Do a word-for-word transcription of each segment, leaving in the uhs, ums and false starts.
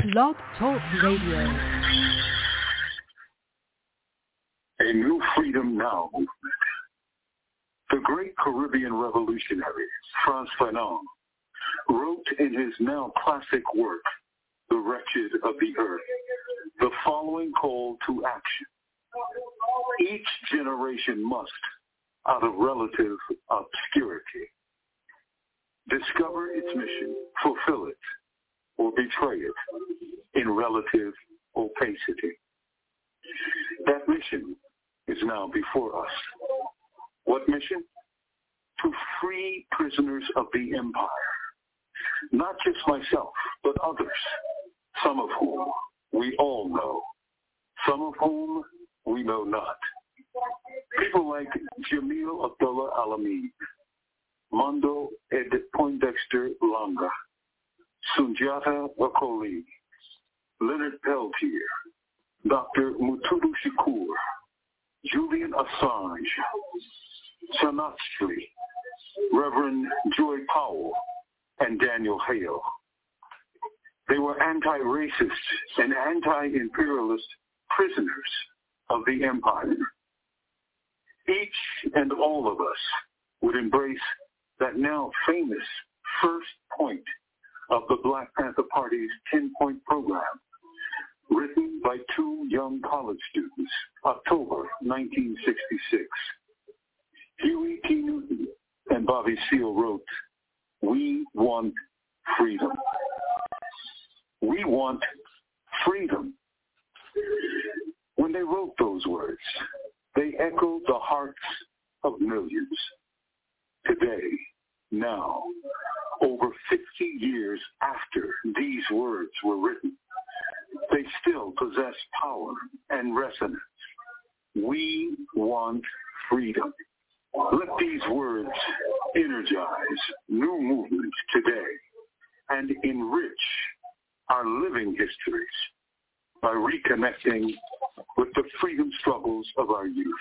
Blog Talk Radio. A new freedom now movement. The great Caribbean revolutionary, Frantz Fanon, wrote in his now classic work, The Wretched of the Earth, the following call to action. Each generation must, out of relative obscurity, discover its mission, fulfill it, or betray it in relative opacity. That mission is now before us. What mission? To free prisoners of the empire. Not just myself, but others, some of whom we all know, some of whom we know not. People like Jamil Abdullah Alameen, Mondo Ed Poindexter Langa, Sunjata Akoli, Leonard Peltier, Doctor Mutulu Shakur, Julian Assange, Sanatli, Reverend Joy Powell, and Daniel Hale. They were anti-racist and anti-imperialist prisoners of the empire. Each and all of us would embrace that now famous first point of the Black Panther Party's ten-point program, written by two young college students, October nineteen sixty-six. Huey T. Newton and Bobby Seale wrote, "We want freedom. We want freedom." When they wrote those words, they echoed the hearts of millions. Today, now, over fifty years after these words were written, they still possess power and resonance. We want freedom. Let these words energize new movements today and enrich our living histories by reconnecting with the freedom struggles of our youth.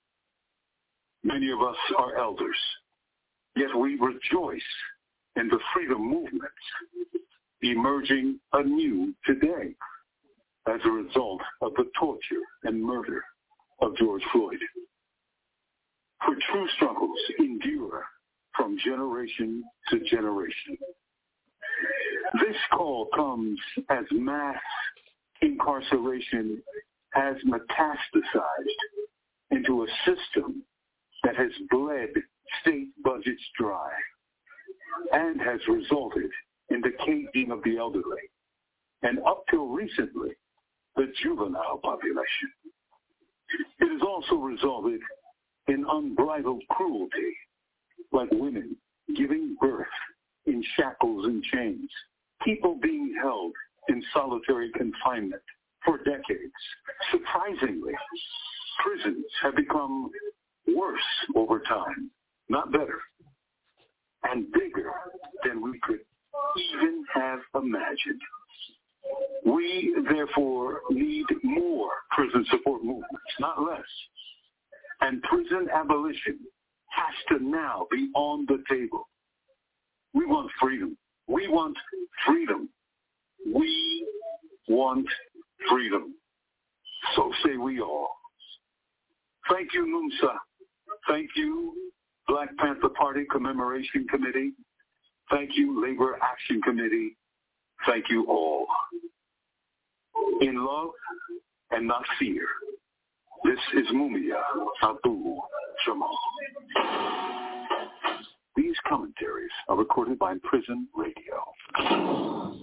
Many of us are elders, yet we rejoice in the freedom movements emerging anew today as a result of the torture and murder of George Floyd. For true struggles endure from generation to generation. This call comes as mass incarceration has metastasized into a system that has bled state budgets dry and has resulted in the caging of the elderly, and up till recently, the juvenile population. It has also resulted in unbridled cruelty, like women giving birth in shackles and chains, people being held in solitary confinement for decades. Surprisingly, prisons have become worse over time, not better, and bigger than we could even have imagined. We, therefore, need more prison support movements, not less. And prison abolition has to now be on the table. We want freedom. We want freedom. We want freedom. So say we all. Thank you, Mumsa. Thank you, Black Panther Party Commemoration Committee. Thank you, Labor Action Committee. Thank you all. In love and not fear, this is Mumia Abu Jamal. These commentaries are recorded by Prison Radio.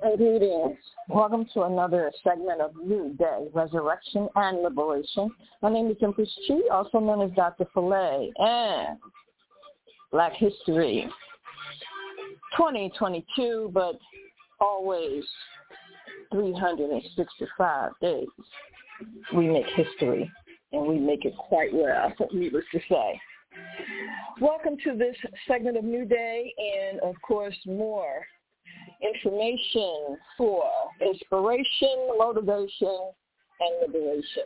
Greetings. Welcome to another segment of New Day, Resurrection and Liberation. My name is Empress Chi, also known as Doctor Filet, and Black History twenty twenty-two, but always three hundred sixty-five days. We make history, and we make it quite well, needless to say. Welcome to this segment of New Day, and of course, more information for inspiration, motivation, and liberation.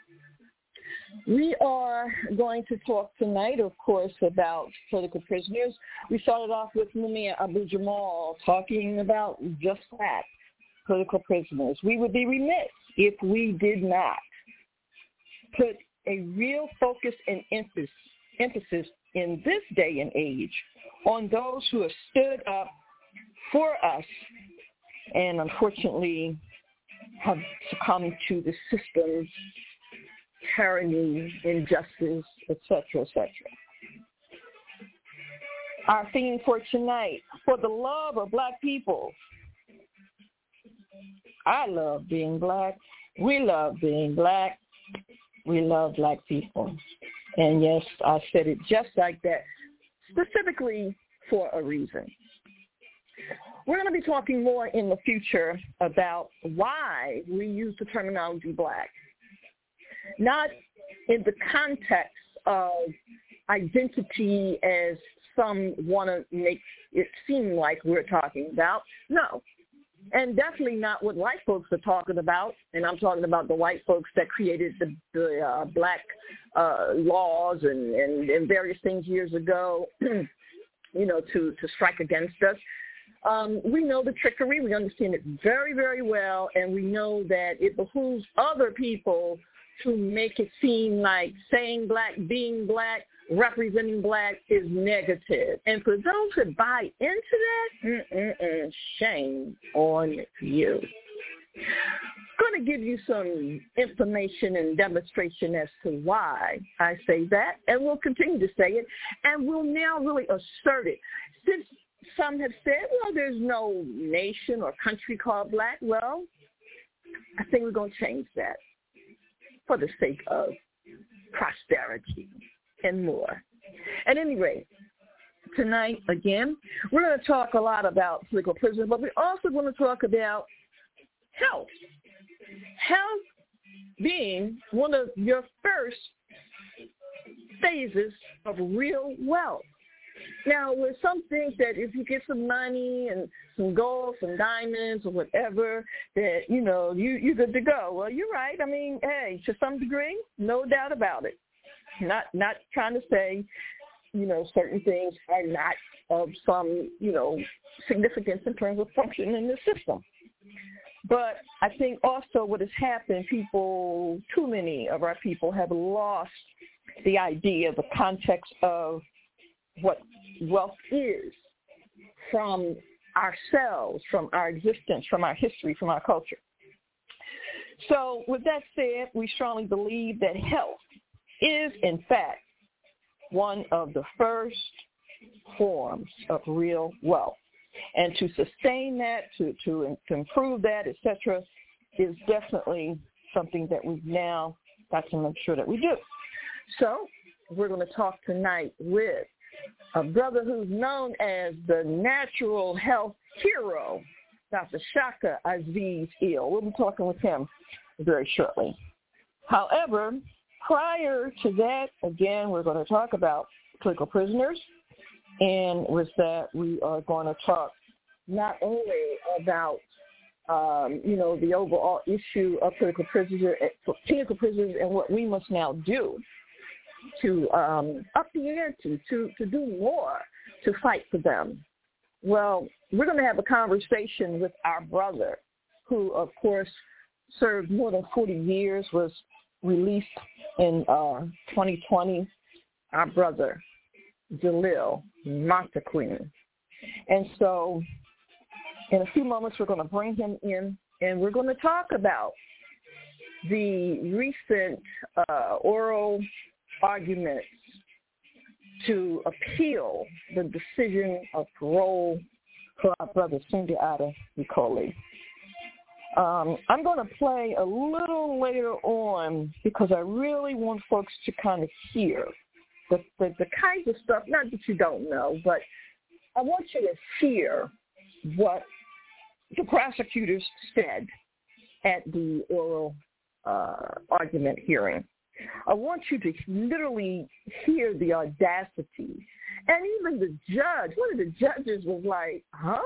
We are going to talk tonight, of course, about political prisoners. We started off with Mumia Abu-Jamal talking about just that, political prisoners. We would be remiss if we did not put a real focus and emphasis, emphasis in this day and age on those who have stood up for us and unfortunately have succumbed to the system's tyranny, injustice, et cetera, et cetera. Our theme for tonight, for the love of Black people. I love being Black. We love being Black. We love Black people. And yes, I said it just like that, specifically for a reason. We're going to be talking more in the future about why we use the terminology Black, not in the context of identity as some want to make it seem like we're talking about. No, and definitely not what white folks are talking about, and I'm talking about the white folks that created the, the uh, Black uh, laws and, and, and various things years ago, you know, to, to strike against us. Um, we know the trickery. We understand it very, very well, and we know that it behooves other people to make it seem like saying Black, being Black, representing Black is negative. And for those that buy into that, mm-mm-mm, shame on you. I'm going to give you some information and demonstration as to why I say that, and we'll continue to say it, and we'll now really assert it. Since some have said, well, there's no nation or country called Black. Well, I think we're going to change that for the sake of prosperity and more. At any rate, tonight, again, we're going to talk a lot about political prisoners, but we're also going to talk about health. Health being one of your first phases of real wealth. Now, with some things that if you get some money and some gold, some diamonds or whatever, that, you know, you, you're good to go. Well, you're right. I mean, hey, to some degree, no doubt about it. Not not trying to say, you know, certain things are not of some, you know, significance in terms of function in the system. But I think also what has happened, people, too many of our people have lost the idea, the context of what wealth is from ourselves, from our existence, from our history, from our culture. So with that said, we strongly believe that health is, in fact, one of the first forms of real wealth. And to sustain that, to, to, to improve that, et cetera, is definitely something that we've now got to make sure that we do. So we're going to talk tonight with a brother who's known as the natural health hero, Doctor Shaka Aziz Hill. We'll be talking with him very shortly. However, prior to that, again, we're going to talk about political prisoners. And with that, we are going to talk not only about, um, you know, the overall issue of political prisoners, political prisoners and what we must now do to um, up the ante, to, to do more to fight for them. Well, we're going to have a conversation with our brother who, of course, served more than forty years, was released in uh, twenty twenty, our brother, Jalil Montequin. And so in a few moments, we're going to bring him in, and we're going to talk about the recent uh, oral arguments to appeal the decision of parole for our brother Sundiata Nicole. Um, I'm going to play a little later on because I really want folks to kind of hear the, the, the kinds of stuff, not that you don't know, but I want you to hear what the prosecutors said at the oral uh, argument hearing. I want you to literally hear the audacity. And even the judge, one of the judges was like, huh?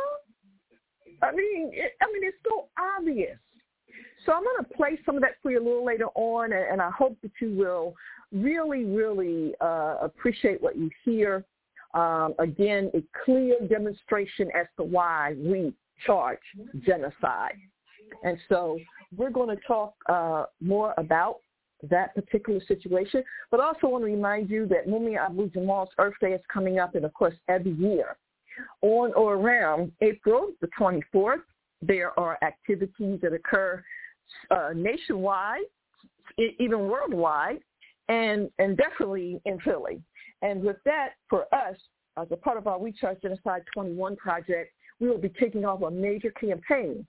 I mean, it, I mean, it's so obvious. So I'm going to play some of that for you a little later on, and, and I hope that you will really, really uh, appreciate what you hear. Um, again, a clear demonstration as to why we charge genocide. And so we're going to talk uh, more about that particular situation, but also want to remind you that Mumia Abu-Jamal's Earth Day is coming up, and of course, every year. On or around April the twenty-fourth, there are activities that occur uh, nationwide, even worldwide, and, and definitely in Philly. And with that, for us, as a part of our We Charge Genocide twenty-one project, we will be kicking off a major campaign.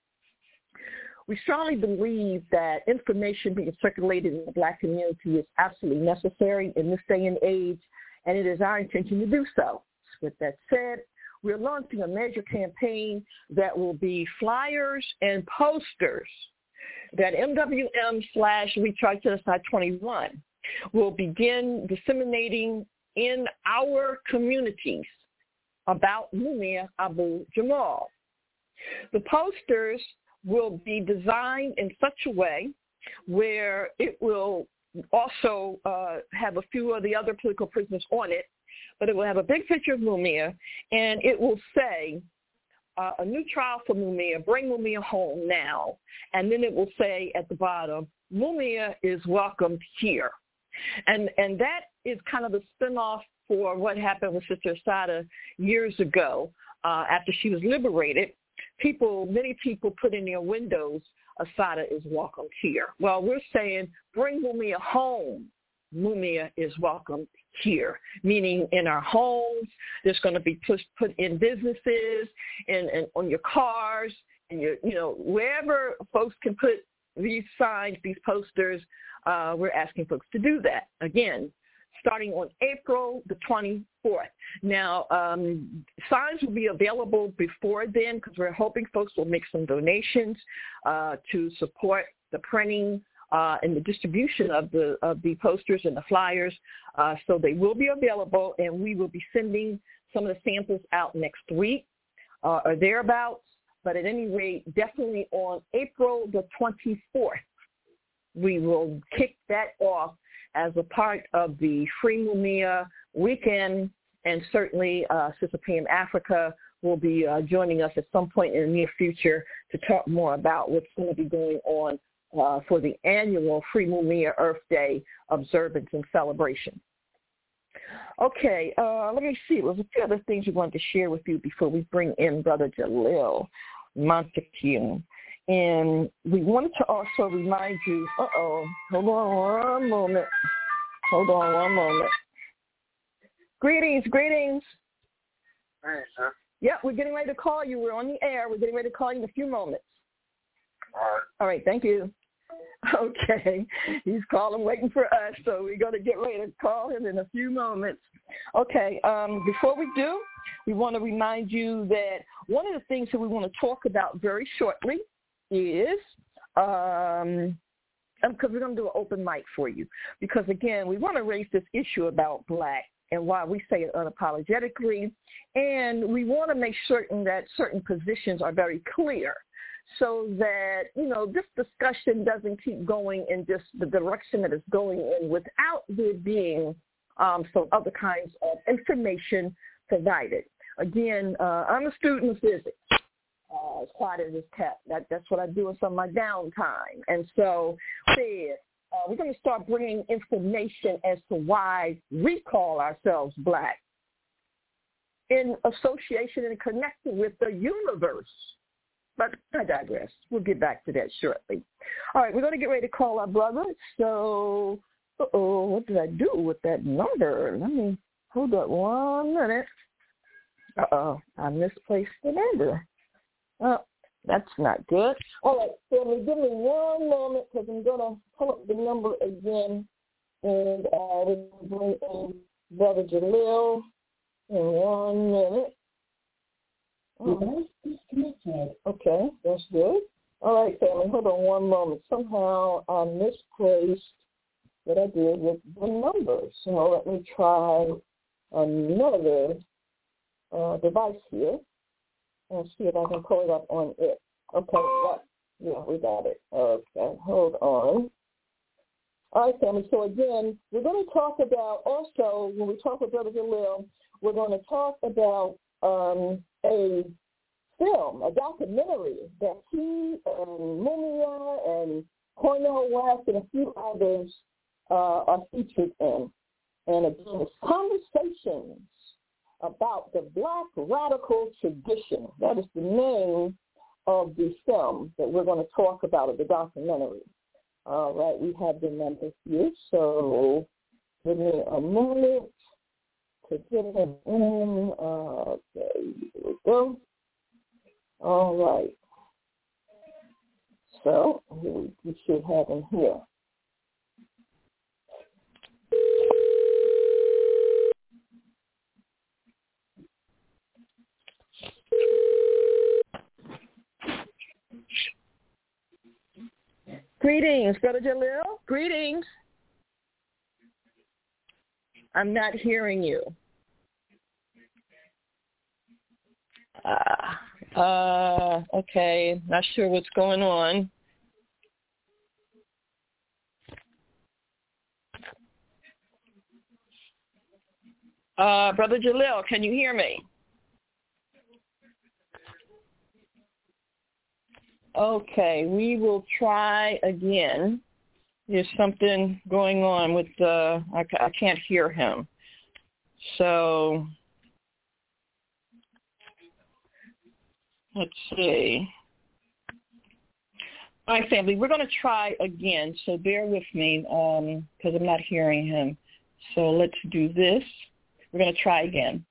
We strongly believe that information being circulated in the Black community is absolutely necessary in this day and age, and it is our intention to do so. With that said, we're launching a major campaign that will be flyers and posters that M W M slash We Charge Genocide twenty-one will begin disseminating in our communities about Mumia Abu-Jamal. The posters will be designed in such a way where it will also uh, have a few of the other political prisoners on it, but it will have a big picture of Mumia, and it will say, uh, a new trial for Mumia, bring Mumia home now, and then it will say at the bottom, Mumia is welcomed here. And and that is kind of a spinoff for what happened with Sister Assata years ago uh, after she was liberated. People, many people put in their windows, Assata is welcomed here. Well, we're saying, bring Mumia home. Mumia is welcome here, meaning in our homes. There's going to be put, put in businesses, and, and on your cars, and your, you know, wherever folks can put these signs, these posters. Uh, we're asking folks to do that. Again, starting on April the twenty-fourth. Now, um, signs will be available before then because we're hoping folks will make some donations uh, to support the printing uh, and the distribution of the of the posters and the flyers. Uh, so they will be available, and we will be sending some of the samples out next week uh, or thereabouts. But at any rate, definitely on April the twenty-fourth, we will kick that off as a part of the Free Mumia weekend, and certainly uh, Sister Pam Africa will be uh, joining us at some point in the near future to talk more about what's going to be going on uh, for the annual Free Mumia Earth Day observance and celebration. Okay, uh, let me see. There's a few other things we wanted to share with you before we bring in Brother Jalil Montague. And we wanted to also remind you, uh-oh, hold on one moment. Hold on one moment. Greetings, greetings. Hey, sir. Yeah, we're getting ready to call you. We're on the air. We're getting ready to call you in a few moments. All right. All right, thank you. Okay, he's calling, waiting for us, so we're going to get ready to call him in a few moments. Okay, um, before we do, we want to remind you that one of the things that we want to talk about very shortly is, um, because we're going to do an open mic for you, because, again, we want to raise this issue about Black and why we say it unapologetically, and we want to make certain that certain positions are very clear so that, you know, this discussion doesn't keep going in just the direction that it's going in without there being um, some other kinds of information provided. Again, uh, I'm a student of physics. Uh, as quiet as it's kept. That, that's what I do in some of my downtime. And so said, uh, we're going to start bringing information as to why we call ourselves Black in association and connected with the universe. But I digress. We'll get back to that shortly. All right, we're going to get ready to call our brother. So, uh-oh, what did I do with that number? Let me hold up one minute. Uh-oh, I misplaced the number. Oh, that's not good. All right, family, give me one moment because I'm going to pull up the number again, and uh, we're going to bring in Brother Jalil in one minute. Oh, okay, that's good. All right, family, hold on one moment. Somehow I misplaced what I did with the numbers. So let me try another uh, device here and see if I can pull it up on it. Okay, yeah, yeah, we got it. Okay, hold on. All right, family, so again, we're going to talk about also, when we talk with Brother Jalil, we're going to talk about um, a film, a documentary that he and Mumia and Cornel West and a few others uh, are featured in. And again, it's Conversations about the Black Radical Tradition. That is the name of the film that we're going to talk about, of the documentary. All right, we have the numbers here, so give me a moment to get him in. Uh, okay, here we go. All right. So we, we should have him here. Greetings, Brother Jalil. Greetings. I'm not hearing you. Uh, uh, okay, not sure what's going on. Uh, Brother Jalil, can you hear me? Okay, we will try again. There's something going on with the, I, I can't hear him. So, let's see. All right, family, we're going to try again, so bear with me um, because I'm not hearing him. So let's do this. We're going to try again.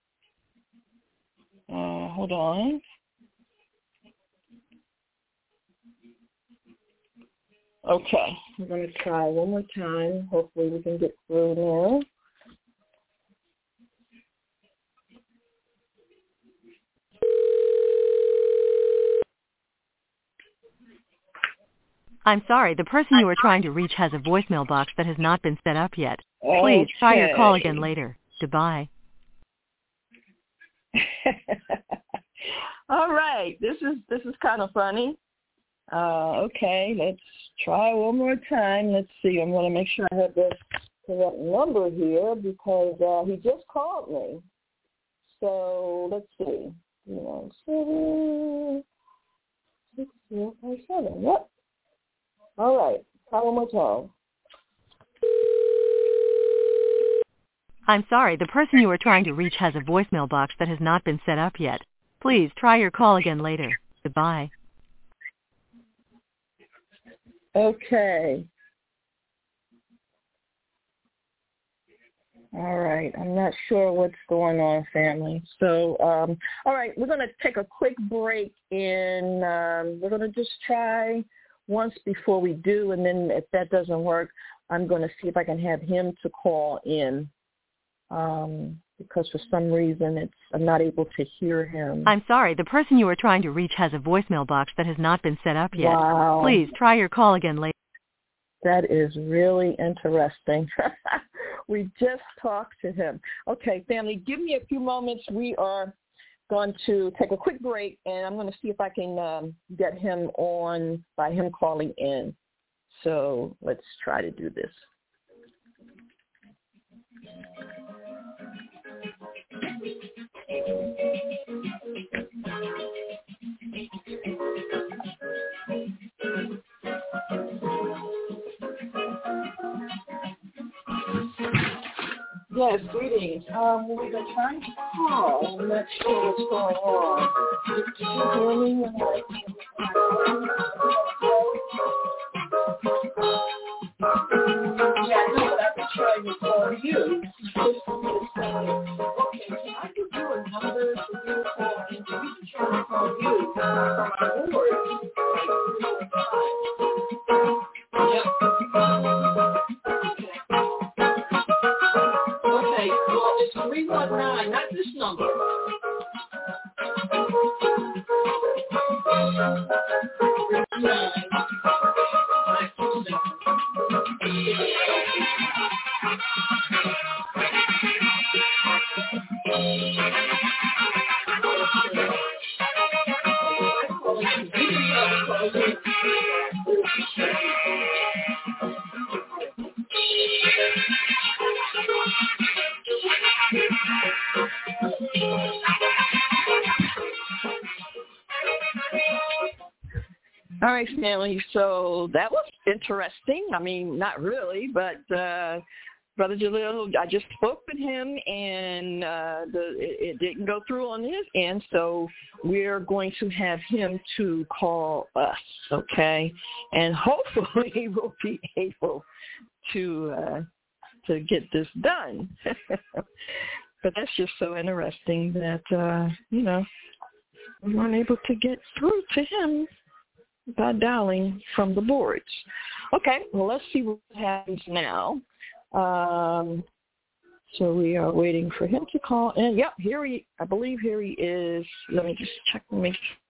Uh, hold on. Okay, we're going to try one more time. Hopefully we can get through now. I'm sorry, the person you are trying to reach has a voicemail box that has not been set up yet. Please Okay. try your call again later. Goodbye. All right, this is this is kind of funny. Uh, okay, let's try one more time. Let's see. I'm going to make sure I have the correct number here because uh, he just called me. So let's see. One seven six zero five seven. Yep. All right. Try one more time. I'm sorry, the person you are trying to reach has a voicemail box that has not been set up yet. Please try your call again later. Goodbye. Okay. All right. I'm not sure what's going on, family. So, um, all right, we're going to take a quick break, and um, we're going to just try once before we do, and then if that doesn't work, I'm going to see if I can have him to call in um, because for some reason it's I'm not able to hear him. I'm sorry, the person you are trying to reach has a voicemail box that has not been set up yet. Wow. Please try your call again later. That is really interesting. We just talked to him. Okay, family, give me a few moments. We are going to take a quick break, and I'm going to see if I can um, get him on by him calling in. So let's try to do this. Yes, greetings. Um, we've been trying to call. I'm not sure what's going on. Did you hear me when I... Yeah, I know, but I've been trying to call you. Okay, so I could do a number Okay, call this three one nine, not this number. All right, family. So that was interesting. I mean, not really, but uh, Brother Jalil, I just spoke with him, and uh, the, it, it didn't go through on his end, so we're going to have him to call us, okay? And hopefully we'll be able to uh, to get this done. But that's just so interesting that, uh, you know, we weren't able to get through to him by dialing from the boards. Okay, well, let's see what happens now. Um, so we are waiting for him to call. And, yep, here he, I believe here he is. Let me just check and make sure.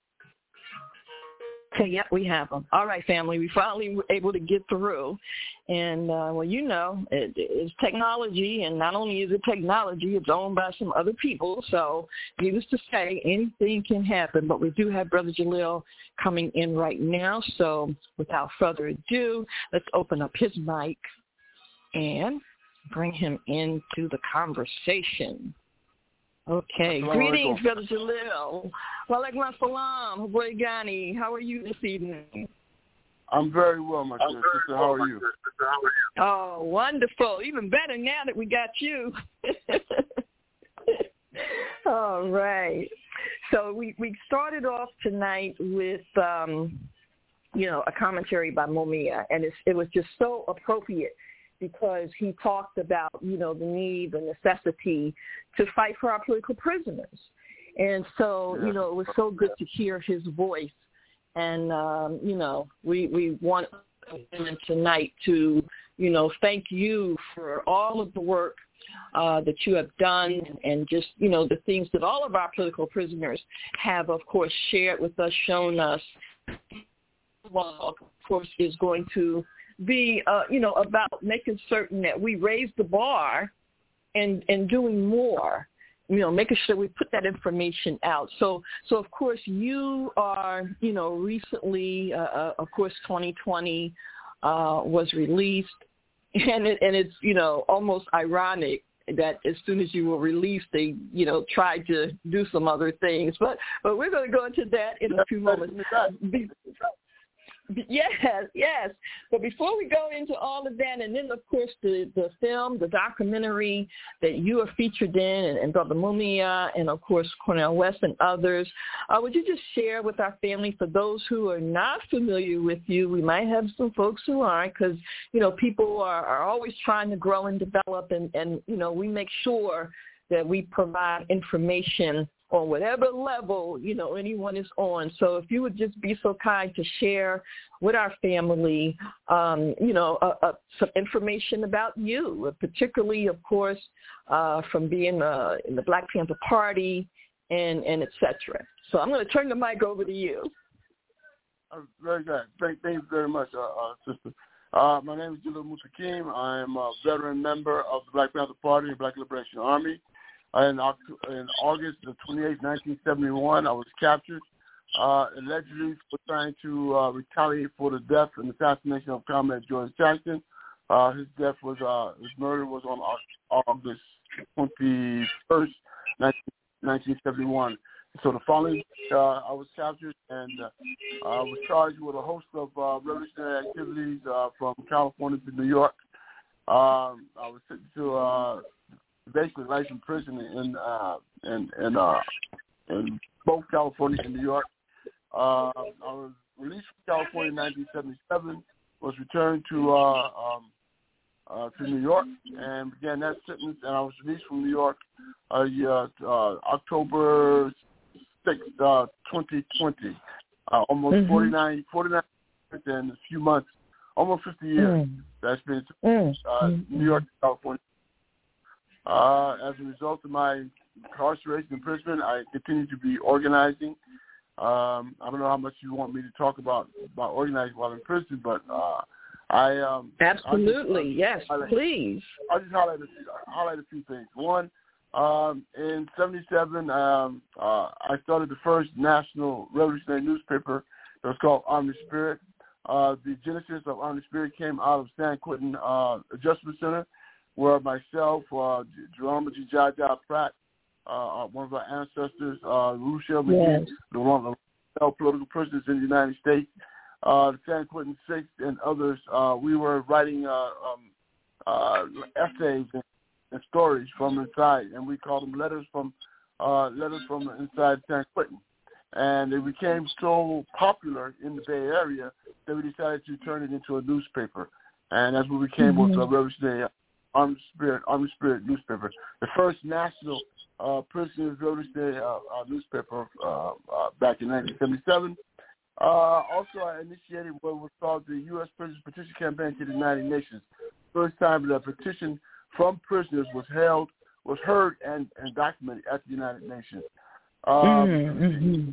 Okay, yep, we have him. All right, family, we finally were able to get through. And, uh, well, you know, it, it's technology, and not only is it technology, it's owned by some other people. So needless to say, anything can happen. But we do have Brother Jalil coming in right now. So without further ado, let's open up his mic and bring him into the conversation. Okay. Assalamu Greetings, alaikum. Brother Jalil. Walaikum assalam. Huboy Ghani. How are you this evening? I'm very well, my dear sister. How are you? Oh, wonderful. Even better now that we got you. All right. So we, we started off tonight with, um, you know, a commentary by Mumia, and it's, it was just so appropriate because he talked about, you know, the need, the necessity to fight for our political prisoners. And so, you know, it was so good to hear his voice. And, um, you know, we, we want him tonight to, you know, thank you for all of the work uh, that you have done and just, you know, the things that all of our political prisoners have, of course, shared with us, shown us. Well, of course, is going to be, uh, you know, about making certain that we raise the bar and, and doing more, you know, making sure we put that information out. So, so of course, you are, you know, recently, uh, of course, twenty twenty uh, was released, and it, and it's, you know, almost ironic that as soon as you were released, they, you know, tried to do some other things. But, but we're going to go into that in a few moments. Yes, yes. But before we go into all of that, and then, of course, the, the film, the documentary that you are featured in, and, and Brother Mumia, and, of course, Cornel West and others, uh, would you just share with our family, for those who are not familiar with you, we might have some folks who aren't, because, you know, people are, are always trying to grow and develop, and, and, you know, we make sure that we provide information on whatever level, you know, anyone is on. So if you would just be so kind to share with our family, um, you know, uh, uh, some information about you, particularly, of course, uh, from being uh, in the Black Panther Party and, and et cetera. So I'm going to turn the mic over to you. Uh, very good. Thank, thank you very much, uh, uh, sister. Uh, my name is Jalil Musakim. I am a veteran member of the Black Panther Party and Black Liberation Army. In, in August the twenty-eighth, nineteen seventy-one, I was captured, uh, allegedly for trying to uh, retaliate for the death and assassination of Comrade George Jackson. Uh, his death was, uh, his murder was on August twenty-first, nineteen seventy-one. So the following week, uh, I was captured and uh, I was charged with a host of uh, revolutionary activities uh, from California to New York. Um, I was sent to uh, basically life in prison in uh, in in, uh, in both California and New York. Uh, I was released from California in nineteen seventy-seven. Was returned to uh, um, uh, to New York and began that sentence. And I was released from New York uh, uh, uh, October sixth, uh, twenty twenty. Uh, almost mm-hmm. forty-nine, forty-nine in a few months, almost fifty years. Mm. That's been mm. uh, mm-hmm. New York, California. Uh, as a result of my incarceration and imprisonment, I continue to be organizing. Um, I don't know how much you want me to talk about about organizing while in prison, but uh, I um, absolutely just, yes, highlight, please. I'll just highlight a, highlight a few things. One, um, in seventy-seven, um, uh, I started the first national revolutionary newspaper that was called Army Spirit. Uh, the genesis of Army Spirit came out of San Quentin uh, Adjustment Center, where myself, uh, Jerome G. Jaja Pratt, uh, one of our ancestors, uh, Rochelle McGee, yes. the one of the political prisoners in the United States, uh, the San Quentin Six, and others, uh, we were writing uh, um, uh, essays and, and stories from inside, and we called them letters from uh, letters from inside San Quentin. And they became so popular in the Bay Area that we decided to turn it into a newspaper, and that's what we became mm-hmm. with the Revolutionary Army Spirit, Army Spirit newspaper, the first national uh, prisoners revolutionary uh, uh, newspaper uh, uh, back in nineteen seventy-seven. Uh, also, I initiated what was called the U S Prisoners Petition Campaign to the United Nations. First time that a petition from prisoners was held, was heard, and, and documented at the United Nations. Um, mm-hmm.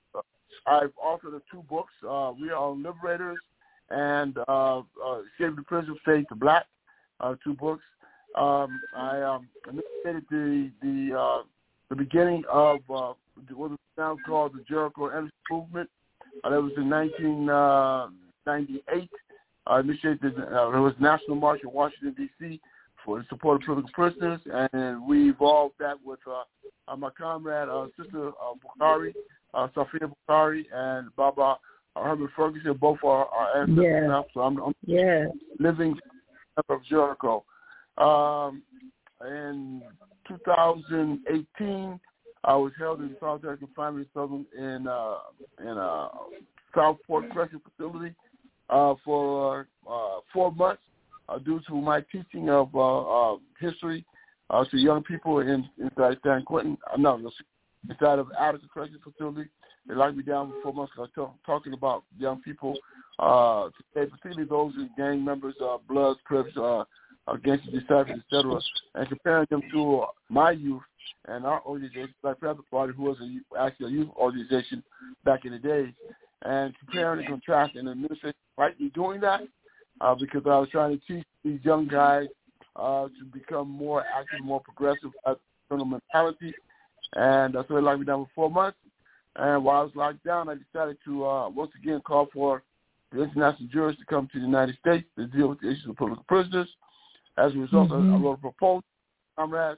I've authored two books. Uh, we Are Liberators and uh, uh, Escape the Prison, Fade to Black. Uh, two books. Um, I um, initiated the the uh, the beginning of uh, what is now called the Jericho Energy Movement. Uh, that was in nineteen ninety-eight. I initiated uh, there was a national march in Washington D C for the support of political prisoners, and we evolved that with uh, uh, my comrade, uh, Sister uh, Bukhari, uh, Safia Bukhari, and Baba uh, Herbert Ferguson. Both are our ancestors yeah. now, so I'm, I'm yeah. living of Jericho. Um, in two thousand eighteen, I was held in solitary confinement in uh, in a Southport Correctional Facility uh, for uh, four months uh, due to my teaching of uh, uh, history uh, to young people in inside San Quentin. Uh, no, inside of Attica Correctional Facility. They locked me down for four months because I was t- talking about young people, uh, today, particularly those in gang members, uh, Bloods, Crips, uh, Gangster Disciples, et cetera, and comparing them to uh, my youth and our organization, Black Panther Party, who was a, actually a youth organization back in the days, and comparing and contrasting. And the administration might be doing that uh, because I was trying to teach these young guys uh, to become more active, more progressive, uh, mentality. And uh, so they locked me down for four months. And while I was locked down, I decided to uh, once again call for the international jurors to come to the United States to deal with the issues of political prisoners. As a result, mm-hmm. I, I wrote a proposal, comrades,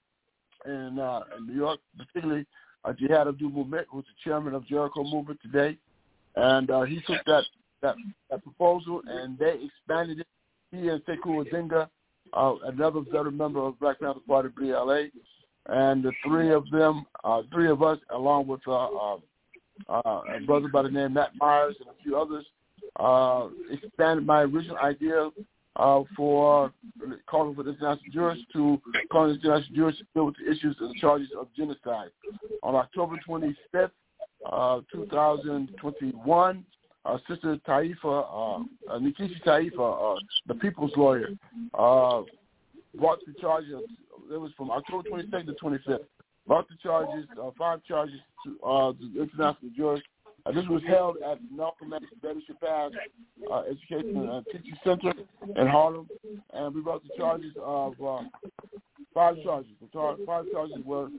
in, uh, in New York, particularly uh, Jihad Abdul-Mumit, who's the chairman of Jericho Movement today. And uh, he took that, that, that proposal and they expanded it. He and Sekou Odinga, uh, another veteran member of Black Panther Party, B L A, and the three of them, uh, three of us, along with uh, uh, uh, a brother by the name Matt Myers and a few others, uh, expanded my original idea uh, for calling for the international jurors to calling the international jurors to deal with the issues and the charges of genocide. On October twenty-fifth, uh, two thousand twenty-one, uh, Sister Taifa, uh, uh, Nikishi Taifa, uh, the people's lawyer, uh, brought the charges. It was from October twenty-second to twenty-fifth. Brought the charges, uh, five charges to uh, the international jurors. Uh, this was held at Malcolm X Betty Shabazz uh, Education and Teaching Center in Harlem, and we brought the charges of uh, five charges. The tar- five charges were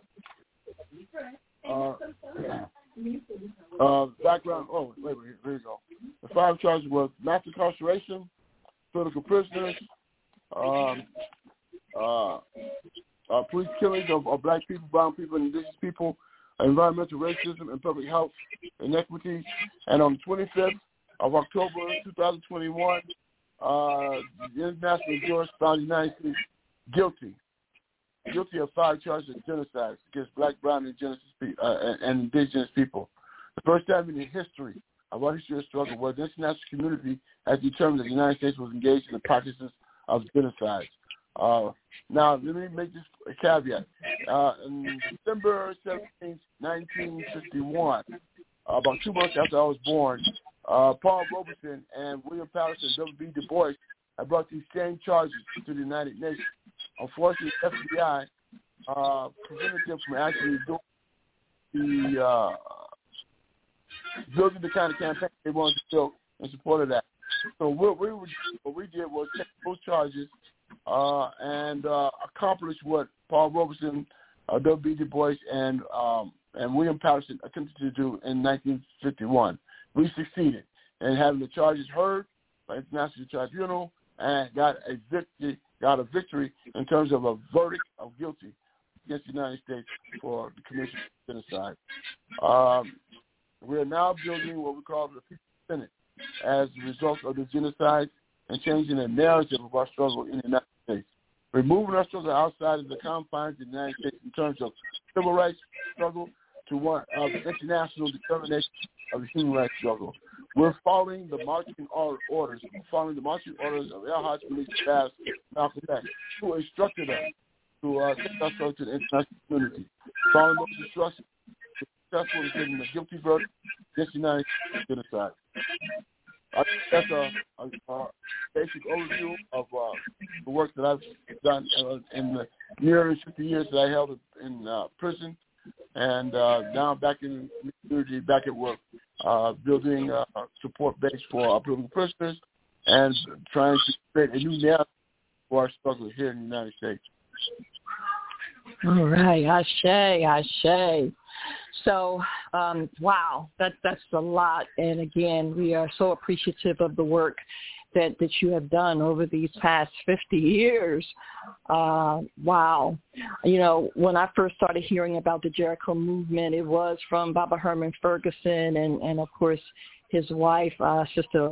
uh, uh, background. Oh, wait, wait, here you go. The five charges were mass incarceration, political prisoners, um, uh, uh, police killings of, of black people, brown people, and indigenous people, environmental racism, and public health inequities. And on the twenty-fifth of October two thousand twenty-one, uh, the international jurors found the United States guilty, guilty of five charges of genocide against black, brown, and, indigenous, uh, and, and indigenous people. The first time in the history of our history of struggle where the international community has determined that the United States was engaged in the practices of genocide. Uh, now, let me make this a caveat. Uh, on December seventeenth, nineteen fifty-one, uh, about two months after I was born, uh, Paul Robeson and William Patterson, W B Du Bois, had brought these same charges to the United Nations. Unfortunately, the F B I uh, prevented them from actually doing the uh, building the kind of campaign they wanted to build in support of that. So what we, what we did was take those charges uh, and uh, accomplish what Paul Robeson, uh, W B Du Bois, and um, and William Patterson attempted to do in nineteen fifty-one. We succeeded in having the charges heard by International Tribunal and got a victory, got a victory in terms of a verdict of guilty against the United States for the commission of genocide. Um, we are now building what we call the People's Senate as a result of the genocide and changing the narrative of our struggle in the United States. Removing our struggle outside of the confines of the United States in terms of civil rights struggle to one of the international determination of the human rights struggle. We're following the marching orders, following the marching orders of El Haj Malik Shabazz Malcolm X, who instructed us to uh, take ourselves to the international community. Following those instructions, we're successful in getting a guilty verdict against the United States genocide. I think that's a, a, a basic overview of uh, the work that I've done uh, in the nearly fifty years that I held in uh, prison, and uh, now back in the community, back at work, uh, building a support base for our political prisoners and trying to create a new narrative for our struggle here in the United States. All right, Ashe, Ashe. So, um, wow, that, that's a lot. And again, we are so appreciative of the work that, that you have done over these past fifty years. Uh, wow. You know, when I first started hearing about the Jericho movement, it was from Baba Herman Ferguson and, and of course, his wife, uh, Sister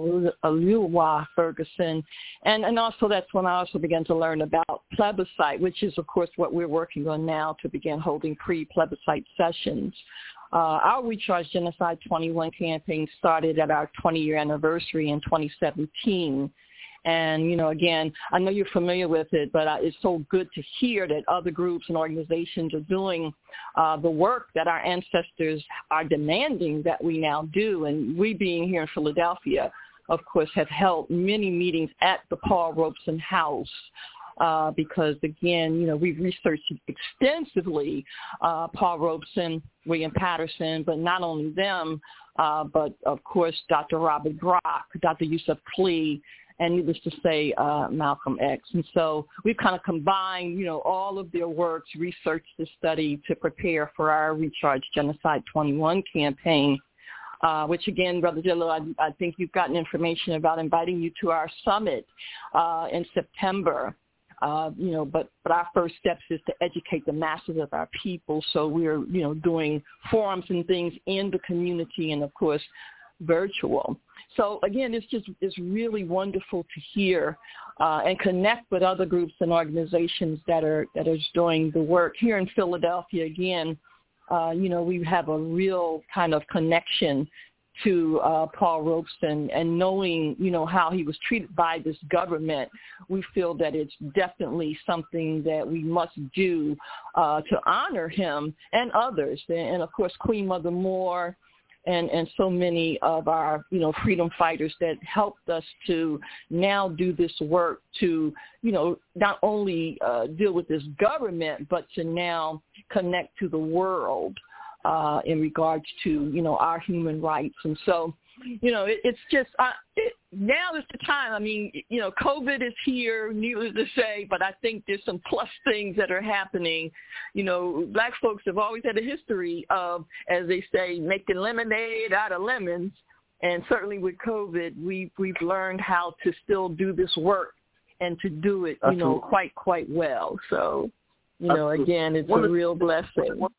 Aliwa Ferguson. And, and also that's when I also began to learn about plebiscite, which is, of course, what we're working on now to begin holding pre-plebiscite sessions. Uh, our Recharge Genocide twenty-one campaign started at our twenty-year anniversary in twenty seventeen. And, you know, again, I know you're familiar with it, but uh, it's so good to hear that other groups and organizations are doing uh, the work that our ancestors are demanding that we now do. And we being here in Philadelphia, of course, have held many meetings at the Paul Robeson House. Uh, because, again, you know, we've researched extensively uh, Paul Robeson, William Patterson, but not only them, uh, but, of course, Doctor Robert Brock, Doctor Yusuf Klee, and needless to say, uh, Malcolm X. And so we've kind of combined, you know, all of their works, research, the study to prepare for our Recharge Genocide twenty-one campaign, uh, which, again, Brother Jalil, I, I think you've gotten information about inviting you to our summit uh, in September. Uh, you know, but, but our first steps is to educate the masses of our people. So we're, you know, doing forums and things in the community and, of course, virtual. So, again, it's just it's really wonderful to hear uh, and connect with other groups and organizations that are that are doing the work. Here in Philadelphia, again, uh, you know, we have a real kind of connection to uh, Paul Robeson, and knowing, you know, how he was treated by this government, we feel that it's definitely something that we must do uh, to honor him and others. And, of course, Queen Mother Moore, and, and so many of our, you know, freedom fighters that helped us to now do this work to, you know, not only uh, deal with this government, but to now connect to the world uh, in regards to, you know, our human rights. And so, you know, it, it's just uh, it, now is the time. I mean, you know, COVID is here, needless to say, but I think there's some plus things that are happening. You know, black folks have always had a history of, as they say, making lemonade out of lemons. And certainly with COVID, we, we've learned how to still do this work and to do it, you Absolutely. know, quite, quite well. So, you know, Absolutely. again, it's one a real the, blessing. One,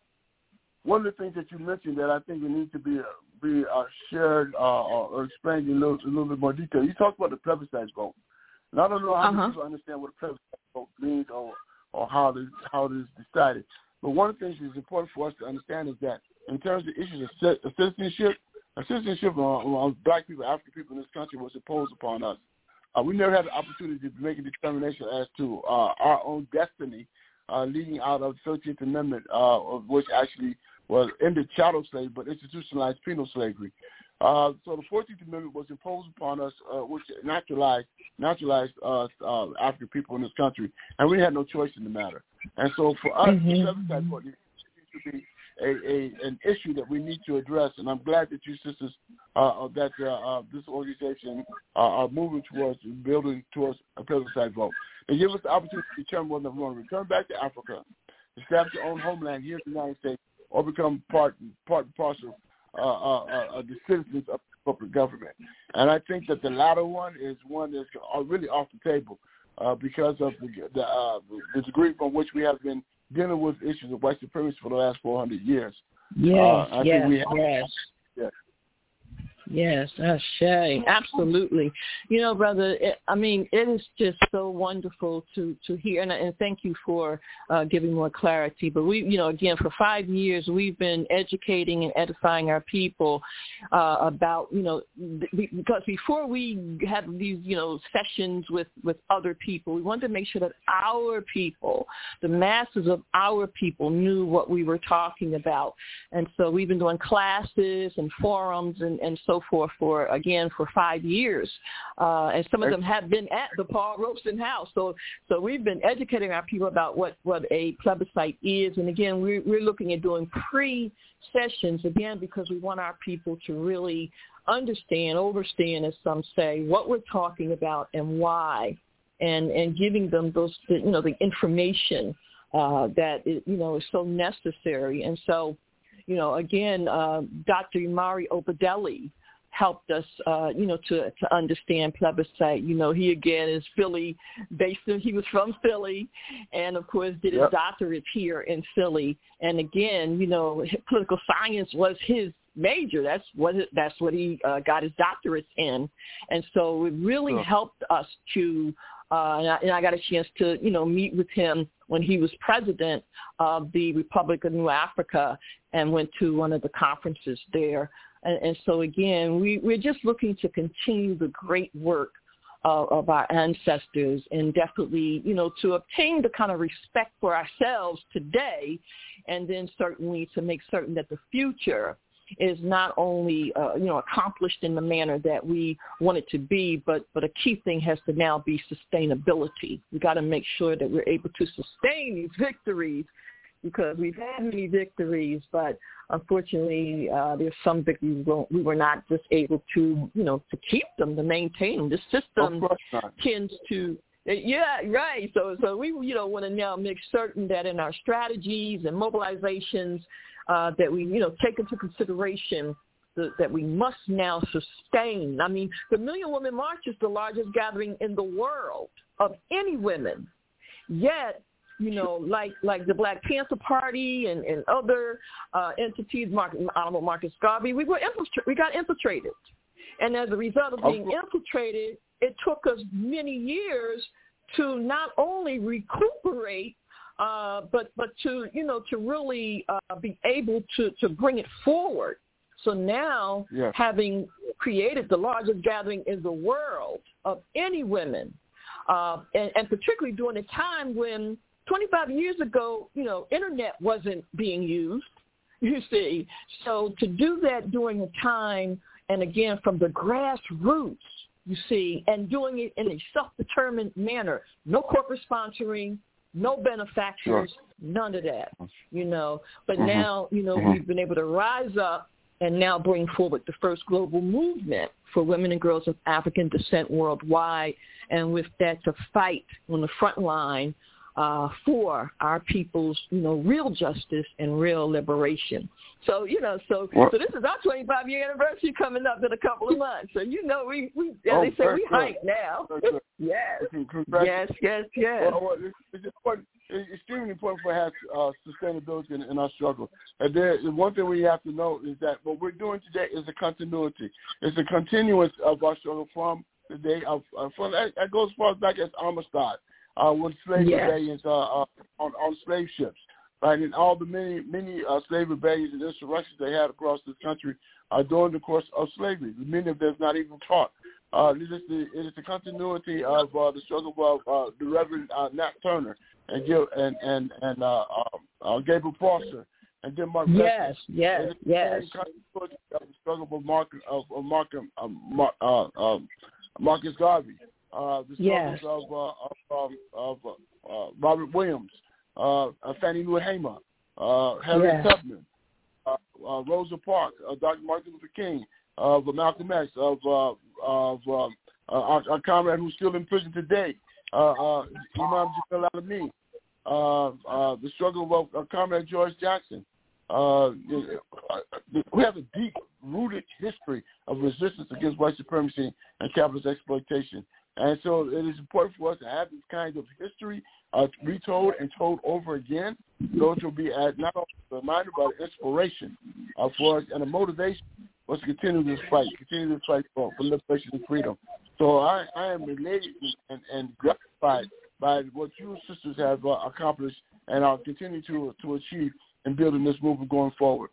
one of the things that you mentioned that I think it needs to be uh, be uh, shared uh, or explained in a little, a little bit more detail. You talked about the plebiscite vote. And I don't know how uh-huh. many people understand what a plebiscite vote means or, or how, it is, how it is decided. But one of the things that's important for us to understand is that in terms of issues of citizenship, a citizenship on, on black people, African people in this country was imposed upon us uh, we never had the opportunity to make a determination as to uh, our own destiny uh, leading out of the thirteenth Amendment, uh, of which actually was ended chattel slavery but institutionalized penal slavery. Uh, so the fourteenth Amendment was imposed upon us, uh, which naturalized naturalized uh, uh, African people in this country, and we had no choice in the matter. And so for us, mm-hmm. the plebiscite vote needs to be a, a an issue that we need to address. And I'm glad that you sisters, uh, that uh, uh, this organization uh, are moving towards building towards a plebiscite vote. They give us the opportunity to determine whether we want to return back to Africa, establish our own homeland here in the United States, or become part part and parcel uh, uh, uh, the citizens of corporate government. And I think that the latter one is one that's really off the table uh, because of the the, uh, the degree from which we have been dealing with issues of white supremacy for the last four hundred years. Yes, uh, I yes, think we have, yes. yes. Yes, Ashe, absolutely. You know, brother, it, I mean, it is just so wonderful to, to hear, and, and thank you for uh, giving more clarity. But we, you know, again, for five years, we've been educating and edifying our people uh, about, you know, th- because before we had these, you know, sessions with, with other people, we wanted to make sure that our people, the masses of our people, knew what we were talking about. And so we've been doing classes and forums and, and so forth for, again, for five years. Uh, and some of them have been at the Paul Robeson House. So so we've been educating our people about what, what a plebiscite is. And, again, we're, we're looking at doing pre-sessions, again, because we want our people to really understand, overstand, as some say, what we're talking about and why, and, and giving them those, you know, the information uh, that, you know, is so necessary. And so, you know, again, uh, Doctor Imari Obadeli helped us, uh, you know, to, to understand plebiscite. You know, he, again, is Philly based. He was from Philly and, of course, did his yep. doctorate here in Philly. And, again, you know, political science was his major. That's what that's what he uh, got his doctorate in. And so it really sure. helped us to, uh, and, I, and I got a chance to, you know, meet with him when he was president of the Republic of New Africa and went to one of the conferences there. And, and so, again, we, we're just looking to continue the great work uh, of our ancestors and definitely, you know, to obtain the kind of respect for ourselves today, and then certainly to make certain that the future is not only, uh, you know, accomplished in the manner that we want it to be, but, but a key thing has to now be sustainability. We got to make sure that we're able to sustain these victories, because we've had many victories, but unfortunately, uh, there's some victories we were not just able to, you know, to keep them, to maintain them. The system tends to, yeah, right. So, so we, you know, want to now make certain that in our strategies and mobilizations, uh, that we, you know, take into consideration the, that we must now sustain. I mean, the Million Woman March is the largest gathering in the world of any women, yet, you know, like like the Black Panther Party and, and other uh, entities, Mark, Honorable Marcus Garvey, we were infiltra- we got infiltrated. And as a result of being infiltrated, it took us many years to not only recuperate, uh, but but to, you know, to really uh, be able to, to bring it forward. So now, yeah. having created the largest gathering in the world of any women, uh, and, and particularly during a time when twenty-five years ago, you know, internet wasn't being used, you see. So to do that during a time, and again, from the grassroots, you see, and doing it in a self-determined manner, no corporate sponsoring, no benefactors, sure. none of that, you know. But mm-hmm. now, you know, mm-hmm. we've been able to rise up and now bring forward the first global movement for women and girls of African descent worldwide, and with that to fight on the front line Uh, for our people's, you know, real justice and real liberation. So, you know, so so this is our twenty-five year anniversary coming up in a couple of months. So, you know, we, we as oh, they say, we hype now. yes. yes, yes, yes. Well, well, it's, it's, important, it's extremely important for us uh, sustainability in, in our struggle. And there, one thing we have to know is that what we're doing today is a continuity. It's a continuance of our struggle from the day of, uh, from, that, that goes as far back as Amistad. Uh, with slave yes. rebellions uh, uh, on, on slave ships, right? And all the many, many uh, slave rebellions and insurrections they had across this country uh, during the course of slavery. Many of them not even taught. Uh, it, is the, it is the continuity of uh, the struggle of uh, the Reverend uh, Nat Turner and Gil, and and and uh, uh, uh, Gabriel Foster and then Mark. Yes, Lester. yes, it is yes. The continuity of the struggle of Mark of, of Mark, um, Mar, uh, um, Marcus Garvey. Uh, the struggles yes. of uh, of, of uh, uh, Robert Williams, uh, uh, Fannie Lou Hamer, uh, Harriet yes. Tubman, uh, uh, Rosa Parks, uh, Doctor Martin Luther King, of uh, Malcolm X, of uh, of uh, uh, our, our comrade who's still in prison today, uh, uh, Imam Jamil Al-Amin, uh, uh, the struggle of our comrade George Jackson. Uh, we have a deep-rooted history of resistance against white supremacy and capitalist exploitation. And so it is important for us to have this kind of history uh, retold and told over again. Those will be as not only a reminder, but an inspiration uh, for us and a motivation for us to continue this fight, continue this fight for, for liberation and freedom. So I, I am elated and, and gratified by what you sisters have uh, accomplished and are continuing to, to achieve in building this movement going forward.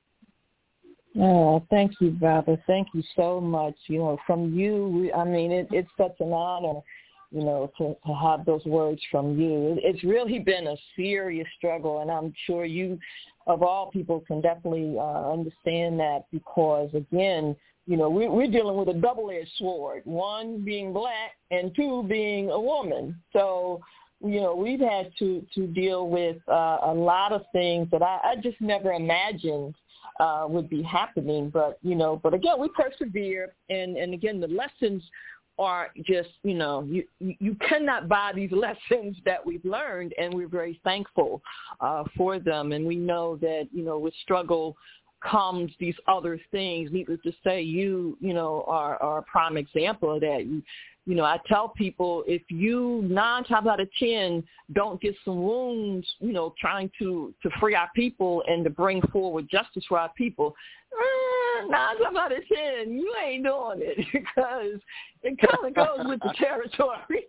Oh, thank you, brother. Thank you so much. You know, from you, we, I mean, it, it's such an honor, you know, to, to have those words from you. It, it's really been a serious struggle, and I'm sure you, of all people, can definitely uh, understand that because, again, you know, we, we're dealing with a double-edged sword, one being black and two being a woman. So, you know, we've had to, to deal with uh, a lot of things that I, I just never imagined Uh, would be happening, but you know, but again, we persevere, and, and again, the lessons are just, you know, you you cannot buy these lessons that we've learned, and we're very thankful uh, for them, and we know that, you know, with struggle comes these other things. Needless to say, you you know are, are a prime example of that. You, You know, I tell people, if you nine times out of ten don't get some wounds, you know, trying to, to free our people and to bring forward justice for our people, eh, nine times out of ten, you ain't doing it because it kind of goes with the territory.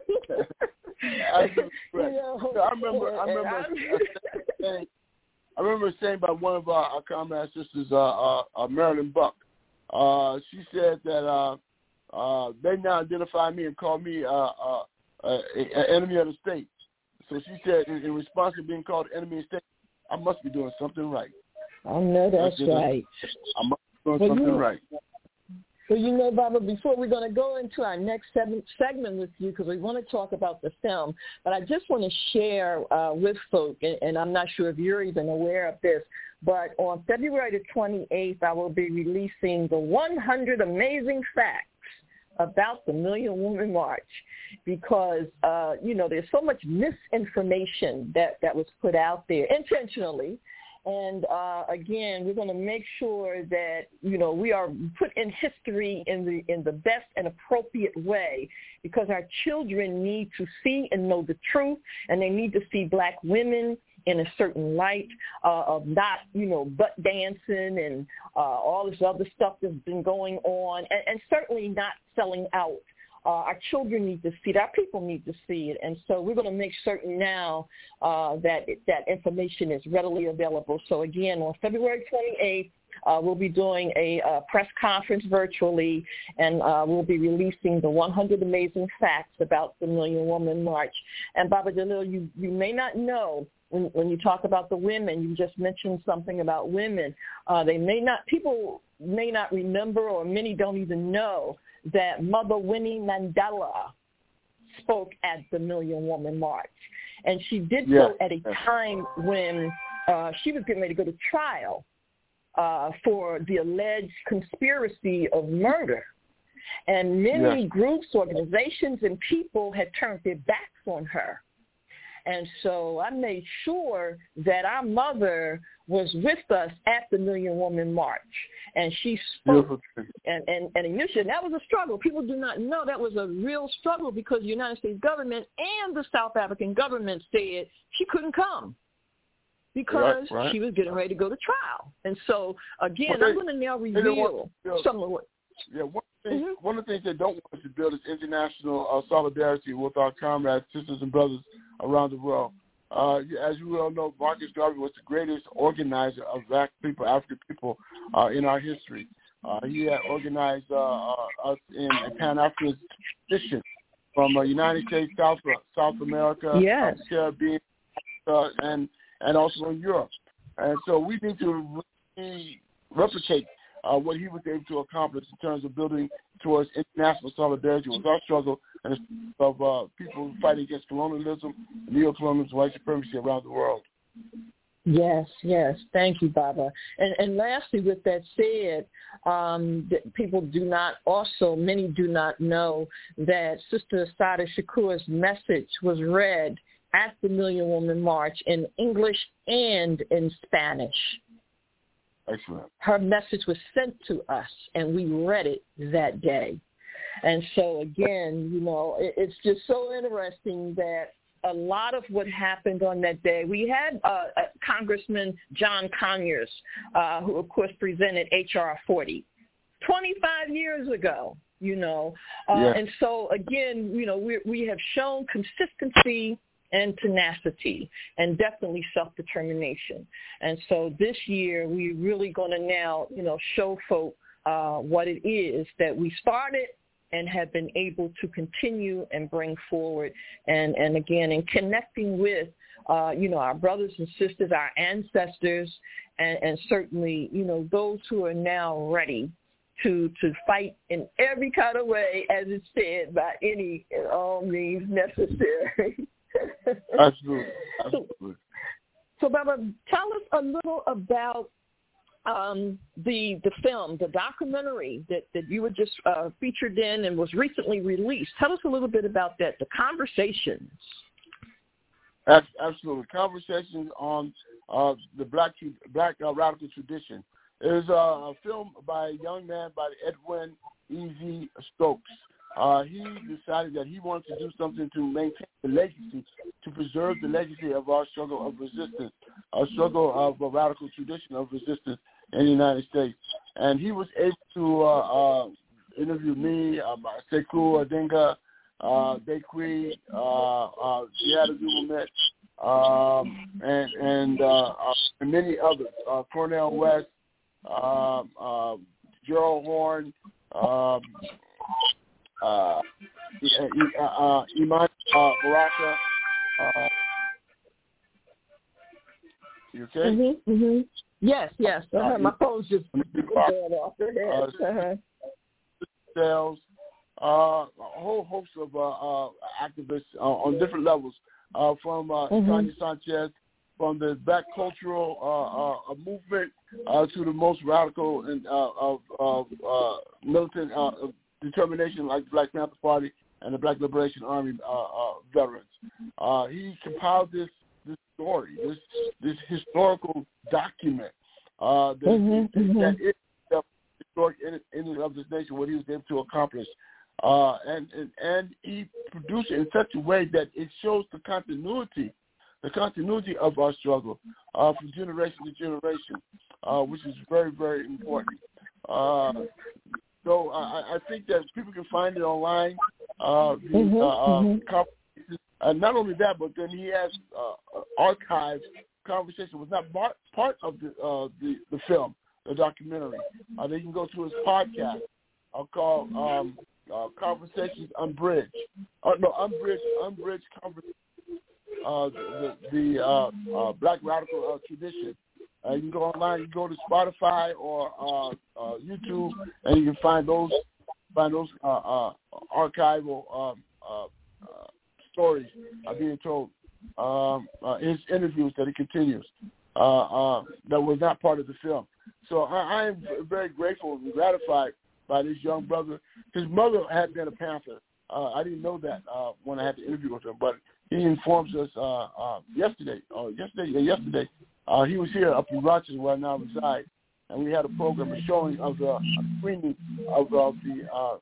you know, I remember, I remember, saying, I remember saying by one of our, our comrade sisters, uh, uh, uh, Marilyn Buck. Uh, she said that. Uh, Uh, they now identify me and call me uh, uh, uh, an enemy of the state. So she said, in, in response to being called enemy of the state, I must be doing something right. I know that's right. I must be doing well, something you, right. Well, you know, Baba, before we're going to go into our next segment with you, because we want to talk about the film, but I just want to share uh, with folk, and, and I'm not sure if you're even aware of this, but on February the twenty-eighth, I will be releasing the one hundred Amazing Facts about the Million Woman March, because, uh, you know, there's so much misinformation that, that was put out there intentionally. And, uh, again, we're going to make sure that, you know, we are put in history in the in the best and appropriate way, because our children need to see and know the truth, and they need to see black women in a certain light uh, of not, you know, butt dancing and uh, all this other stuff that's been going on, and, and certainly not selling out. Uh, our children need to see it. Our people need to see it. And so we're going to make certain now uh, that it, that information is readily available. So, again, on February twenty-eighth, uh, we'll be doing a uh, press conference virtually, and uh, we'll be releasing the one hundred Amazing Facts about the Million Woman March. And, Baba Jalil, you, you may not know, When, when you talk about the women, you just mentioned something about women. Uh, they may not, people may not remember, or many don't even know, that Mother Winnie Mandela spoke at the Million Woman March. And she did yeah. so at a time when uh, she was getting ready to go to trial uh, for the alleged conspiracy of murder. And many yeah. groups, organizations, and people had turned their backs on her. And so I made sure that our mother was with us at the Million Woman March, and she spoke. And, and, and initially, that was a struggle. People do not know that was a real struggle, because the United States government and the South African government said she couldn't come because right, right. she was getting ready to go to trial. And so, again, well, I'm going to now reveal some of what. Yeah, one thing, mm-hmm. one of the things they don't want us to build is international uh, solidarity with our comrades, sisters, and brothers around the world. Uh, as you well know, Marcus Garvey was the greatest organizer of black people, African people uh, in our history. Uh, he had organized uh, uh, us in a Pan-African tradition from uh, United States, South South America, yes. uh, Caribbean, uh, and and also in Europe. And so we need to really replicate uh, what he was able to accomplish in terms of building towards international solidarity with our struggle and of uh, people fighting against colonialism, neo-colonialism, white supremacy around the world. Yes, yes. Thank you, Baba. And, and lastly, with that said, um, that people do not also, many do not know that Sister Assata Shakur's message was read at the Million Woman March in English and in Spanish. Excellent. Her message was sent to us, and we read it that day. And so, again, you know, it, it's just so interesting that a lot of what happened on that day, we had uh, Congressman John Conyers, uh, who, of course, presented H R forty twenty-five years ago, you know. Uh, yeah. And so, again, you know, we, we have shown consistency and tenacity and definitely self-determination. And so this year, we're really going to now, you know, show folk uh, what it is that we started and have been able to continue and bring forward. And, and again, in connecting with, uh, you know, our brothers and sisters, our ancestors, and, and certainly, you know, those who are now ready to to fight in every kind of way, as it's said, by any and all means necessary. Absolutely. Absolutely. So, so, Baba, tell us a little about Um, the the film, the documentary that, that you were just uh, featured in and was recently released. Tell us a little bit about that, the conversations. Absolutely. Conversations on uh, the Black Black uh, Radical Tradition. It is uh, a film by a young man by Edwin E Z Stokes. Uh, he decided that he wanted to do something to maintain the legacy, to preserve the legacy of our struggle of resistance, our struggle of a radical tradition of resistance in the United States. And he was able to uh, uh, interview me, um, Sekou Odinga, uh, Dekwe, uh, uh, Giada Zubomet, um, and, and, uh, uh, and many others, uh, Cornel West, uh, uh, Gerald Horn, um, Uh, uh, uh, Iman uh, Baraka. Uh, you okay? Mm-hmm, mm-hmm. Yes, yes. Uh-huh. My phone's just going off. Uh, uh-huh. Sales, uh, a whole host of uh, uh, activists uh, on different levels, uh, from uh, mm-hmm. Tanya Sanchez, from the Black cultural uh, uh, movement uh, to the most radical and uh, of, of uh, militant uh, determination like the Black Panther Party and the Black Liberation Army uh, uh, veterans. Uh, he compiled this this story, this this historical document uh, that, mm-hmm, is, mm-hmm. that is the historic in, in and of this nation, what he was able to accomplish. Uh, and, and, and he produced it in such a way that it shows the continuity, the continuity of our struggle uh, from generation to generation, uh, which is very, very important. Uh, So uh, I think that people can find it online. Uh, the, mm-hmm, uh, mm-hmm. uh, not only that, but then he has uh, archived conversation. Was not part, part of the, uh, the the film, the documentary. Uh, they can go to his podcast. I'll call um, uh, Conversations Unbridged. Uh, no, Unbridged, Unbridged Conversations. Uh, the the uh, uh, Black Radical uh, Tradition. Uh, you can go online. You can go to Spotify or uh, uh, YouTube, and you can find those find those uh, uh, archival um, uh, uh, stories uh, being told. Um, uh, his interviews that he continues uh, uh, that was not part of the film. So I, I am very grateful and gratified by this young brother. His mother had been a Panther. Uh, I didn't know that uh, when I had the interview with him, but he informs us uh, uh, yesterday. Uh, yesterday, yeah, yesterday. Uh, he was here up in Rochester where I now reside, and we had a program, a showing of the a screening of, of the uh,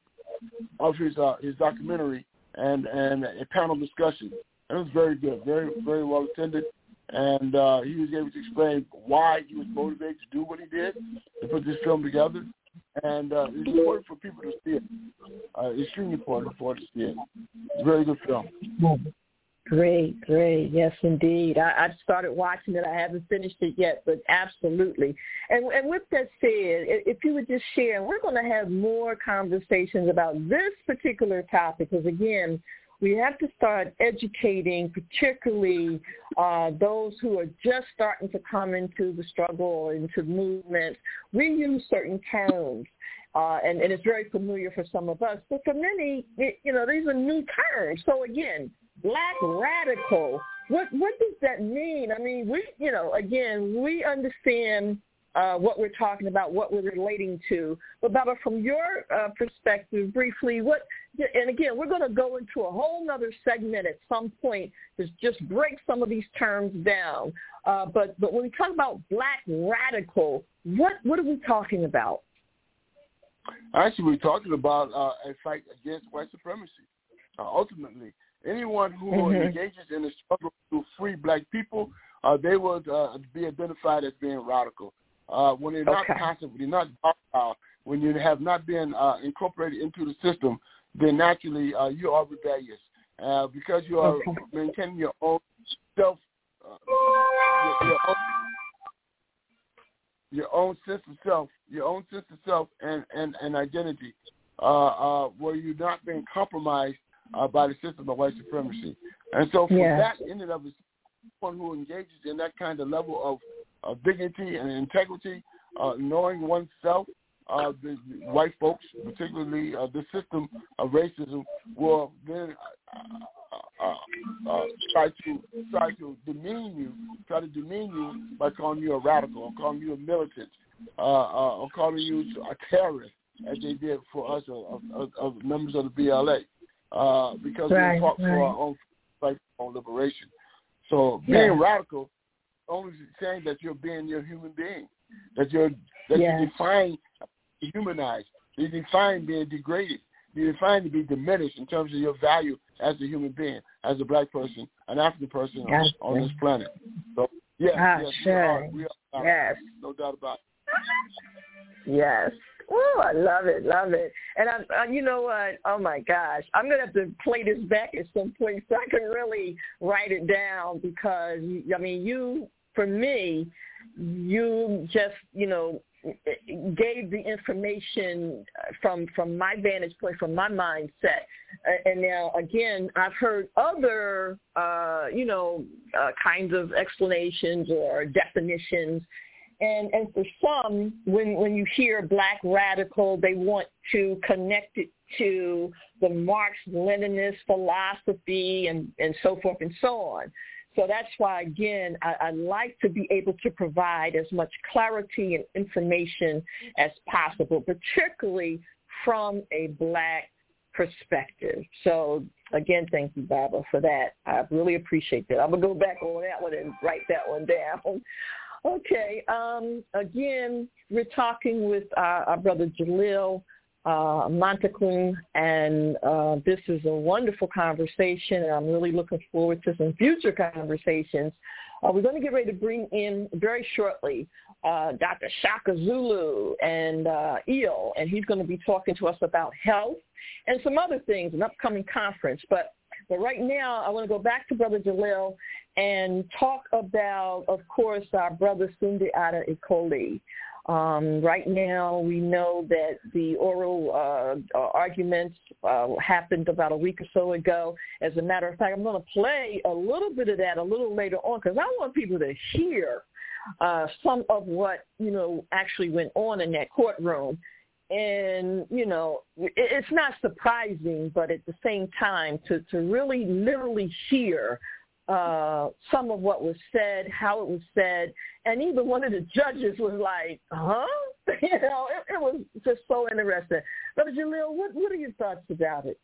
of his uh, his documentary and and a panel discussion. And it was very good, very very well attended, and uh, he was able to explain why he was motivated to do what he did to put this film together. And uh, it's important for people to see it. Uh, it's extremely important for us to see it. It's a very good film. Great, great. Yes, indeed. I, I started watching it. I haven't finished it yet, but absolutely. And, and with that said, if you would just share, and we're going to have more conversations about this particular topic, because, again, we have to start educating particularly uh, those who are just starting to come into the struggle, into the movement. We use certain terms, uh, and, and it's very familiar for some of us. But for many, it, you know, these are new terms. So, again, Black radical, what what does that mean? I mean, we, you know, again, we understand uh, what we're talking about, what we're relating to. But, Baba, from your uh, perspective, briefly, what, and again, we're going to go into a whole other segment at some point to just break some of these terms down. Uh, but, but when we talk about Black radical, what, what are we talking about? Actually, we're talking about uh, a fight against white supremacy, uh, ultimately. Anyone who mm-hmm. engages in the struggle to free Black people, uh, they would uh, be identified as being radical. Uh, when they're not okay. constant, when you're not docile, when you have not been uh, incorporated into the system, then naturally uh, you are rebellious uh, because you are okay. maintaining your own self, uh, your, your, own, your own sense of self, your own sense of self and, and, and identity, uh, uh, where you're not being compromised Uh, by the system of white supremacy. And so for yeah. that in and of itself, someone who engages in that kind of level of, of dignity and integrity, uh, knowing oneself, uh, the, the white folks, particularly uh, the system of racism, will then uh, uh, uh, try to try to demean you, try to demean you by calling you a radical, or calling you a militant, uh, uh, or calling you a terrorist, as they did for us, of, of, of members of the B L A. Uh, because right, we fought right. for our own fight for our own liberation. So being yeah. radical only saying that you're being your human being, that you're that yeah. you define humanized, you define being degraded, you define to be diminished in terms of your value as a human being, as a Black person, an African person on, on this planet. So yes, ah, yes, sure. we are, we are yes, no doubt about it. Yes. Oh, I love it, love it. And, I, I, you know what? Oh, my gosh. I'm going to have to play this back at some point so I can really write it down because, I mean, you, for me, you just, you know, gave the information from from my vantage point, from my mindset. And now, again, I've heard other, uh, you know, uh, kinds of explanations or definitions. And and for some, when, when you hear Black radical, they want to connect it to the Marx-Leninist philosophy and, and so forth and so on. So that's why, again, I, I like to be able to provide as much clarity and information as possible, particularly from a Black perspective. So, again, thank you, Baba, for that. I really appreciate that. I'm going to go back on that one and write that one down. Okay. Um, again, we're talking with our, our brother Jalil uh, Montague, and uh, this is a wonderful conversation, and I'm really looking forward to some future conversations. Uh, we're going to get ready to bring in very shortly uh, Doctor Shaka Zulu and uh, Eel, and he's going to be talking to us about health and some other things, an upcoming conference. But But right now, I want to go back to Brother Jalil and talk about, of course, our brother Sunday Ada Ikoli. Um, right now, we know that the oral uh, arguments uh, happened about a week or so ago. As a matter of fact, I'm going to play a little bit of that a little later on because I want people to hear uh, some of what, you know, actually went on in that courtroom. And, you know, it's not surprising, but at the same time, to, to really literally hear uh, some of what was said, how it was said, and even one of the judges was like, huh? You know, it, it was just so interesting. Brother Jalil, what, what are your thoughts about it?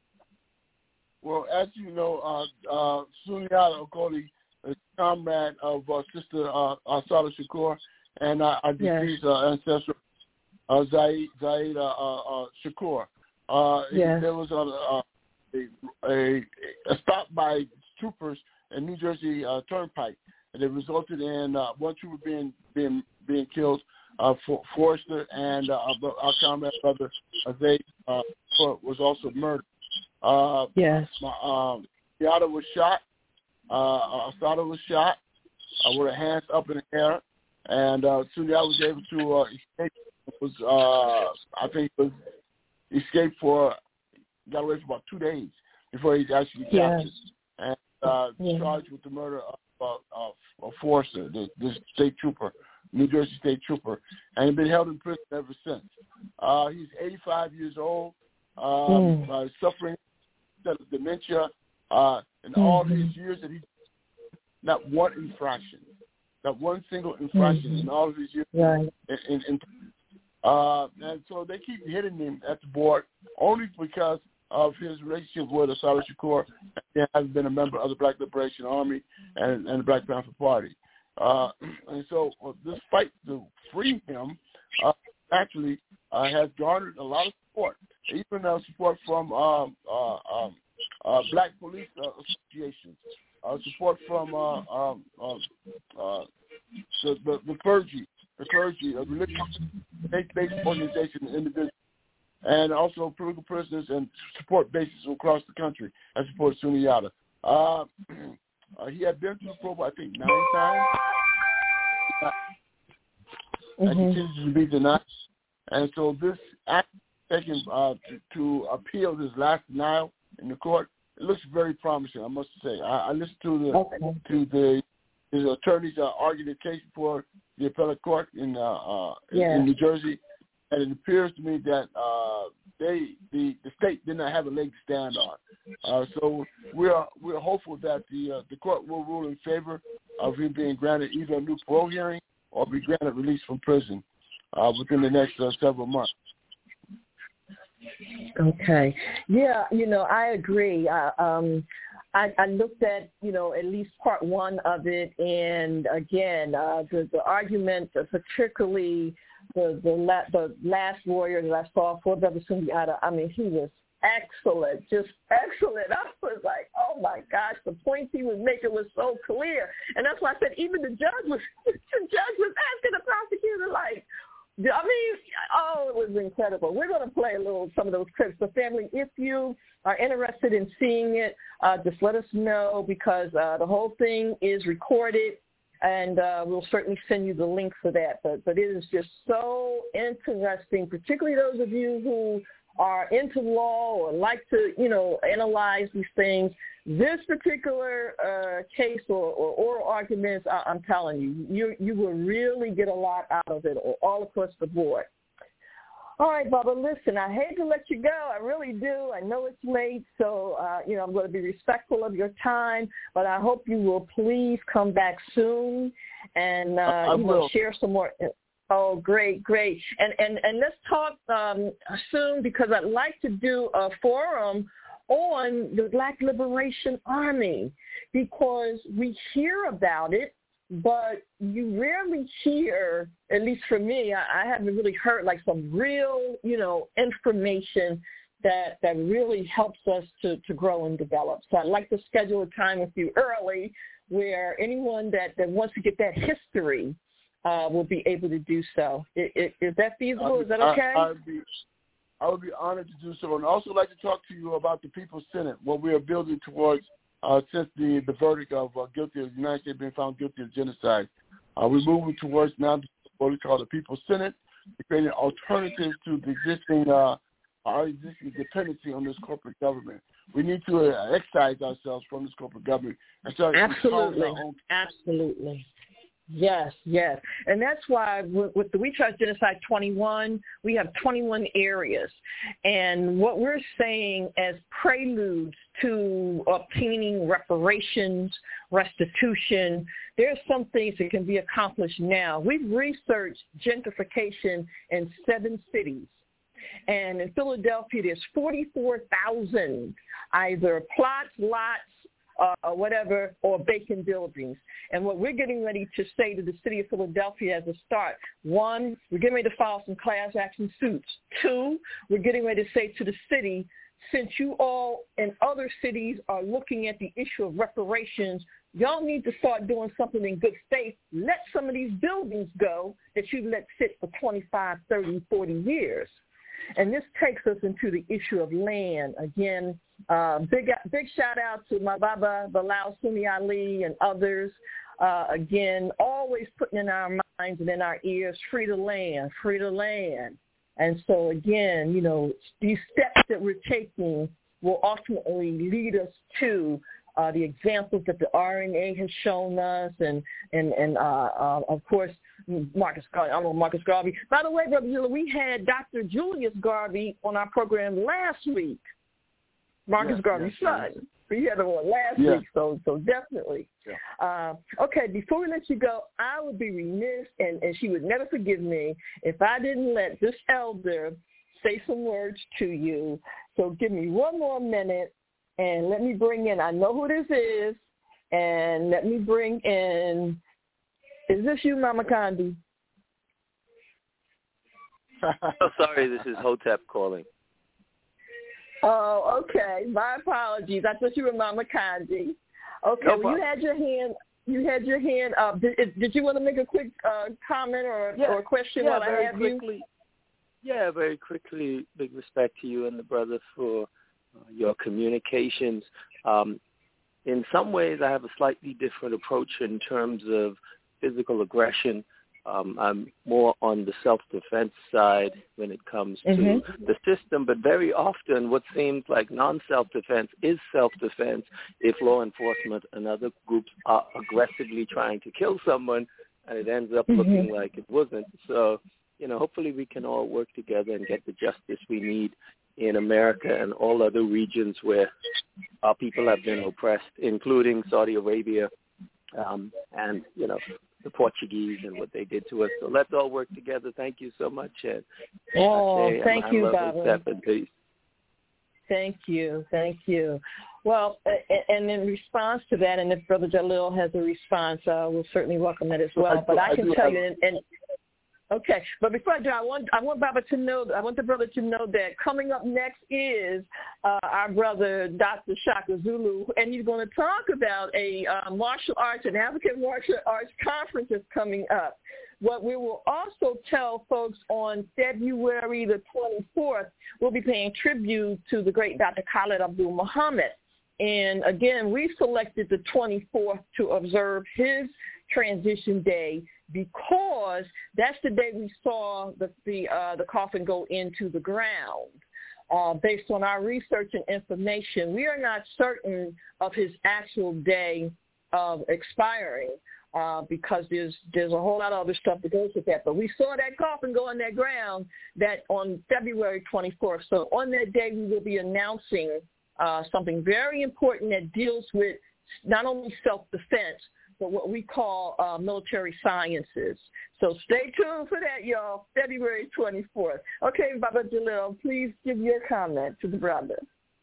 Well, as you know, uh, uh, Sunyata Okoli is a comrade of uh, Sister uh, Assata Shakur and uh, our deceased yes. uh, ancestor, Uh, Zaid, Zaid uh, uh, Shakur. Uh, yes. There was a, a, a, a stop by troopers in New Jersey uh, Turnpike, and it resulted in uh, one trooper being being being killed. Uh, for, Forrester and uh, our comrade brother uh, Zaid uh, was also murdered. Uh, yes. Um, Yada was shot uh, Assata was shot uh, with her hands up in the air, and uh, Sundiata was able to uh, escape. It was uh, I think it was escaped for got away for about two days before he actually yeah. captured and uh, yeah. charged with the murder of, uh, of, of Forster, the, the state trooper, New Jersey state trooper, and he's been held in prison ever since. Uh, he's eighty-five years old, um, mm. uh, suffering dementia, uh, and mm-hmm. all his years that he not one infraction, not one single infraction mm-hmm. in all of his years. Right. In, in, in, uh, and so they keep hitting him at the board only because of his relationship with Assata Shakur. He has been a member of the Black Liberation Army and, and the Black Panther Party. Uh, and so uh, this fight to free him uh, actually uh, has garnered a lot of support, even uh, support from um, uh, um, uh, black police uh, associations, uh, support from uh, um, uh, uh, the, the, the clergy, the clergy, a religious faith-based organization and individuals, and also political prisoners and support bases across the country that support Sundiata. Uh, uh, he had been through the program, I think, nine times. And mm-hmm. continues to be denied. And so this act taken uh, to, to appeal his last denial in the court, it looks very promising, I must say. I, I listened to the okay. to the his attorneys uh, argue the case before the appellate court in uh, uh, yeah. in New Jersey, and it appears to me that uh, they the, the state did not have a leg to stand on. Uh, so we are we're hopeful that the uh, the court will rule in favor of him being granted either a new parole hearing or be granted release from prison uh, within the next uh, several months. Okay. Yeah, you know, I agree. Uh, um, I, I looked at, you know, at least part one of it, and again, uh, the, the argument, particularly the the, la- the last lawyer that I saw for Brother Sundiata, I mean, he was excellent, just excellent. I was like, oh my gosh, the points he was making was so clear, and that's why I said even the judge was the judge was asking the prosecutor like. I mean, oh, it was incredible. We're going to play a little, some of those clips. So, family, if you are interested in seeing it, uh, just let us know because uh, the whole thing is recorded, and uh, we'll certainly send you the link for that. But, but it is just so interesting, particularly those of you who are into law or like to, you know, analyze these things. This particular uh, case or, or oral arguments, I, I'm telling you, you you will really get a lot out of it all across the board. All right, Baba, listen, I hate to let you go. I really do. I know it's late, so, uh, you know, I'm going to be respectful of your time, but I hope you will please come back soon and uh, you know, share some more. Oh, great, great. And, and, and let's talk um, soon because I'd like to do a forum on the Black Liberation Army because we hear about it, but you rarely hear, at least for me, I, I haven't really heard like some real, you know, information that, that really helps us to, to grow and develop. So I'd like to schedule a time with you early where anyone that, that wants to get that history uh, will be able to do so. Is, is that feasible? Is that okay? I, I'd be- I would be honored to do so. And I'd also like to talk to you about the People's Senate, what we are building towards uh, since the, the verdict of uh, guilty of the United States being found guilty of genocide. Uh, we're moving towards now what we call the People's Senate, creating alternatives to the existing, uh, our existing dependency on this corporate government. We need to uh, excise ourselves from this corporate government and start Absolutely. Our own. Absolutely. Yes, yes. And that's why with, with the We Trust Genocide twenty-one, we have twenty-one areas. And what we're saying as preludes to obtaining reparations, restitution, there's some things that can be accomplished now. We've researched gentrification in seven cities. And in Philadelphia, there's forty-four thousand either plots, lots, Uh, whatever, or vacant buildings. And what we're getting ready to say to the city of Philadelphia as a start, one, we're getting ready to file some class action suits. Two, we're getting ready to say to the city, since you all in other cities are looking at the issue of reparations, y'all need to start doing something in good faith. Let some of these buildings go that you let sit for twenty-five, thirty, forty years. And this takes us into the issue of land. Again, uh, big big shout out to my Baba Bilal Sunni Ali and others. Uh, again, always putting in our minds and in our ears, free the land, free the land. And so, again, you know, these steps that we're taking will ultimately lead us to uh, the examples that the R N A has shown us, and, and, and uh, uh, of course, Marcus Garvey. I don't know Marcus Garvey. By the way, Brother Zilla, we had Doctor Julius Garvey on our program last week, Marcus yes, Garvey's yes, son. yes. We had him on last yeah. week, so so definitely. Yeah. Uh, okay, before we let you go, I would be remiss, and, and she would never forgive me, if I didn't let this elder say some words to you. So give me one more minute, and let me bring in, I know who this is, and let me bring in, is this you, Mama Condi? Oh, sorry, this is Hotep calling. Oh, okay. My apologies. I thought you were Mama Condi. Okay, No well, you had your hand. You had your hand up. Did, did you want to make a quick uh, comment or yeah. or question yeah, while I very have quickly. you? Yeah, very quickly. Big respect to you and the brother for uh, your communications. Um, in some ways, I have a slightly different approach in terms of physical aggression. Um, I'm more on the self-defense side when it comes to mm-hmm. the system, but very often what seems like non-self-defense is self-defense if law enforcement and other groups are aggressively trying to kill someone and it ends up mm-hmm. looking like it wasn't. So, you know, hopefully we can all work together and get the justice we need in America and all other regions where our people have been oppressed, including Saudi Arabia um, and, you know, the Portuguese and what they did to us. So let's all work together. Thank you so much. And oh, say, thank you, Baba. Peace. Thank you. Thank you. Well, and in response to that, and if Brother Jalil has a response, uh, we'll certainly welcome that as well. But I can tell you, and, and okay, but before I do, I want I want Baba to know, I want the brother to know that coming up next is uh, our brother Doctor Shaka Zulu, and he's going to talk about a uh, martial arts and African martial arts conference that's coming up. What we will also tell folks on February the twenty-fourth, we'll be paying tribute to the great Doctor Khalid Abdul Muhammad. And again, we selected the twenty-fourth to observe his transition day because that's the day we saw the the, uh, the coffin go into the ground. Uh, based on our research and information, we are not certain of his actual day of expiring uh, because there's there's a whole lot of other stuff that goes with that. But we saw that coffin go in that ground that on February twenty-fourth. So on that day, we will be announcing uh, something very important that deals with not only self-defense, but what we call uh, military sciences. So stay tuned for that, y'all, February twenty-fourth. Okay, Baba Jalil, please give your comment to the brother.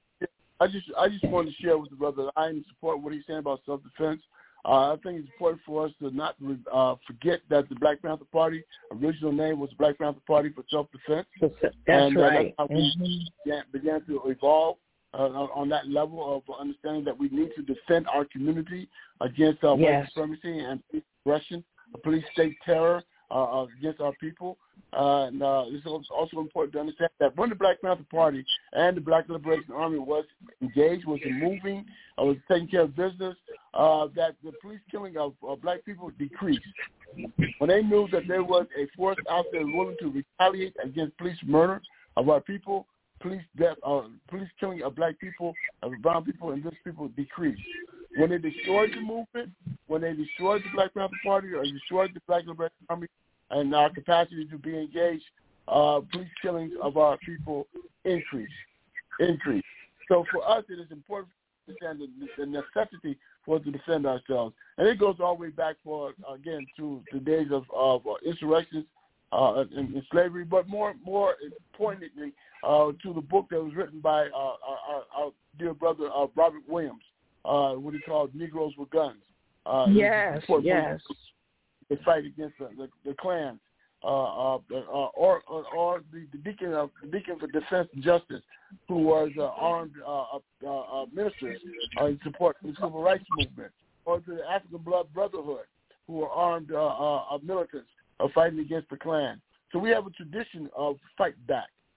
I just I just wanted to share with the brother that I am in support of what he's saying about self-defense. Uh, I think it's important for us to not uh, forget that the Black Panther Party original name was the Black Panther Party for Self-Defense. That's and, right. Uh, that's how we mm-hmm. began, began to evolve. Uh, on that level of understanding that we need to defend our community against uh, yes. white supremacy and police aggression, police state terror uh, against our people. Uh, and uh, it's also important to understand that when the Black Panther Party and the Black Liberation Army was engaged, was moving, uh, was taking care of business, uh, that the police killing of uh, black people decreased. When they knew that there was a force out there willing to retaliate against police murder of our people, police death, uh, police killing of black people, of brown people, and indigenous people decreased. When they destroyed the movement, when they destroyed the Black Panther Party or destroyed the Black Liberation Army and our capacity to be engaged, uh, police killings of our people increased. Increased. So for us, it is important to understand the, the necessity for us to defend ourselves. And it goes all the way back for, again, to the days of, of uh, insurrections uh, and, and slavery, but more more importantly, uh, to the book that was written by uh, our, our dear brother uh, Robert Williams, uh, what he called Negroes with Guns. Uh, yes, yes. The fight against the, the, the Klan, uh, uh, uh, or, or or the, the deacon of the deacon for Defense and Justice, who was uh, armed uh, uh, uh, ministers uh, in support of the Civil Rights Movement, or to the African Blood Brotherhood, who were armed uh, uh, militants uh, fighting against the Klan. So we have a tradition of fight back.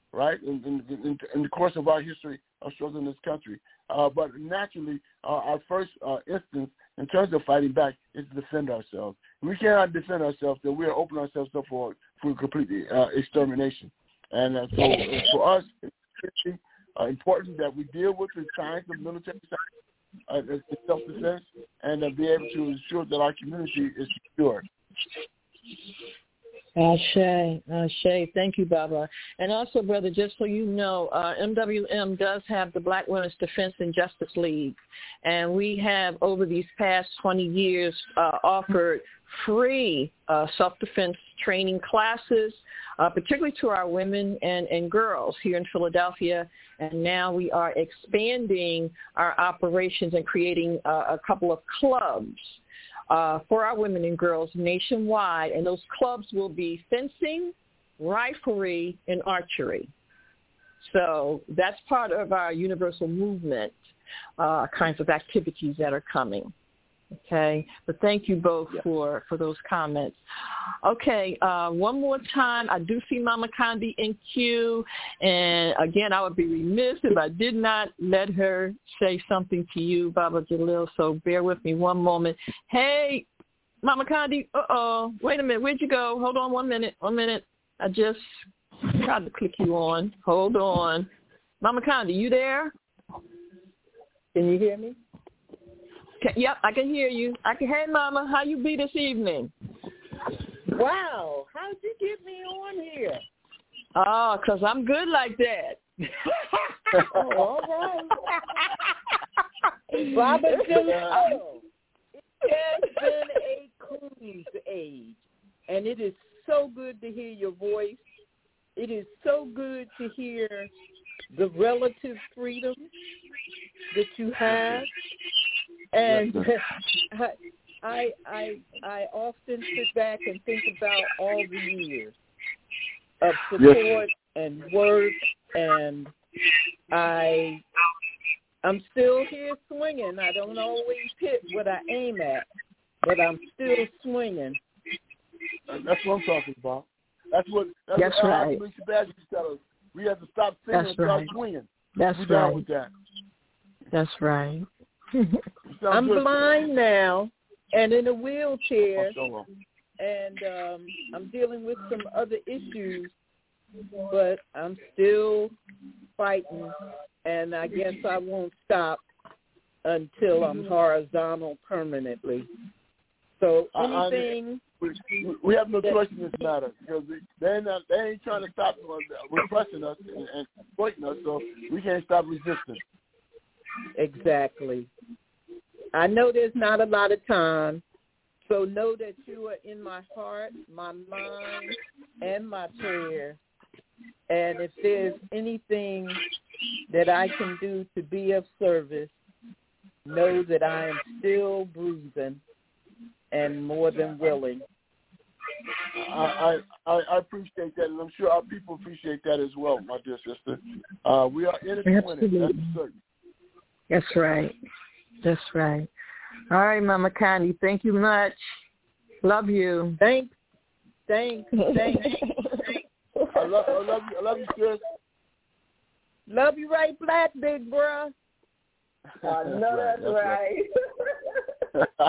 right, in, in, in, in the course of our history of struggling in this country. Uh, but naturally, uh, our first uh, instance in terms of fighting back is to defend ourselves. If we cannot defend ourselves, then we are opening ourselves up for, for complete uh, extermination. And uh, so uh, for us, it's really uh, important that we deal with the science of military science, uh, self-defense, and uh, be able to ensure that our community is secure. Ashe, Ashe. Thank you, Baba. And also, brother, just so you know, uh, M W M does have the Black Women's Defense and Justice League. And we have, over these past twenty years, uh, offered free uh, self-defense training classes, uh, particularly to our women and, and girls here in Philadelphia. And now we are expanding our operations and creating uh, a couple of clubs Uh, for our women and girls nationwide, and those clubs will be fencing, riflery, and archery. So that's part of our universal movement uh, kinds of activities that are coming. Okay, but thank you both yeah. for, for those comments. Okay, uh, one more time, I do see Mama Condi in queue, and again, I would be remiss if I did not let her say something to you, Baba Jalil, so bear with me one moment. Hey, Mama Condi, uh-oh, wait a minute, where'd you go? Hold on one minute, one minute. I just tried to click you on. Hold on. Mama Condi, you there? Can you hear me? Yep, I can hear you. I can. Hey, Mama, how you be this evening? Wow, how'd you get me on here? Oh, because I'm good like that. Oh, all right. Baba Jalil, it has been a cruise age, and it is so good to hear your voice. It is so good to hear the relative freedom that you have. And I, I, I, I often sit back and think about all the years of support and work, and I, I'm still here swinging. I don't always hit what I aim at, but I'm still swinging. That's what I'm talking about. That's what. That's, that's what right. Alice Sebastian tell us. We have to stop singing that's and start right. swinging. That's we right. down with that. That's right. I'm good. blind now and in a wheelchair, oh, so and um, I'm dealing with some other issues, but I'm still fighting, and I guess I won't stop until I'm horizontal permanently. So anything... I, I, we, we have no that, choice in this matter, because they not, they ain't trying to stop repressing us and, and exploiting us, so we can't stop resisting. Exactly. I know there's not a lot of time, so know that you are in my heart, my mind, and my prayer. And if there's anything that I can do to be of service, know that I am still breathing and more than willing. I, I, I appreciate that, and I'm sure our people appreciate that as well, my dear sister. Uh, we are in it to win it, that's certain. That's right. That's right. All right, Mama Condi, thank you much. Love you. Thanks. Thanks. Thanks. I love, I love you. I love you, sis. Love you right back, big bro. I know that's, that's right. right.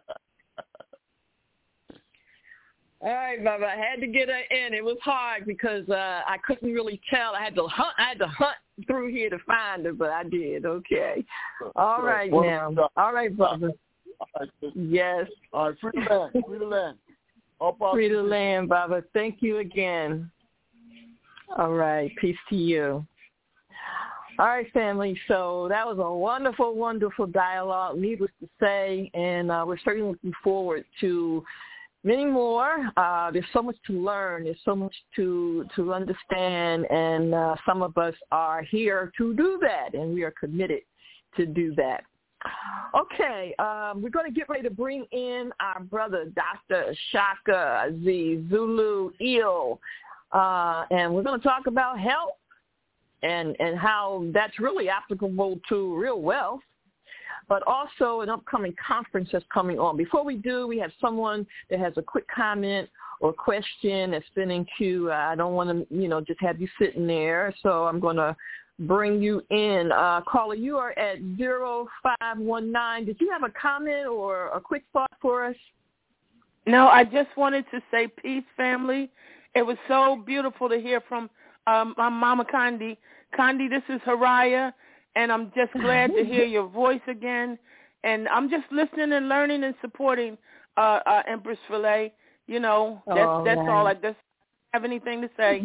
All right, Baba. I had to get her in. It was hard because uh, I couldn't really tell. I had to hunt. I had to hunt through here to find her, but I did. Okay. All right now. All right, Baba. Yes. All right, free the land. Free the land. Free the land, Baba. Thank you again. All right. Peace to you. All right, family. So that was a wonderful, wonderful dialogue, needless to say, and uh, we're certainly looking forward to many more. Uh, there's so much to learn. There's so much to to understand, and uh, some of us are here to do that, and we are committed to do that. Okay, um, we're going to get ready to bring in our brother, Doctor Shaka Z. Zulu Eel, uh, and we're going to talk about health and, and how that's really applicable to real wealth, but also an upcoming conference that's coming on. Before we do, we have someone that has a quick comment or question that's been in queue. I don't want to, you know, just have you sitting there. So I'm going to bring you in. Uh, caller, you are at zero five one nine. Did you have a comment or a quick thought for us? No, I just wanted to say peace, family. It was so beautiful to hear from um, my Mama Condi. Condi, this is Haraya, and I'm just glad to hear your voice again. And I'm just listening and learning and supporting uh, uh, Empress Philae. You know, that's, oh, that's all. I just have anything to say.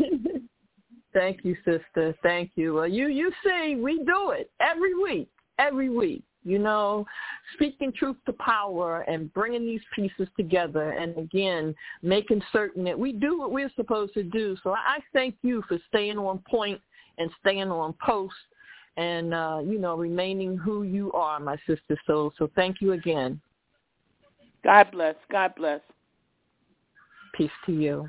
Thank you, sister. Thank you. Well, you, you see, we do it every week, every week. You know, speaking truth to power and bringing these pieces together and, again, making certain that we do what we're supposed to do. So I thank you for staying on point and staying on post and, uh, you know, remaining who you are, my sister. So, so thank you again. God bless. God bless. Peace to you.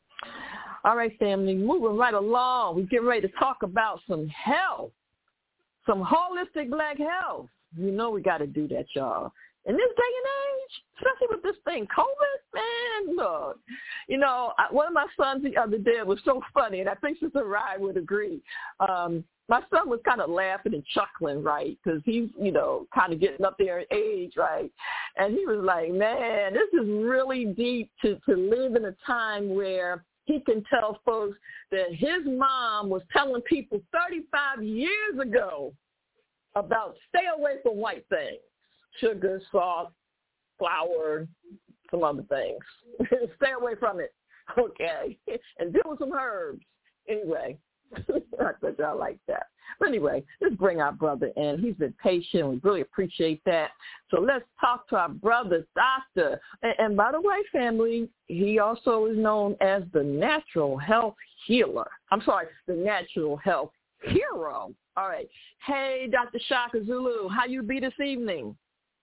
All right, family, moving right along. We're getting ready to talk about some health, some holistic black health. You know we got to do that, y'all. In this day and age, especially with this thing, COVID, man, look. You know, I, one of my sons the other day was so funny, and I think Sister Rye would agree. Um, my son was kind of laughing and chuckling, right, because he's, you know, kind of getting up there in age, right? And he was like, man, this is really deep to, to live in a time where he can tell folks that his mom was telling people thirty-five years ago about stay away from white things, sugar, salt, flour, some other things. Stay away from it, okay? And deal with some herbs. Anyway, I thought y'all like that. But anyway, let's bring our brother in. He's been patient. We really appreciate that. So let's talk to our brother, Doctor. And, and by the way, family, he also is known as the natural health healer. I'm sorry, the natural health hero. All right. Hey, Doctor Shaka Zulu, how you be this evening?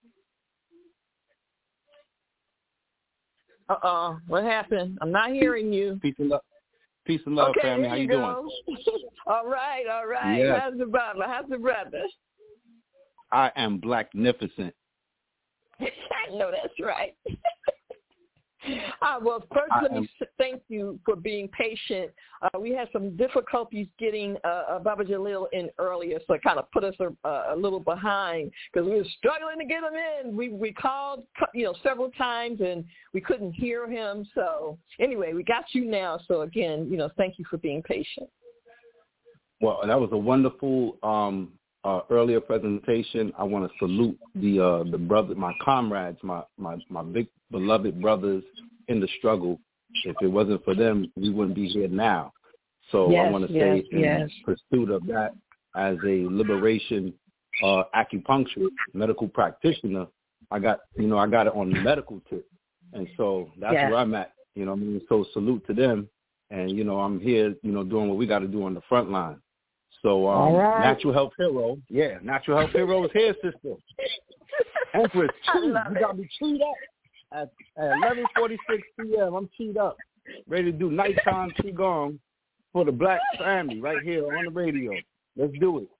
Uh-uh. What happened? I'm not hearing you. Peace and love. Peace and love, okay, family. How you, you doing? all right, all right. Yes. How's the brother? How's the brother? I am blacknificent. I know that's right. Uh, well, first, I let am. me thank you for being patient. Uh, we had some difficulties getting uh, Baba Jalil in earlier, so it kind of put us a, a little behind because we were struggling to get him in. We we called, you know, several times and we couldn't hear him. So anyway, we got you now. So again, you know, thank you for being patient. Well, that was a wonderful um, uh, earlier presentation. I want to salute the uh, the brother, my comrades, my, my my big beloved brothers in the struggle. If it wasn't for them, we wouldn't be here now. So yes, I want to yes, say in yes. pursuit of that, as a liberation uh, acupuncturist, medical practitioner, I got, you know, I got it on the medical tip. And so that's yes. where I'm at. You know what I mean? So salute to them. And, you know, I'm here, you know, doing what we got to do on the front line. So um, right. Natural Health Hero. Yeah, Natural Health Hero is here, sister. Empress, you got me chewed up. At, at eleven forty-six p.m., I'm teed up, ready to do nighttime qigong for the black family right here on the radio. Let's do it.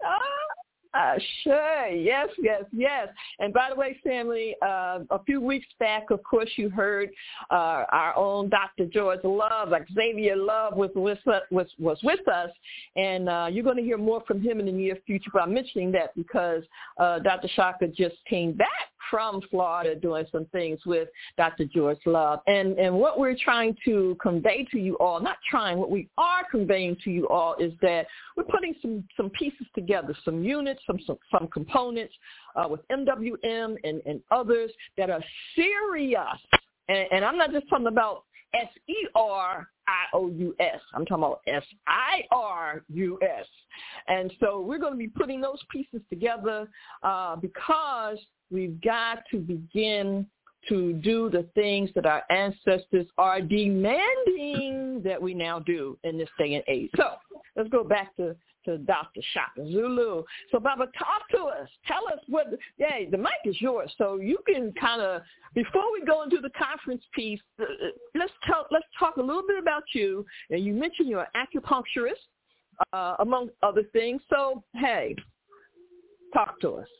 Uh, sure. Yes, yes, yes. And by the way, family, uh, a few weeks back, of course, you heard uh, our own Doctor George Love, Xavier Love was with, was, was with us, and uh, you're going to hear more from him in the near future. But I'm mentioning that because uh, Doctor Shaka just came back from Florida doing some things with Doctor George Love. And, and what we're trying to convey to you all, not trying, what we are conveying to you all is that we're putting some, some pieces together, some units, some, some, some components uh, with M W M and, and others that are serious. And, and I'm not just talking about S E R I O U S. I'm talking about S I R U S. And so we're going to be putting those pieces together uh, because we've got to begin to do the things that our ancestors are demanding that we now do in this day and age. So let's go back to, to Doctor Shaka Zulu. So, Baba, talk to us. Tell us what, yeah, the mic is yours. So you can kind of, before we go into the conference piece, uh, let's, tell, let's talk a little bit about you. And you mentioned you're an acupuncturist, uh, among other things. So, hey, talk to us.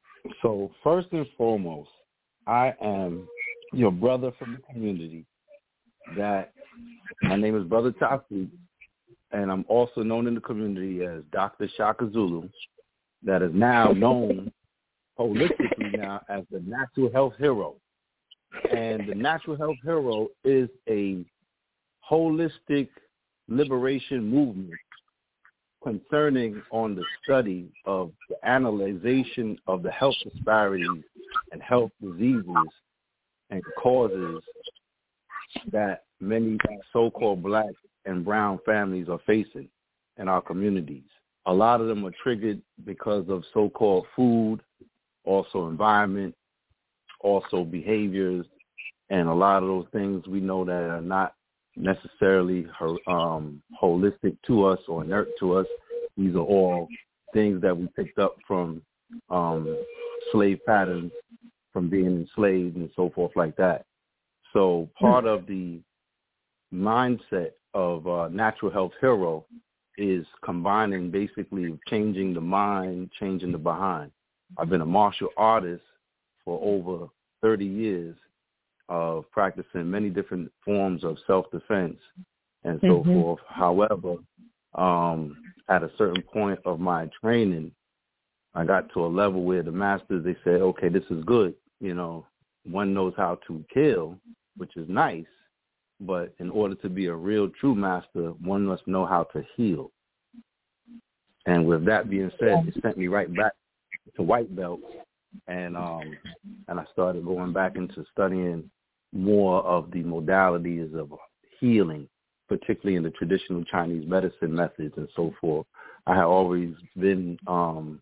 So first and foremost, I am your brother from the community, that my name is Brother Tafi, and I'm also known in the community as Doctor Shaka Zulu, that is now known holistically now as the Natural Health Hero. And the Natural Health Hero is a holistic liberation movement concerning on the study of the analyzation of the health disparities and health diseases and causes that many so-called black and brown families are facing in our communities. A lot of them are triggered because of so-called food, also environment, also behaviors, and a lot of those things we know that are not necessarily um, holistic to us or inert to us. These are all things that we picked up from um, slave patterns, from being enslaved and so forth like that. So part of the mindset of uh, Natural Health Hero is combining basically changing the mind, changing the behind. I've been a martial artist for over thirty years of practicing many different forms of self-defense and so mm-hmm. forth. However, um, at a certain point of my training, I got to a level where the masters, they said, okay, this is good. You know, one knows how to kill, which is nice, but in order to be a real true master, one must know how to heal. And with that being said, it sent me right back to white belt, and um, and I started going back into studying more of the modalities of healing, particularly in the traditional Chinese medicine methods and so forth. I have always been um,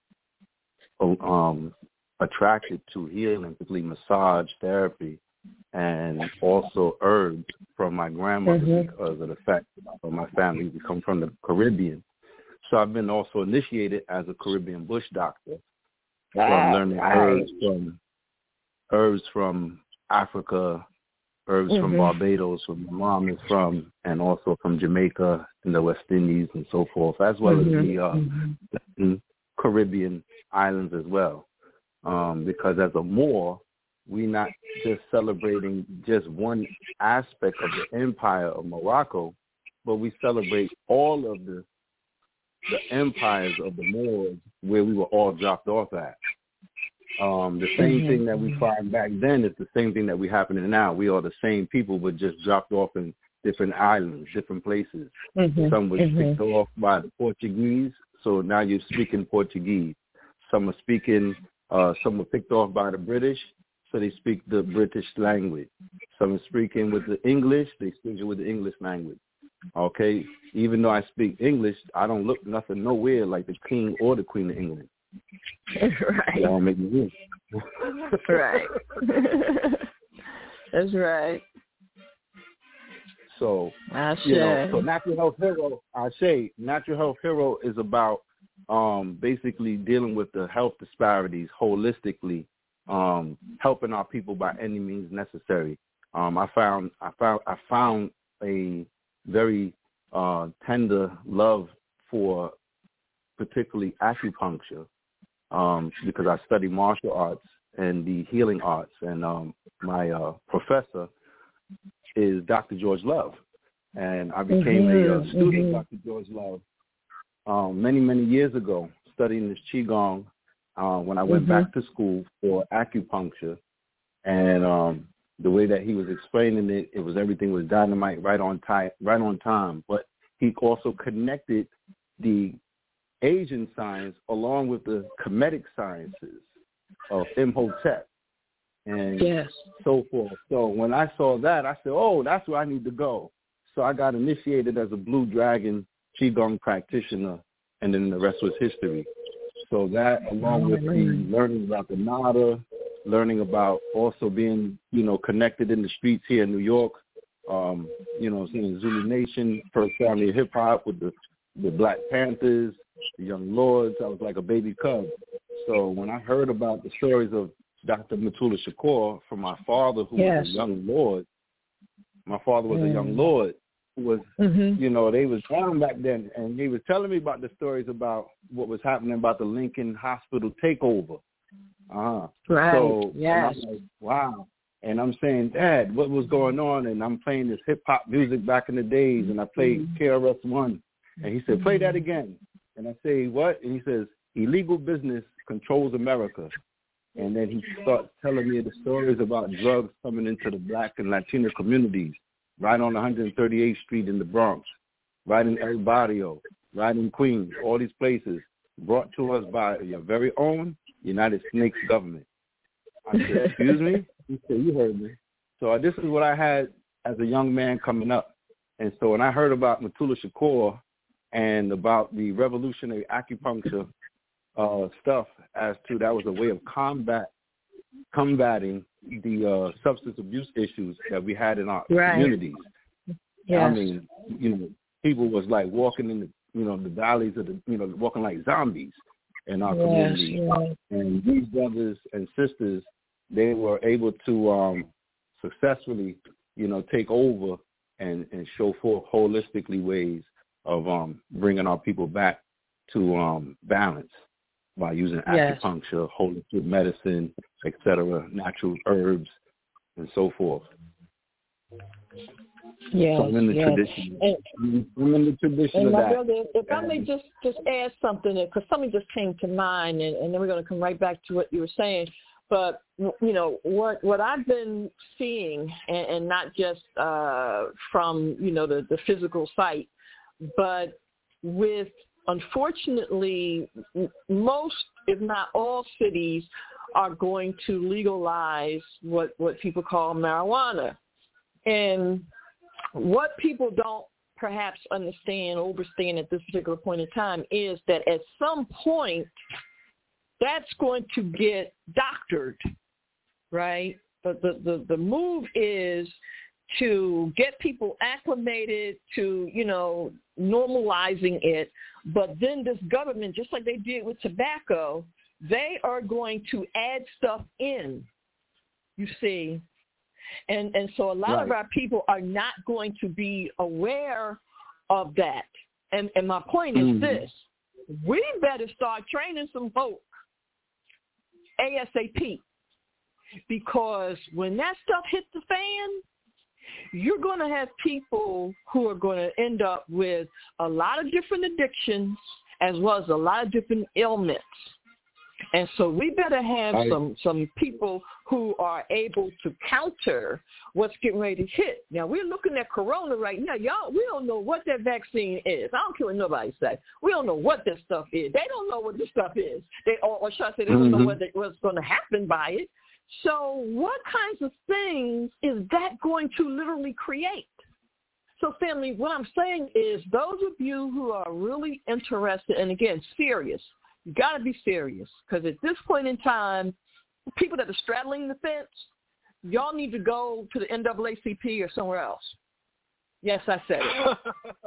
um, attracted to healing, particularly massage therapy, and also herbs from my grandmother mm-hmm. because of the fact of my family. We come from the Caribbean. So I've been also initiated as a Caribbean bush doctor. So I'm learning herbs from herbs from Africa, herbs mm-hmm. from Barbados, where my mom is from, and also from Jamaica and the West Indies and so forth, as well mm-hmm. as the uh, mm-hmm. Caribbean islands as well. Um, because as a Moor, we're not just celebrating just one aspect of the empire of Morocco, but we celebrate all of the the empires of the Moors where we were all dropped off at. Um, the same mm-hmm. thing that we find back then is the same thing that we happening now. We are the same people, but just dropped off in different islands, different places. Mm-hmm. Some were mm-hmm. picked off by the Portuguese, so now you're speaking Portuguese. Some are speaking, uh, some were picked off by the British, so they speak the British language. Some are speaking with the English, they speak with the English language. Okay, even though I speak English, I don't look nothing nowhere like the king or the queen of England. Right. That don't make me right. That's right. So, you know, so Natural Health Hero, I say Natural Health Hero is about um, basically dealing with the health disparities holistically, um, helping our people by any means necessary. Um, I found, I found, I found a very uh, tender love for particularly acupuncture um, because I study martial arts and the healing arts, and um, my uh, professor is Doctor George Love, and I became mm-hmm, a uh, student mm-hmm. of Doctor George Love um, many, many years ago, studying this Qigong uh, when I went mm-hmm. back to school for acupuncture, and um, the way that he was explaining it, it was everything was dynamite, right on time, right on time. But he also connected the Asian science along with the Kemetic sciences of Imhotep and yes. so forth. So when I saw that, I said, "Oh, that's where I need to go." So I got initiated as a Blue Dragon Qigong practitioner, and then the rest was history. So that, along with the learning about the Nada, learning about also being, you know, connected in the streets here in New York, um, you know, seeing Zulu Nation, first family of hip hop with the, the Black Panthers, the Young Lords. I was like a baby cub. So when I heard about the stories of Doctor Mutulu Shakur from my father, who yes. was a young lord, my father was mm. a young lord, who was, mm-hmm. you know, they was down back then, and he was telling me about the stories about what was happening about the Lincoln Hospital takeover. Uh-huh. Right. So yes. I'm like, wow. And I'm saying, Dad, what was going on? And I'm playing this hip-hop music back in the days, and I played K R S One. And he said, play that again. And I say, what? And he says, illegal business controls America. And then he starts telling me the stories about drugs coming into the black and Latino communities, right on one hundred thirty-eighth Street in the Bronx, right in El Barrio, right in Queens, all these places brought to us by your very own United Snakes government. I said, excuse me? He said, you heard me. So uh, this is what I had as a young man coming up. And so when I heard about Mutulu Shakur and about the revolutionary acupuncture uh, stuff as to that was a way of combat combating the uh, substance abuse issues that we had in our right. communities. Yes. I mean, you know, people was like walking in the, you know, the valleys of the, you know, walking like zombies in our yes, community. Yes. And these brothers and sisters, they were able to um, successfully, you know, take over and, and show forth holistically ways of um, bringing our people back to um, balance by using yes. acupuncture, holistic medicine, et cetera, natural herbs, and so forth. Yes, so I'm in the yes. tradition. And, I'm in the tradition and of my that. brother, if I may just, just add something, because something just came to mind, and, and then we're going to come right back to what you were saying. But, you know, what what I've been seeing, and, and not just uh, from, you know, the, the physical site, but with, unfortunately, most, if not all cities are going to legalize what, what people call marijuana. And what people don't perhaps understand, overstand at this particular point in time is that at some point, that's going to get doctored, right? The, the, the, the move is to get people acclimated to, you know, normalizing it. But then this government, just like they did with tobacco, they are going to add stuff in, you see. And and so a lot right. of our people are not going to be aware of that. And and my point is mm-hmm. this. We better start training some folk ASAP, because when that stuff hits the fan, you're going to have people who are going to end up with a lot of different addictions as well as a lot of different ailments. And so we better have I, some, some people who are able to counter what's getting ready to hit. Now, we're looking at corona right now. Y'all, we don't know what that vaccine is. I don't care what nobody say. We don't know what this stuff is. They don't know what this stuff is. They, or, or should I say, they don't mm-hmm. know what they, what's going to happen by it. So what kinds of things is that going to literally create? So, family, what I'm saying is those of you who are really interested, and, again, serious, you got to be serious, because at this point in time, people that are straddling the fence, y'all need to go to the N double A C P or somewhere else. Yes, I said it.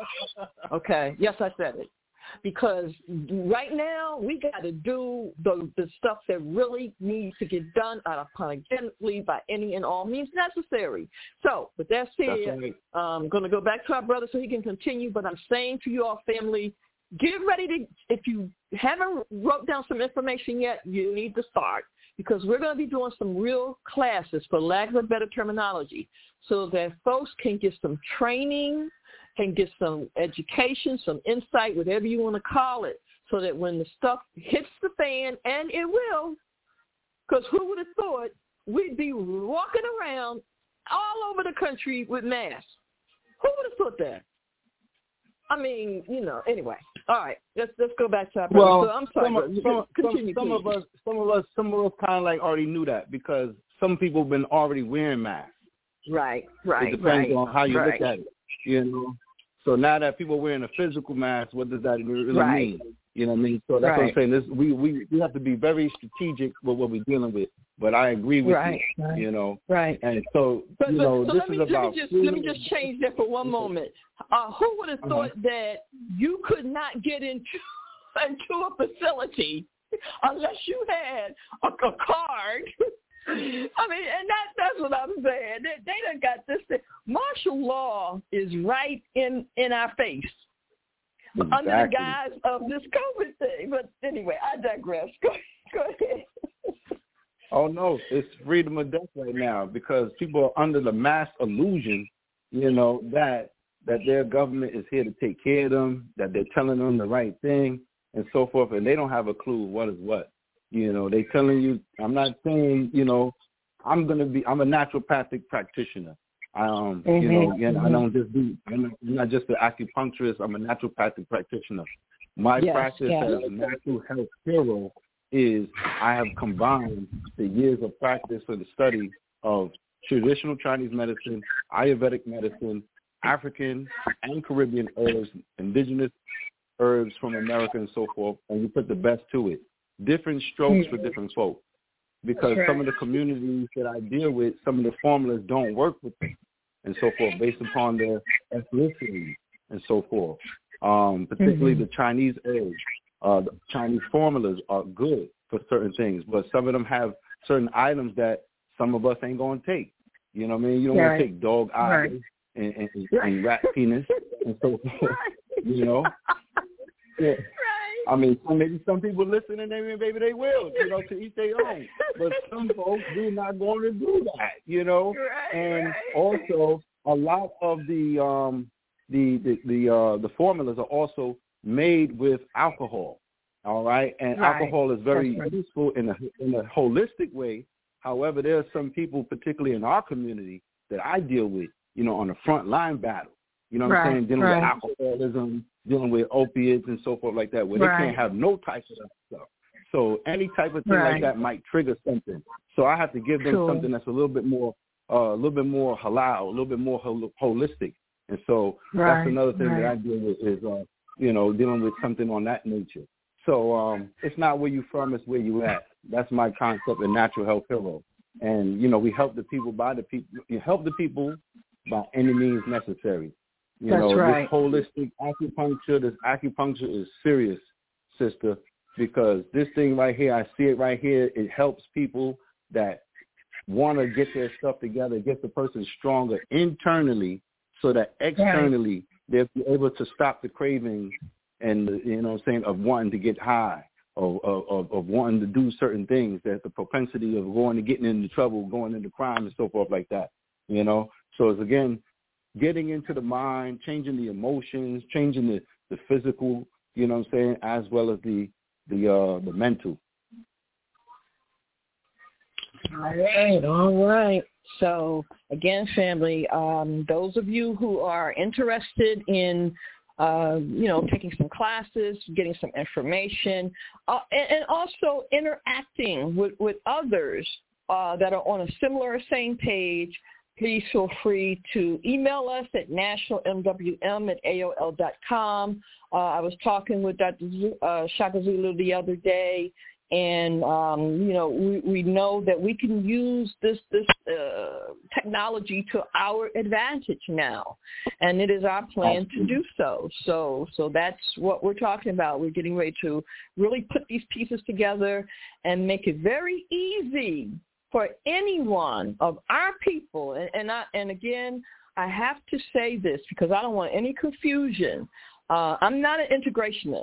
Okay, yes, I said it. Because right now, we got to do the, the stuff that really needs to get done unapologetically by any and all means necessary. So, with that said, right. I'm going to go back to our brother so he can continue, but I'm saying to you all, family, get ready to, if you haven't wrote down some information yet, you need to start, because we're going to be doing some real classes, for lack of a better terminology, so that folks can get some training, can get some education, some insight, whatever you want to call it, so that when the stuff hits the fan, and it will, because who would have thought we'd be walking around all over the country with masks? Who would have thought that? I mean, you know, anyway. All right, let's let's go back to our brother. Well, so I'm sorry, some, some, continue, some, some of us, some of us, some of us kind of like already knew that, because some people have been already wearing masks. Right, right, It depends right, on how you right. look at it, you know. So now that people are wearing a physical mask, what does that really right. mean? You know what I mean? So that's right. what I'm saying. This, we, we we have to be very strategic with what we're dealing with. But I agree with right. you. Right. You know. Right. And so but, you but, know, so this let me, is about. Let me just let me just change that for one moment. Uh, who would have thought uh-huh. that you could not get into into a facility unless you had a, a card? I mean, and that, that's what I'm saying. They, they done got this thing. Martial law is right in, in our face exactly. under the guise of this COVID thing. But anyway, I digress. Go, go ahead. Oh, no, it's freedom of death right now because people are under the mass illusion, you know, that that their government is here to take care of them, that they're telling them the right thing and so forth, and they don't have a clue what is what. You know, they telling you, I'm not saying, you know, I'm going to be, I'm a naturopathic practitioner. Um, mm-hmm. You know, again, mm-hmm. I don't just do, I'm not, I'm not just an acupuncturist, I'm a naturopathic practitioner. My yes, practice yes. as a natural health hero is I have combined the years of practice for the study of traditional Chinese medicine, Ayurvedic medicine, African and Caribbean herbs, indigenous herbs from America and so forth, and you put the best to it. Different strokes mm-hmm. for different folks. Because right. some of the communities that I deal with, some of the formulas don't work with them and so forth based upon their ethnicity and so forth. Um, particularly mm-hmm. the Chinese herbs. Uh, the Chinese formulas are good for certain things, but some of them have certain items that some of us ain't going to take. You know what I mean? You don't right. want to take dog eyes right. and, and, and, and rat penis and so forth, you know? Yeah. I mean, maybe some people listen and maybe, maybe they will, you know, to each their own. But some folks do not going to do that, you know? Right, and right. also, a lot of the um, the the the, uh, the formulas are also made with alcohol, all right? And right. alcohol is very right. useful in a in a holistic way. However, there are some people, particularly in our community, that I deal with, you know, on the front line battle. You know what right. I'm saying? Dealing right. with alcoholism, dealing with opiates and so forth like that, where right. they can't have no type of that stuff. So any type of thing right. like that might trigger something. So I have to give them cool. something that's a little bit more, uh, a little bit more halal, a little bit more hol- holistic. And so right. that's another thing right. that I deal with is, uh, you know, dealing with something on that nature. So um, it's not where you from, it's where you at. That's my concept of natural health hero. And, you know, we help the people by the people, you help the people by any means necessary. You That's know, right. this holistic acupuncture, this acupuncture is serious, sister, because this thing right here, I see it right here, it helps people that want to get their stuff together, get the person stronger internally so that externally right. they'll be able to stop the cravings and, the, you know what I'm saying, of wanting to get high, of, of, of wanting to do certain things, that the propensity of going to getting into trouble, going into crime and so forth like that, you know. So it's, again, getting into the mind, changing the emotions, changing the, the physical, you know what I'm saying, as well as the the uh, the mental. All right, all right. So again, family, um, those of you who are interested in, uh, you know, taking some classes, getting some information, uh, and, and also interacting with, with others uh, that are on a similar same page, please feel free to email us at national m w m at a o l dot com. Uh, I was talking with Doctor Z- uh, Shaka Zulu the other day, and, um, you know, we, we know that we can use this, this uh, technology to our advantage now, and it is our plan to do so. So so that's what we're talking about. We're getting ready to really put these pieces together and make it very easy for anyone of our people, and and, I, and again, I have to say this because I don't want any confusion. Uh, I'm not an integrationist.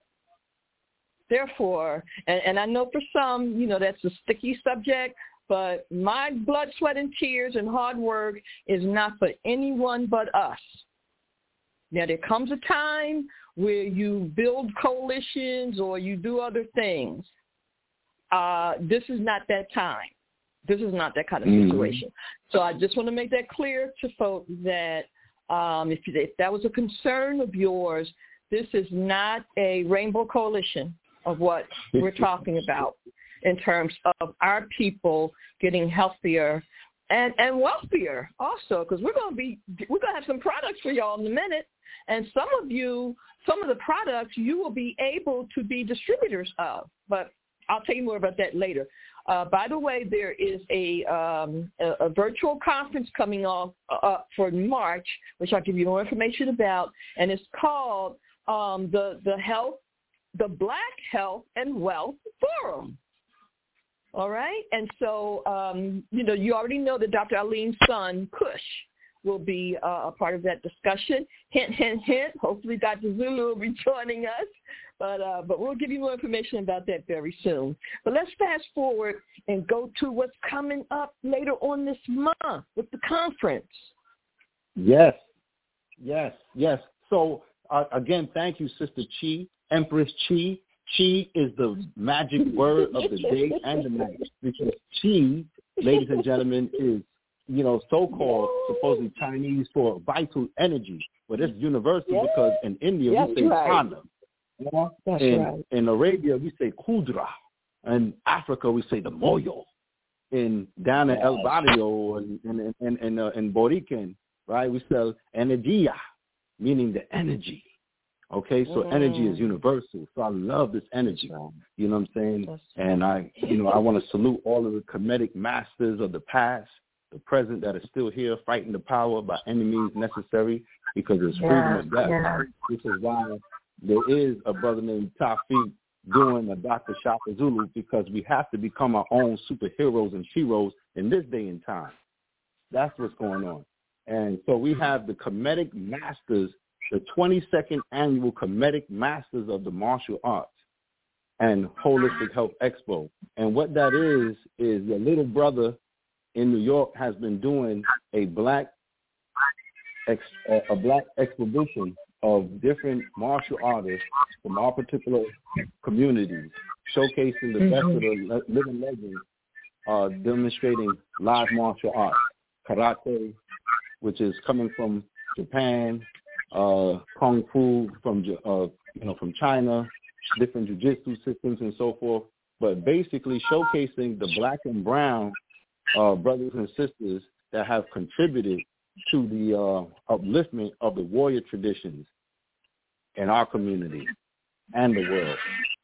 Therefore, and, and I know for some, you know, that's a sticky subject, but my blood, sweat, and tears and hard work is not for anyone but us. Now, there comes a time where you build coalitions or you do other things. Uh, this is not that time. This is not that kind of situation. Mm-hmm. So I just want to make that clear to folks that um, if, if that was a concern of yours, this is not a rainbow coalition of what we're talking about in terms of our people getting healthier and, and wealthier also, because we're going to be we're going to have some products for y'all in a minute, and some of you, some of the products you will be able to be distributors of, but I'll tell you more about that later. Uh, by the way, there is a, um, a, a virtual conference coming off uh, for March, which I'll give you more information about, and it's called um, the the Health, the Black Health and Wealth Forum. All right, and so um, you know you already know that Doctor Eileen's son, Kush, will be uh, a part of that discussion. Hint, hint, hint. Hopefully Doctor Zulu will be joining us. But uh, but we'll give you more information about that very soon. But let's fast forward and go to what's coming up later on this month with the conference. Yes, yes, yes. So, uh, again, thank you, Sister Chi, Empress Chi. Chi is the magic word of the day and the night, because Chi, ladies and gentlemen, is, you know, so-called supposedly Chinese for vital energy, but it's universal yes. because in India yes, we say right. prana. You know? That's in, right. in Arabia we say kudra. In Africa we say the moyo. In down in El Barrio and in in in, uh, in Borican, right, we say energia, meaning the energy. Okay, so mm. energy is universal. So I love this energy. Right. You know what I'm saying? That's and I, you know, I want to salute all of the Kemetic masters of the past, the present that is still here fighting the power by any means necessary, because it's freedom yeah. of death. Yeah. This is why there is a brother named Tafiq doing a Doctor Shaka Zulu, because we have to become our own superheroes and heroes in this day and time. That's what's going on. And so we have the Kemetic masters, the twenty-second annual Kemetic Masters of the Martial Arts and Holistic Health Expo. And what that is, is your little brother in New York has been doing a black ex, a black exhibition of different martial artists from our particular communities, showcasing the mm-hmm. best of the living legends, uh, demonstrating live martial arts, karate, which is coming from Japan, Uh, kung fu from uh, you know from China, different jiu-jitsu systems and so forth, but basically showcasing the black and brown uh, brothers and sisters that have contributed to the uh, upliftment of the warrior traditions in our community and the world.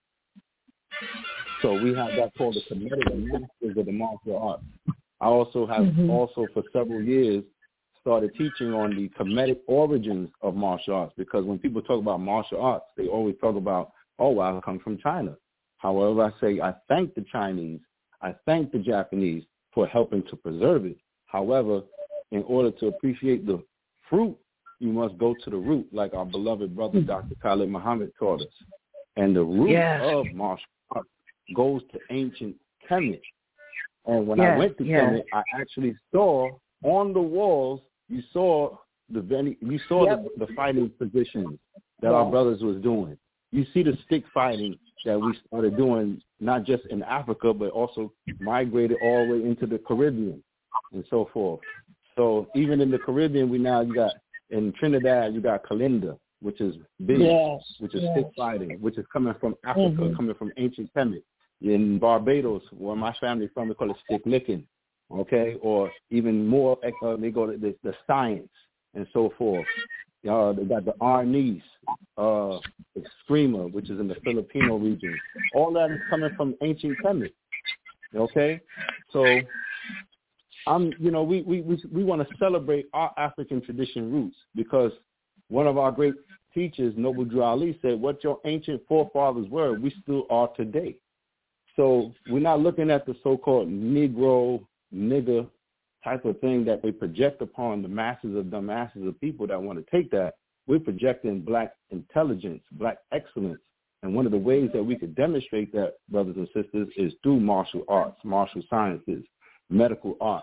So we have that called the Kemetic Masters of the Martial Arts. I also have mm-hmm. also for several years started teaching on the Kemetic origins of martial arts, because when people talk about martial arts, they always talk about, oh, well, I come from China. However, I say I thank the Chinese, I thank the Japanese for helping to preserve it. However, in order to appreciate the fruit, you must go to the root, like our beloved brother Doctor Khalid Muhammad taught us. And the root yes. of martial arts goes to ancient Kemet. And when yes. I went to yes. Kemet, I actually saw on the walls, you saw the you saw yep. the, the fighting positions that yeah. our brothers was doing. You see the stick fighting that we started doing, not just in Africa, but also migrated all the way into the Caribbean and so forth. So even in the Caribbean, we now you got in Trinidad, you got Kalinda, which is big, yes. which is yes. stick fighting, which is coming from Africa, mm-hmm. coming from ancient Kemet. In Barbados, where my family from, we call it stick licking. Okay, or even more, uh, they go to the, the science and so forth. Uh, they got the Arnis, uh, the Screamer, which is in the Filipino region. All that is coming from ancient Kemet. Okay, so I'm, you know, we we we, we want to celebrate our African tradition roots, because one of our great teachers, Noble Drew Ali, said, "What your ancient forefathers were, we still are today." So we're not looking at the so-called Negro, nigger type of thing that they project upon the masses of dumb masses of people that want to take that. We're projecting black intelligence, black excellence. And one of the ways that we could demonstrate that, brothers and sisters, is through martial arts, martial sciences, medical arts.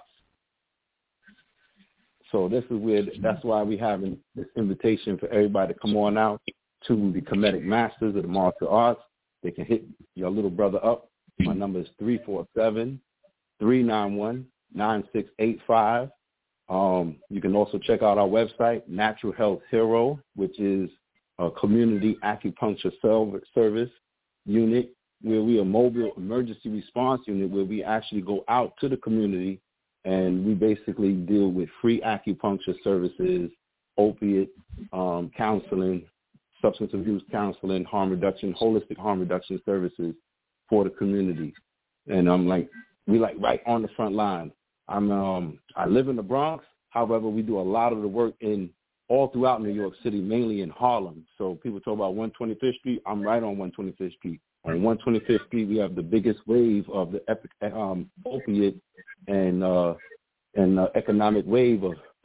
So this is where, that's why we have this invitation for everybody to come on out to the Kemetic Masters of the Martial Arts. They can hit your little brother up. My number is three four seven, three nine one, nine six eight five. Um, you can also check out our website, Natural Health Hero, which is a community acupuncture service unit, where we are a mobile emergency response unit, where we actually go out to the community and we basically deal with free acupuncture services, opiate um, counseling, substance abuse counseling, harm reduction, holistic harm reduction services for the community. And I'm like, we like right on the front line. I'm um I live in the Bronx. However, we do a lot of the work in all throughout New York City, mainly in Harlem. So people talk about one twenty-fifth Street. I'm right on one twenty-fifth Street. On one twenty-fifth Street, we have the biggest wave of the epic um, opiate and uh, and uh, economic wave of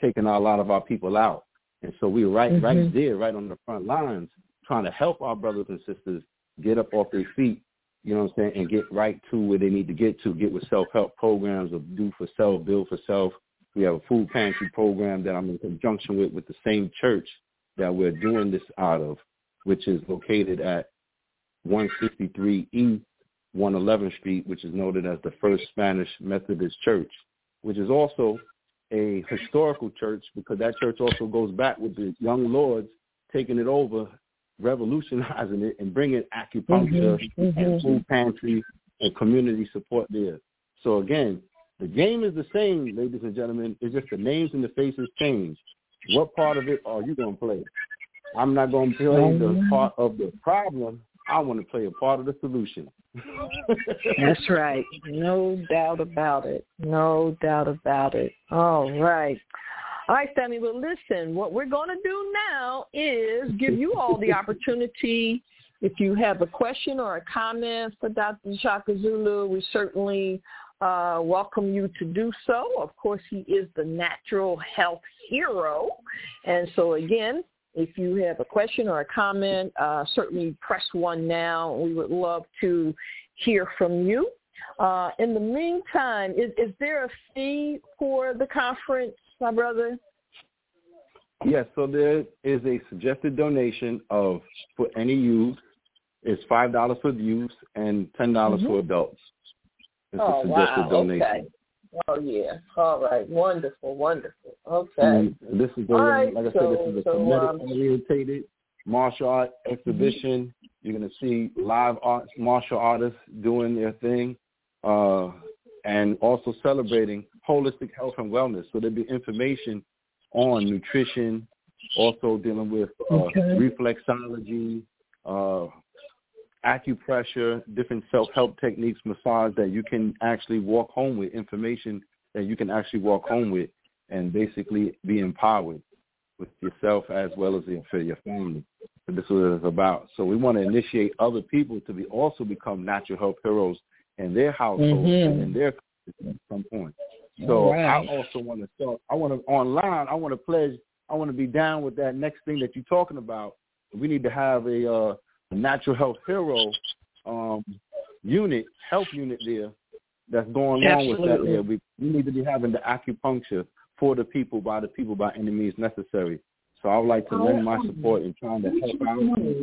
taking a lot of our people out. And so we were right, mm-hmm. right there, right on the front lines, trying to help our brothers and sisters get up off their feet, you know what I'm saying, and get right to where they need to get to, get with self-help programs of do for self, build for self. We have a food pantry program that I'm in conjunction with, with the same church that we're doing this out of, which is located at one sixty-three East one eleventh Street, which is noted as the First Spanish Methodist Church, which is also a historical church because that church also goes back with the young lords taking it over, revolutionizing it, and bringing acupuncture mm-hmm. and food pantry and community support there. So again, the game is the same, ladies and gentlemen. It's just the names and the faces change. What part of it are you going to play? I'm not going to play mm-hmm. the part of the problem. I want to play a part of the solution. That's right. No doubt about it. No doubt about it. All right. All right, Sammy, well, listen, what we're going to do now is give you all the opportunity. If you have a question or a comment for Doctor Shaka Zulu, we certainly uh, welcome you to do so. Of course, he is the natural health hero. And so, again, if you have a question or a comment, uh, certainly press one now. We would love to hear from you. Uh, in the meantime, is, is there a fee for the conference, my brother? Yes, so there is a suggested donation of, for any youth, it's five dollars for youth and ten dollars mm-hmm. for adults. It's oh, a suggested wow. donation. Okay. Oh, yeah. All right. Wonderful, wonderful. Okay. And this is, a, right, like I so, said, this is a so, comedic-orientated um, martial art exhibition. Mm-hmm. You're going to see live art, martial artists doing their thing, uh, and also celebrating holistic health and wellness. So there'll be information on nutrition, also dealing with uh, okay. reflexology, uh, acupressure, different self-help techniques, massage that you can actually walk home with, information that you can actually walk home with and basically be empowered with yourself as well as for your family. So this is what it's about. So we want to initiate other people to be also become natural health heroes in their households mm-hmm. and in their countries at some point. So right. I also want to start, I want to, online, I want to pledge, I want to be down with that next thing that you're talking about. We need to have a, uh, a natural health hero um, unit, health unit there that's going along with that there. We, we need to be having the acupuncture for the people, by the people, by any means necessary. So I would like to lend my support in trying to help out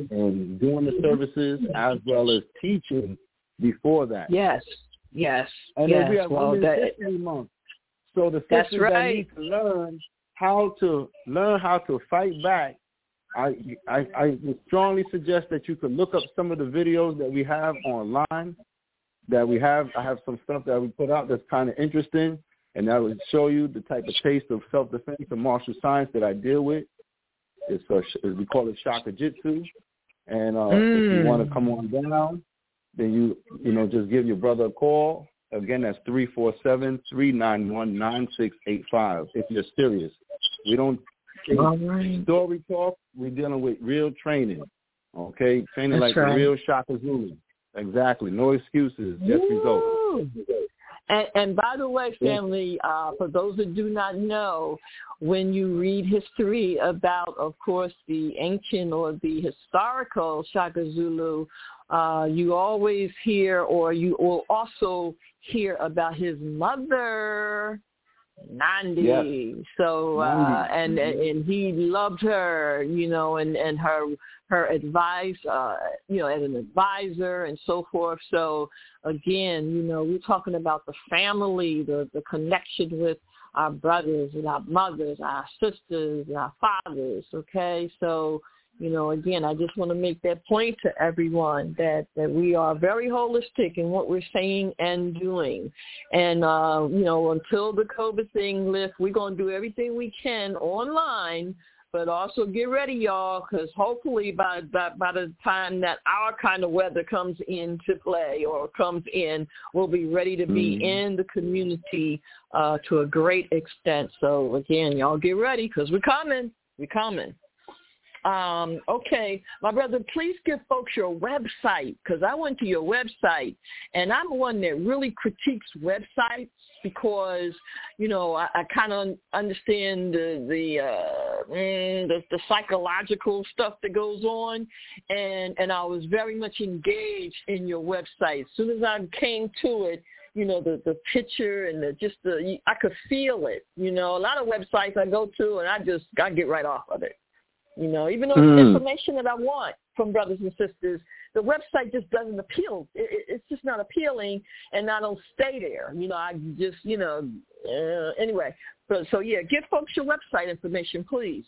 and doing the services as well as teaching before that. Yes, yes, and yes. then we have well, Women's that, History Month. So the that's sisters right. that need to learn how to learn how to fight back. I, I I would strongly suggest that you could look up some of the videos that we have online. That we have, I have some stuff that we put out that's kind of interesting, and that would show you the type of taste of self-defense and martial science that I deal with. It's a, we call it Shaka Jitsu, and uh, mm. if you want to come on down, then you you know just give your brother a call. Again, that's three four seven, three nine one, nine six eight five. If you're serious, we don't right. story talk. We're dealing with real training, okay? Training that's like right. the real Shaka Zulu. Exactly. No excuses, just Woo. results. And, and by the way, family, uh, for those that do not know, when you read history about, of course, the ancient or the historical Shaka Zulu, uh, you always hear, or you will also hear about his mother, Nandi. Yes. So uh, Nandi. and and he loved her, you know, and and her her advice, uh, you know, as an advisor and so forth. So again, you know, we're talking about the family, the the connection with our brothers and our mothers, our sisters and our fathers. Okay, so. You know, again, I just want to make that point to everyone that, that we are very holistic in what we're saying and doing. And, uh, you know, until the COVID thing lifts, we're going to do everything we can online, but also get ready, y'all, because hopefully by, by by the time that our kind of weather comes into play or comes in, we'll be ready to be mm. in the community uh, to a great extent. So, again, y'all get ready because we're coming. We're coming. Um, okay, my brother, please give folks your website, because I went to your website, and I'm one that really critiques websites because, you know, I, I kind of understand the the, uh, mm, the the psychological stuff that goes on, and and I was very much engaged in your website. As soon as I came to it, you know, the, the picture and the, just the, I could feel it. You know, a lot of websites I go to, and I just, I get right off of it. You know, even though it's Mm. information that I want from brothers and sisters, the website just doesn't appeal. It, it, it's just not appealing, and I don't stay there. You know, I just, you know, uh, anyway. But, so, yeah, give folks your website information, please.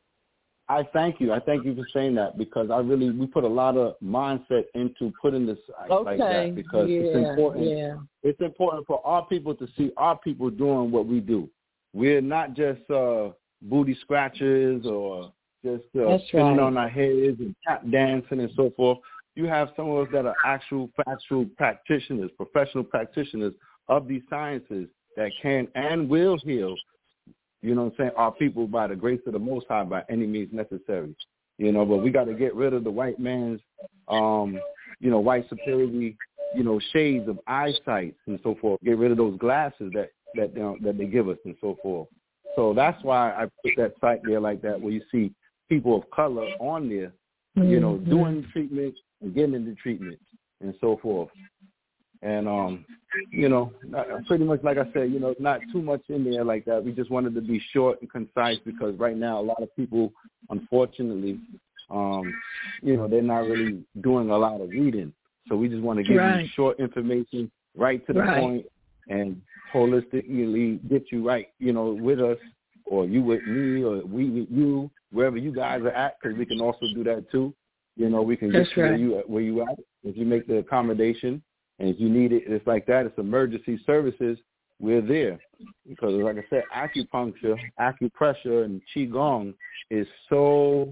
I thank you. I thank you for saying that, because I really, we put a lot of mindset into putting this Okay. like that, because yeah, it's important. Yeah. It's important for our people to see our people doing what we do. We're not just uh, booty scratchers or just uh, spinning right. on our heads and tap dancing and so forth. You have some of us that are actual factual practitioners, professional practitioners of these sciences that can and will heal, you know what I'm saying, our people by the grace of the Most High by any means necessary. You know, but we got to get rid of the white man's, um, you know, white superiority, you know, shades of eyesight and so forth. Get rid of those glasses that that you know, that they give us and so forth. So that's why I put that site there like that, where you see people of color on there, you know, Mm-hmm. doing treatment and getting into treatment and so forth. And, um, you know, pretty much like I said, you know, not too much in there like that. We just wanted to be short and concise, because right now a lot of people, unfortunately, um, you know, they're not really doing a lot of reading. So we just want to give Right. you short information, right to the Right. point, and holistically get you right, you know, with us, or you with me, or we with you, wherever you guys are at, because we can also do that too. You know, we can get That's you where right. you where you at if you make the accommodation. And if you need it, it's like that. It's emergency services. We're there. Because, like I said, acupuncture, acupressure, and qigong is so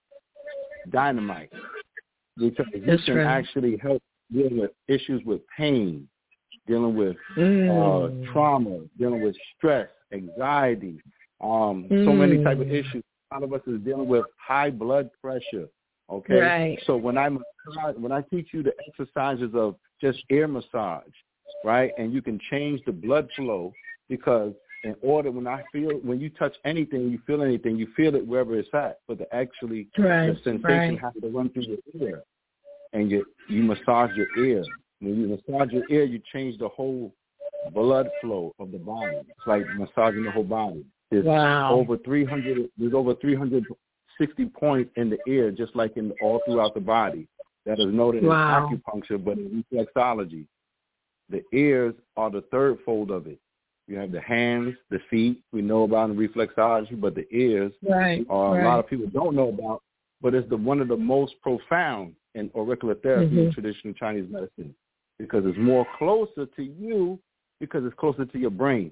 dynamite. Because you That's can right. actually help deal with issues with pain, dealing with Mm. uh, trauma, dealing with stress, anxiety, um, so many type of Mm. issues. A lot of us is dealing with high blood pressure. Okay, Right. so when I when I teach you the exercises of just ear massage, right, and you can change the blood flow, because in order when I feel when you touch anything, you feel anything, you feel it wherever it's at, but the actually Right. the sensation Right. has to run through your ear, and you you massage your ear. When you massage your ear, you change the whole blood flow of the body. It's like massaging the whole body. There's Wow. over three hundred. There's over three hundred sixty points in the ear, just like in all throughout the body. That is noted Wow. in acupuncture, but in reflexology, the ears are the third fold of it. You have the hands, the feet, we know about in reflexology, but the ears Right. are right. a lot of people don't know about, but it's the one of the most profound in auricular therapy Mhm. in traditional Chinese medicine, because it's more closer to you, because it's closer to your brain.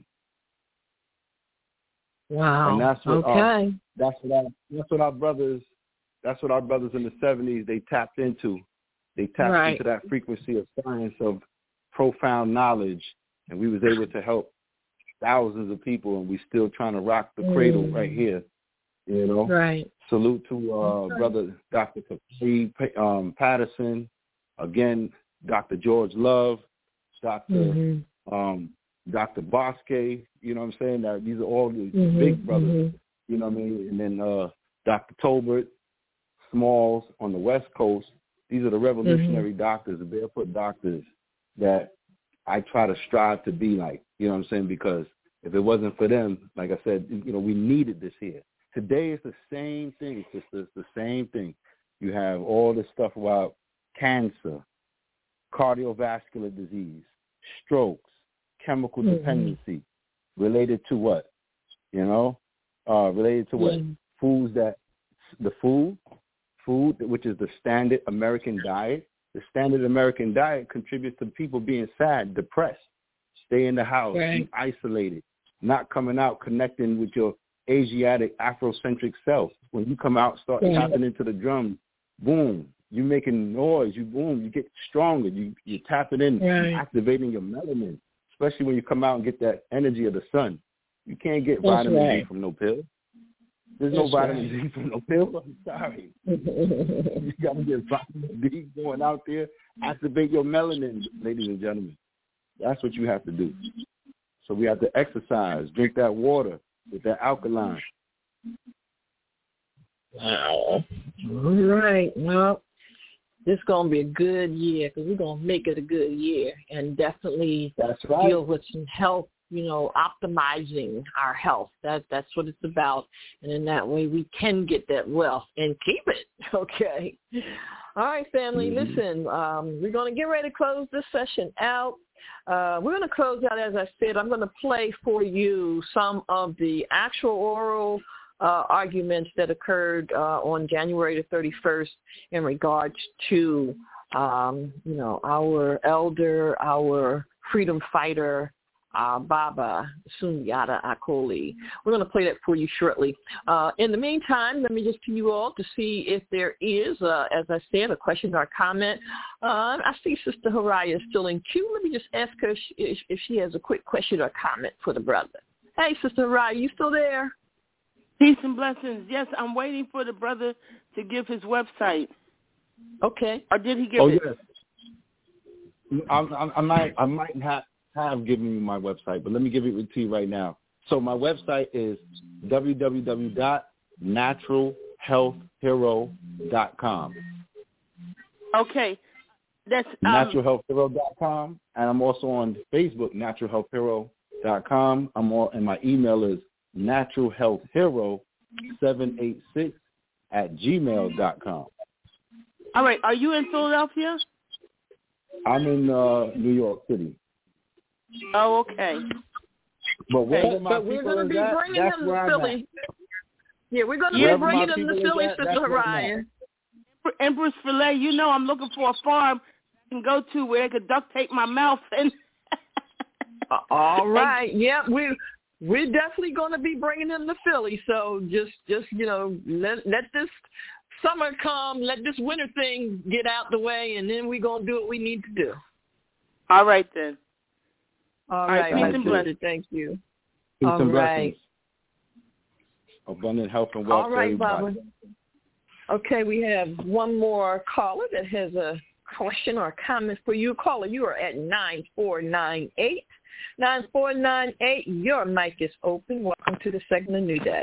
Wow. And that's what okay. our, that's what our, that's what our brothers that's what our brothers in the seventies they tapped into. They tapped Right. into that frequency of science, of profound knowledge, and we was able to help thousands of people, and we still trying to rock the cradle Mm. right here. You know. Right. Salute to uh, brother Doctor Capri um, Patterson, again Doctor George Love, Doctor Mm-hmm. um, Doctor Bosque, you know what I'm saying? That these are all the Mhm, big brothers, mhm. you know what I mean? And then uh, Doctor Tolbert, Smalls on the West Coast. These are the revolutionary Mhm. doctors, the barefoot doctors that I try to strive to be like, you know what I'm saying? Because if it wasn't for them, like I said, you know, we needed this here. Today it's the same thing, sister. It's the same thing. You have all this stuff about cancer, cardiovascular disease, strokes, chemical Mhm. dependency, related to what? You know, uh, related to what? Yeah. Foods that, the food, food, which is the standard American diet. The standard American diet contributes to people being sad, depressed, stay in the house, Right. be isolated, not coming out, connecting with your Asiatic, Afrocentric self. When you come out, start Yeah. tapping into the drum, boom, you making noise, you boom, you get stronger, you you tapping in, Right. activating your melanin, especially when you come out and get that energy of the sun. You can't get That's vitamin right. D from no pill. There's no That's vitamin right. D from no pill. I'm sorry. You got to get vitamin D going out there. Activate your melanin, ladies and gentlemen. That's what you have to do. So we have to exercise, drink that water with that alkaline. Wow. All right. Well, this is going to be a good year because we're going to make it a good year and definitely That's right. deal with some health, you know, optimizing our health. That That's what it's about. And in that way, we can get that wealth and keep it. Okay. All right, family, mm-hmm. listen, um, we're going to get ready to close this session out. Uh, we're going to close out, as I said. I'm going to play for you some of the actual oral uh, arguments that occurred uh, on January the thirty-first in regards to, um, you know, our elder, our freedom fighter, uh, Baba Sundiata Acoli. We're going to play that for you shortly. Uh, in the meantime, let me just to you all to see if there is, uh, as I said, a question or a comment. Uh, I see Sister Haraya is still in queue. Let me just ask her if, if she has a quick question or comment for the brother. Hey, Sister Haraya, you still there? Peace and blessings. Yes, I'm waiting for the brother to give his website. Okay. Or did he give oh, it? Oh, yes. I, I, I might, I might have. have given you my website, but let me give it to you right now. So my website is w w w dot natural health hero dot com. Okay. That's um, natural health hero dot com, and I'm also on Facebook, natural health hero dot com. I'm all, and my email is natural health hero seven eight six at gmail dot com. All right. Are you in Philadelphia? I'm in uh, New York City. Oh, okay. But wherever but, my but we're going to be at, bringing them to Philly. Yeah, we're going to yeah, be bringing them to Philly, at, Sister Orion. Empress Filet, you know I'm looking for a farm I can go to where they could duct tape my mouth. And All right. Yeah, we we're definitely going to be bringing them to Philly. So just, just you know, let let this summer come, let this winter thing get out the way, and then we're going to do what we need to do. All right, then. All, All right, right, peace and blessings. Thank you. Peace All and right. blessings. Abundant health and wealth All right, for everybody. Baba. Okay, we have one more caller that has a question or a comment for you. Caller, you are at nine four nine eight. nine four nine eight, your mic is open. Welcome to the segment of New Day.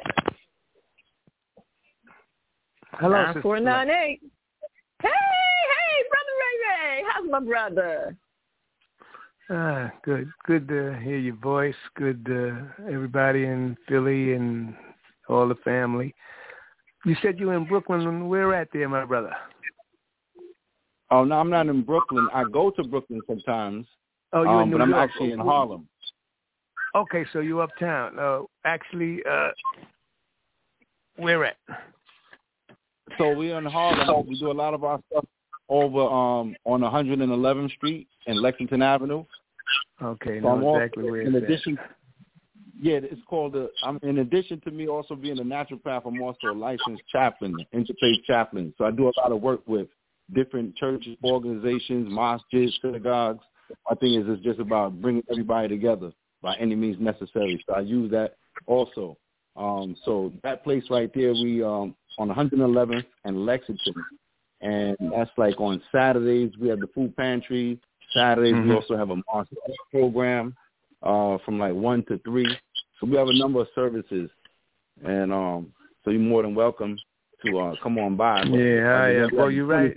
Hello, nine four nine eight. Hey, hey, Brother Ray Ray. How's my brother? Ah, good. Good to hear your voice. Good to everybody in Philly and all the family. You said you were in Brooklyn. Where at there, my brother? Oh, no, I'm not in Brooklyn. I go to Brooklyn sometimes. Oh, you're um, in New but York. I'm actually in Harlem. Okay, so you're uptown. Uh, actually, uh, where at? So we're in Harlem. We do a lot of our stuff over um, on one hundred eleventh Street and Lexington Avenue. Okay, so know exactly where in it's addition, at. Yeah, it's called the. I'm in addition to me also being a naturopath, I'm also a licensed chaplain, interfaith chaplain. So I do a lot of work with different churches, organizations, mosques, synagogues. My thing is, it's just about bringing everybody together by any means necessary. So I use that also. Um, so that place right there, we um, on one hundred eleventh and Lexington, and that's like on Saturdays we have the food pantry. Saturdays mm-hmm. we also have a mosque program uh, from like one to three. So we have a number of services, and um, so you're more than welcome to uh, come on by. But, yeah, uh, I am. Well, you're right.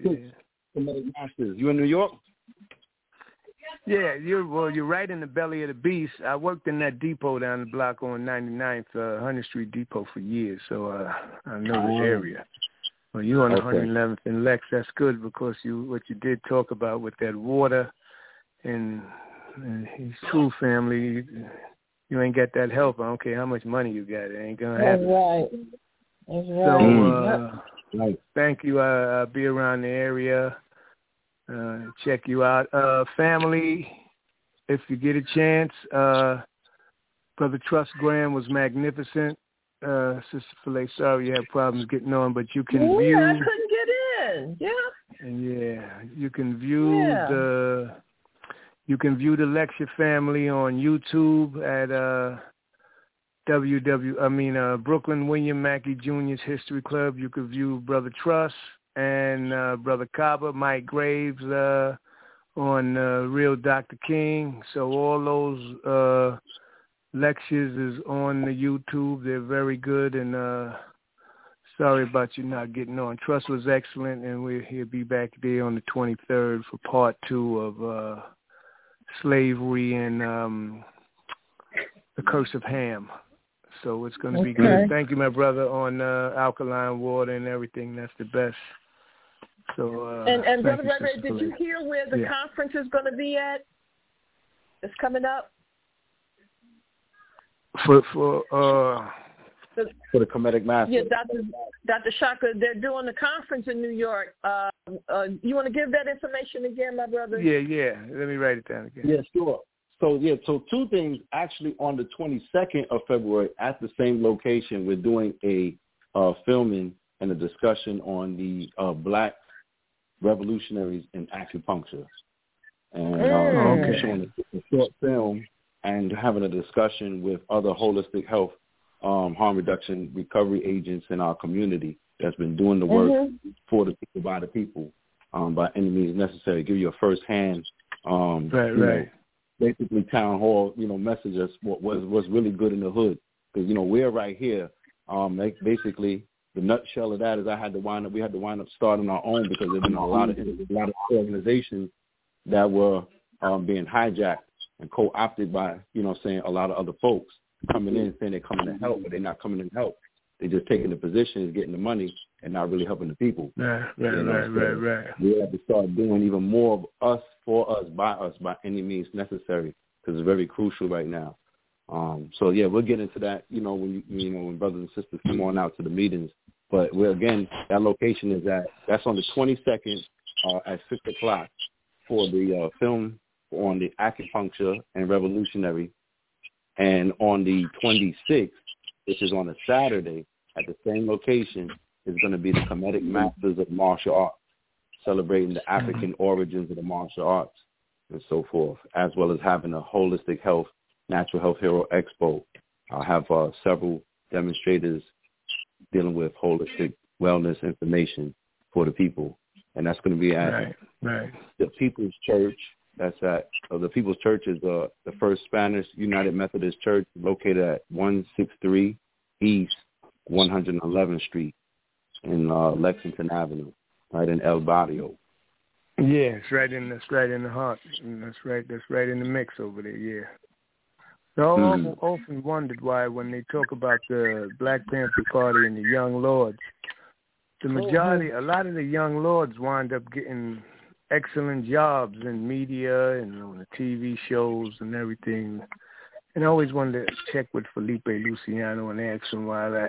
You in New York? Yeah, you're well. You're right in the belly of the beast. I worked in that depot down the block on ninety-ninth, uh, one hundredth Street Depot for years, so uh, I know oh. the area. Well, you on okay. one hundred eleventh and Lex. That's good because you what you did talk about with that water and, and his true family. You, you ain't got that help. I don't care how much money you got. It ain't gonna happen. That's right. That's right. So uh, right. thank you. Uh, I'll be around the area. Uh, check you out. Uh, family, if you get a chance, uh, Brother Trust Graham was magnificent. Uh, Sister Filet, sorry you have problems getting on, but you can yeah, view. I couldn't get in. Yeah. And yeah, you can view yeah. the you can view the lecture family on YouTube at uh, W W, I mean, uh, Brooklyn William Mackey Junior's History Club. You could view Brother Truss and uh, Brother Kaba, Mike Graves uh, on uh, Real Doctor King. So all those uh, lectures is on the YouTube. They're very good, and uh, sorry about you not getting on. Truss was excellent, and we'll he'll be back there on the twenty-third for part two of uh, slavery and um, the Curse of Ham. So it's going to be Okay. good. Thank you, my brother, on uh, alkaline water and everything. That's the best. So uh, And, and Brother thank you, Ray, Sister did you Philly. hear where the Yeah. conference is going to be at? It's coming up? For, for, uh, The, For the Comedic Master. yeah, Doctor Doctor Shaka, they're doing the conference in New York. Uh, uh, you want to give that information again, my brother? yeah, yeah. Let me write it down again. Yeah, sure. So, yeah, so two things. Actually, on the twenty-second of February, at the same location, we're doing a uh, filming and a discussion on the uh, black revolutionaries in acupuncture. And uh, Mm. we're showing a, a short film and having a discussion with other holistic health, um, harm reduction, recovery agents in our community that's been doing the work Mm-hmm. for the people, by the people, um, by any means necessary. Give you a first-hand, um, Right, you know, right. basically town hall, you know, message us what was what's really good in the hood. Because, you know, we're right here. Um, like basically, the nutshell of that is I had to wind up, we had to wind up starting our own because there's been a lot of a lot of organizations that were um, being hijacked and co-opted by, you know, saying a lot of other folks coming in saying they're coming to help, but they're not coming to help. They're just taking the positions, getting the money, and not really helping the people. Right, right, You know, right, so right, right. we have to start doing even more of us, for us, by us, by any means necessary, because it's very crucial right now. Um, so yeah, we'll get into that. You know, when you, you know when brothers and sisters come on out to the meetings. But we're again, that location is at that's on the twenty-second uh, at six o'clock for the uh, film on the acupuncture and revolutionary, and on the twenty-sixth, which is on a Saturday, at the same location, is going to be the Comedic Masters of Martial Arts, celebrating the African origins of the martial arts and so forth, as well as having a holistic health, natural health hero expo. I'll have uh, several demonstrators dealing with holistic wellness information for the people. And that's going to be at Right, right. the People's Church. That's at uh, the People's Church is uh, the First Spanish United Methodist Church, located at one sixty-three East one hundred eleventh Street in uh, Lexington Avenue, right in El Barrio. Yeah, it's right in that's right in the heart. And that's right that's right in the mix over there, yeah. So I Mm. often, often wondered why when they talk about the Black Panther Party and the Young Lords, the majority a lot of the Young Lords wind up getting excellent jobs in media and on the T V shows and everything. And I always wanted to check with Felipe Luciano and ask him why that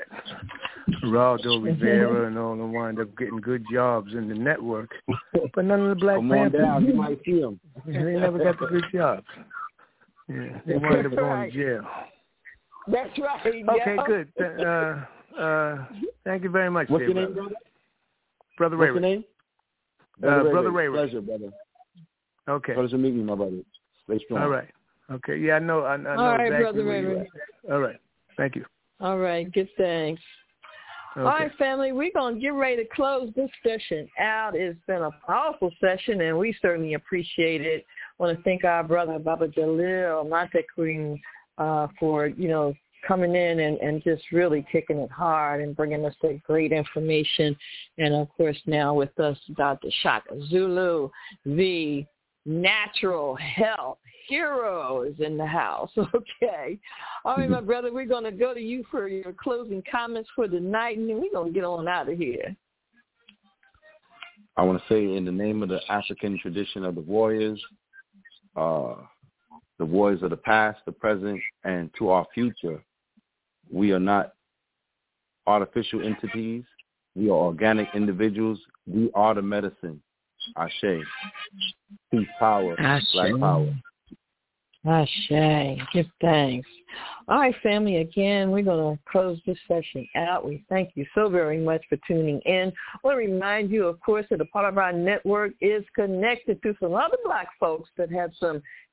Geraldo Rivera and all them wind up getting good jobs in the network. But none of the Black Come on Panthers, down, you might see them. they never got the good jobs. Yeah, they wind up going Right. to jail. That's right. Okay, yeah. good. Uh, uh, thank you very much, What's dear your name, brother. brother? Brother What's Ray your Ray. name? Uh, Brother Ray. Ray Ray. Pleasure, brother. Okay. Pleasure meeting you, my brother. Stay strong. All right. Okay. Yeah, I know. I, I know All right, exactly Brother where Ray you Ray. are. All right. Thank you. All right, good thanks. Okay. All right, family, we're going to get ready to close this session out. It's been a powerful session, and we certainly appreciate it. I want to thank our brother, Baba Jalil Montequeen, uh, for, you know, coming in and, and just really kicking it hard and bringing us that great information. And, of course, now with us, Doctor Shaka Zulu, the natural health hero is in the house. Okay. All right, my brother, we're going to go to you for your closing comments for the night, and then we're going to get on out of here. I want to say in the name of the African tradition of the warriors, uh, the warriors of the past, the present, and to our future, we are not artificial entities. We are organic individuals. We are the medicine. Ashe. Peace, power, Ashe. black power. Ashe. Give thanks. All right, family, again, we're going to close this session out. We thank you so very much for tuning in. I want to remind you, of course, that a part of our network is connected to some other black folks that have some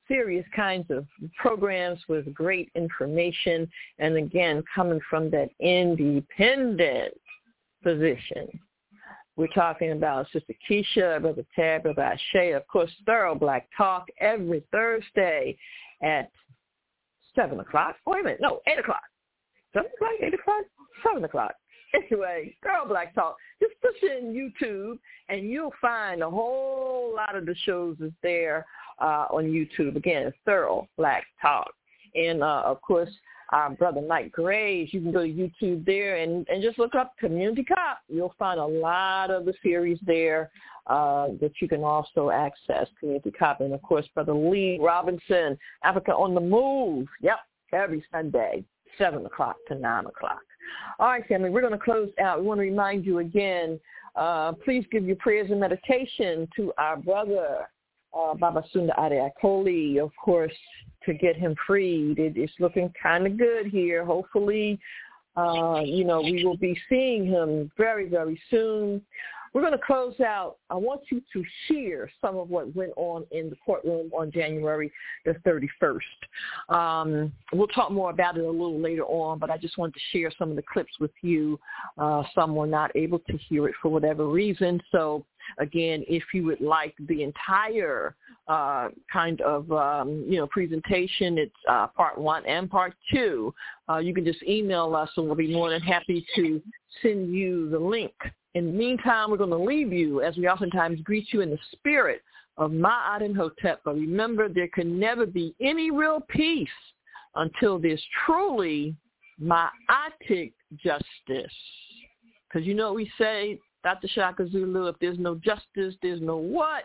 serious kinds of programs with great information, and again, coming from that independent position. We're talking about Sister Keisha, Brother Tab, Brother Ashe, of course, Thorough Black Talk every Thursday at seven o'clock. Wait a minute, no, eight o'clock. seven o'clock, eight o'clock, seven o'clock. Anyway, Thorough Black Talk. Just push in YouTube, and you'll find a whole lot of the shows is there uh, on YouTube. Again, Thorough Black Talk. And, uh, of course, our brother Mike Graves, you can go to YouTube there and, and just look up Community Cop. You'll find a lot of the series there uh, that you can also access, Community Cop. And, of course, Brother Lee Robinson, Africa on the Move. Yep, every Sunday, seven o'clock to nine o'clock. All right, family, we're going to close out. We want to remind you again, uh, please give your prayers and meditation to our brother, uh, Baba Sunda Ade Akoli, of course, to get him freed. It, it's looking kind of good here. Hopefully, uh, you know, we will be seeing him very, very soon. We're going to close out. I want you to hear some of what went on in the courtroom on January the thirty-first. Um, we'll talk more about it a little later on, but I just wanted to share some of the clips with you. Uh, some were not able to hear it for whatever reason. So, again, if you would like the entire uh, kind of, um, you know, presentation, it's uh, part one and part two. Uh, you can just email us, and we'll be more than happy to send you the link. In the meantime, we're going to leave you, as we oftentimes greet you in the spirit of Ma'at and Hotep. But remember, there can never be any real peace until there's truly Ma'atic justice. Because you know what we say, Doctor Shaka Zulu, if there's no justice, there's no what?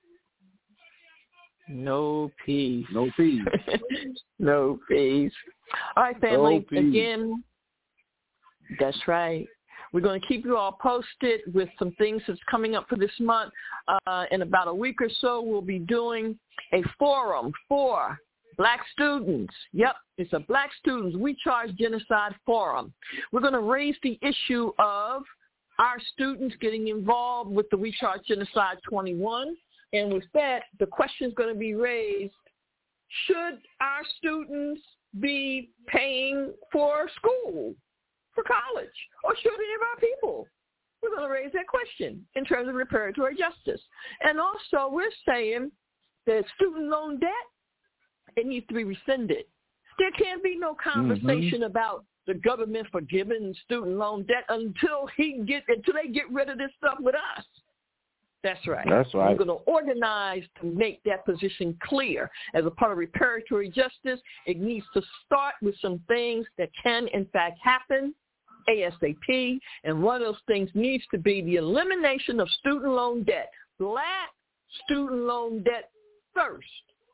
No peace. No peace. No peace. All right, family, No peace. Again, that's right. We're going to keep you all posted with some things that's coming up for this month. Uh, in about a week or so, we'll be doing a forum for Black students. Yep, it's a Black Students We Charge Genocide Forum. We're going to raise the issue of our students getting involved with the We Charge Genocide twenty-one. And with that, the question is going to be raised, should our students be paying for school, for college, or should any of our people? We're going to raise that question in terms of reparatory justice. And also, we're saying that student loan debt, it needs to be rescinded. There can't be no conversation mm-hmm. about the government forgiving student loan debt until he get until they get rid of this stuff with us. That's right. That's right. We're going to organize to make that position clear. As a part of reparatory justice, it needs to start with some things that can, in fact, happen ASAP, and one of those things needs to be the elimination of student loan debt. Black student loan debt first.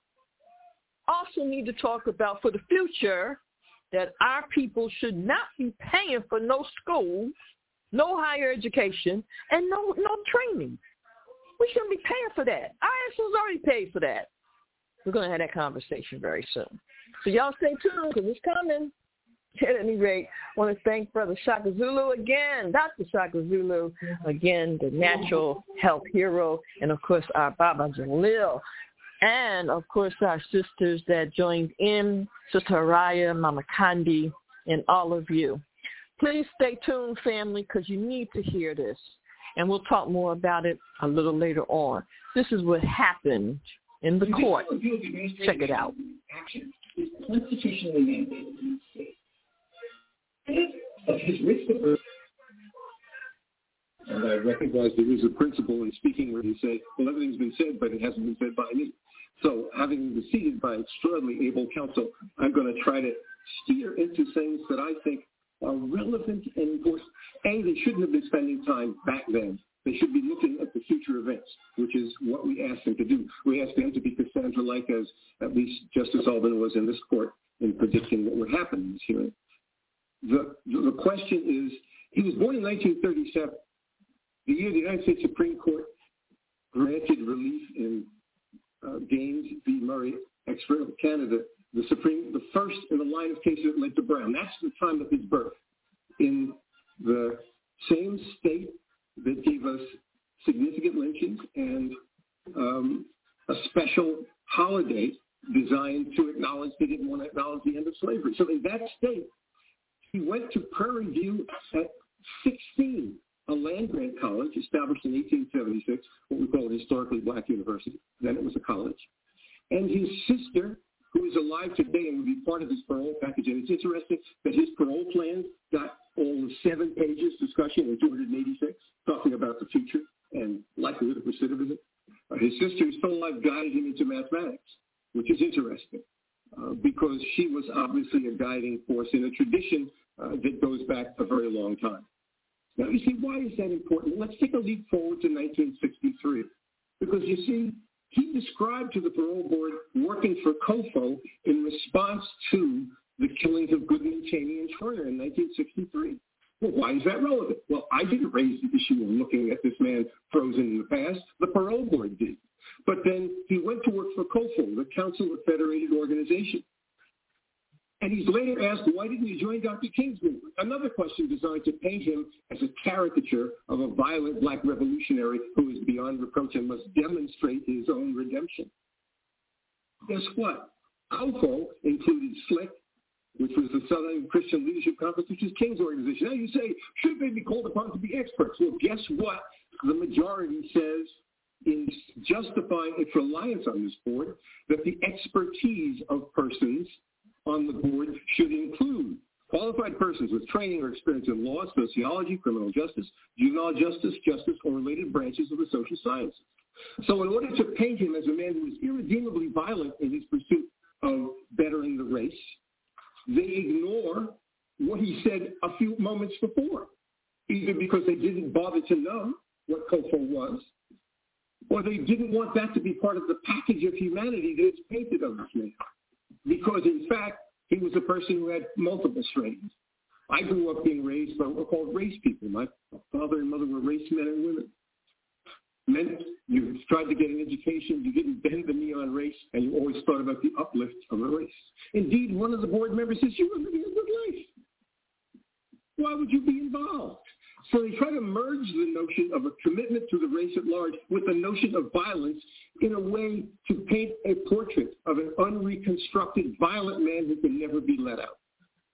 Also need to talk about for the future that our people should not be paying for no school, no higher education, and no no training. We shouldn't be paying for that. Our assholes already paid for that. We're going to have that conversation very soon. So y'all stay tuned because it's coming. At any rate, I want to thank Brother Shaka Zulu again, Doctor Shaka Zulu, again, the natural health hero, and, of course, our Baba Jalil. And, of course, our sisters that joined in, Sister Haraya, Mama Kandi, and all of you. Please stay tuned, family, because you need to hear this. And we'll talk more about it a little later on. This is what happened in the court. Check it out. Action is constitutionally mandated in the state. Of his risk of and I recognize there is a principle in speaking where you say, well, everything's been said, but it hasn't been said by me. So having been seated by extraordinarily able counsel, I'm going to try to steer into things that I think are relevant and important. A, they shouldn't have been spending time back then. They should be looking at the future events, which is what we asked them to do. We asked them to be Cassandra-like, as at least Justice Alban was in this court in predicting what would happen in this hearing. The, the question is, he was born in nineteen thirty-seven, the year the United States Supreme Court granted relief in uh, Gaines v. Murray, ex-Federal Canada, the Supreme, the first in the line of cases that led to Brown. That's the time of his birth. In the same state that gave us significant lynchings and um, a special holiday designed to acknowledge they didn't want to acknowledge the end of slavery. So in that state, he went to Prairie View at sixteen, a land-grant college established in eighteen seventy-six, what we call a historically black university. Then it was a college. And his sister, who is alive today and would be part of his parole package, and it's interesting that his parole plan got all the seven pages discussion in two hundred eighty-six, talking about the future and likelihood of recidivism. Uh, his sister, who's still alive, guided him into mathematics, which is interesting uh, because she was obviously a guiding force in a tradition uh, that goes back a very long time. Now, you see, why is that important? Let's take a leap forward to nineteen sixty-three, because you see, he described to the parole board working for COFO in response to the killings of Goodman, Cheney, and Schwerner in nineteen sixty-three. Well, why is that relevant? Well, I didn't raise the issue of looking at this man frozen in the past. The parole board did. But then he went to work for COFO, the Council of Federated Organizations. And he's later asked, why didn't you join Doctor King's movement? Another question designed to paint him as a caricature of a violent black revolutionary who is beyond reproach and must demonstrate his own redemption. Guess what? COFO included SLIC, which was the Southern Christian Leadership Conference, which is King's organization. Now you say, should they be called upon to be experts? Well, guess what? The majority says in justifying its reliance on this board that the expertise of persons on the board should include qualified persons with training or experience in law, sociology, criminal justice, juvenile justice, justice, or related branches of the social sciences. So in order to paint him as a man who is irredeemably violent in his pursuit of bettering the race, they ignore what he said a few moments before, either because they didn't bother to know what COFO was, or they didn't want that to be part of the package of humanity that is painted of this man. Because, in fact, he was a person who had multiple strains. I grew up being raised by what were called race people. My father and mother were race men and women. Meant you tried to get an education, you didn't bend the knee on race, and you always thought about the uplift of a race. Indeed, one of the board members says, you were living a good life. Why would you be involved? So they try to merge the notion of a commitment to the race at large with the notion of violence in a way to paint a portrait of an unreconstructed, violent man who can never be let out.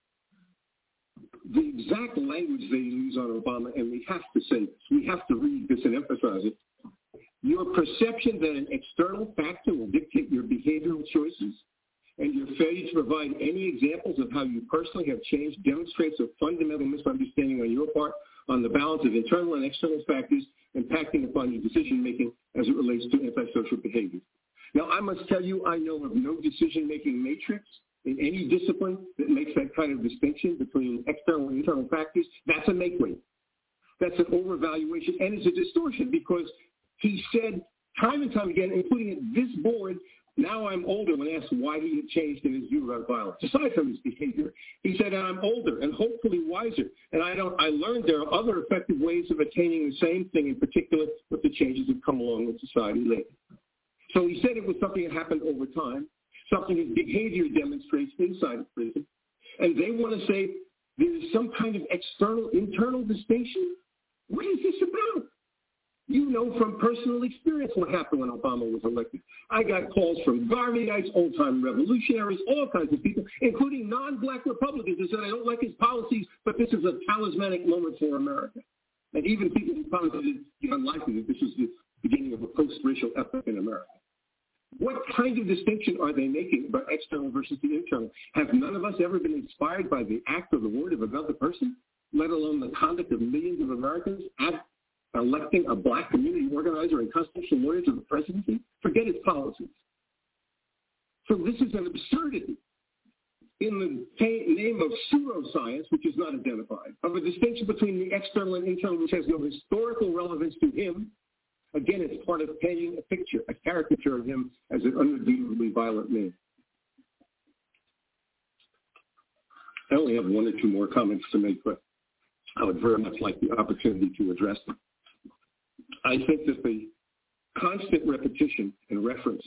The exact language they use on Obama, and we have to say this, we have to read this and emphasize it. Your perception that an external factor will dictate your behavioral choices and your failure to provide any examples of how you personally have changed demonstrates a fundamental misunderstanding on your part on the balance of internal and external factors impacting upon your decision-making as it relates to antisocial behavior. Now, I must tell you, I know of no decision-making matrix in any discipline that makes that kind of distinction between external and internal factors. That's a make-weight. That's an overvaluation, and it's a distortion because he said time and time again, including at this board, now I'm older, when asked why he had changed in his view about violence. Aside from his behavior, he said, I'm older and hopefully wiser. And I don't. I learned there are other effective ways of attaining the same thing, in particular with the changes that come along with society later. So he said it was something that happened over time, something his behavior demonstrates inside of prison. And they want to say there's some kind of external, internal distinction. What is this about? You know from personal experience what happened when Obama was elected. I got calls from Garveyites, old-time revolutionaries, all kinds of people, including non-black Republicans who said, I don't like his policies, but this is a talismanic moment for America. And even people who posited the unlikely that this is the beginning of a post-racial epoch in America. What kind of distinction are they making about external versus the internal? Have none of us ever been inspired by the act or the word of another person, let alone the conduct of millions of Americans at electing a black community organizer and constitutional lawyer to the presidency? Forget his policies. So this is an absurdity in the name of pseudoscience, which is not identified, of a distinction between the external and internal, which has no historical relevance to him. Again, it's part of painting a picture, a caricature of him as an unredeemably violent man. I only have one or two more comments to make, but I would very much like the opportunity to address them. I think that the constant repetition and reference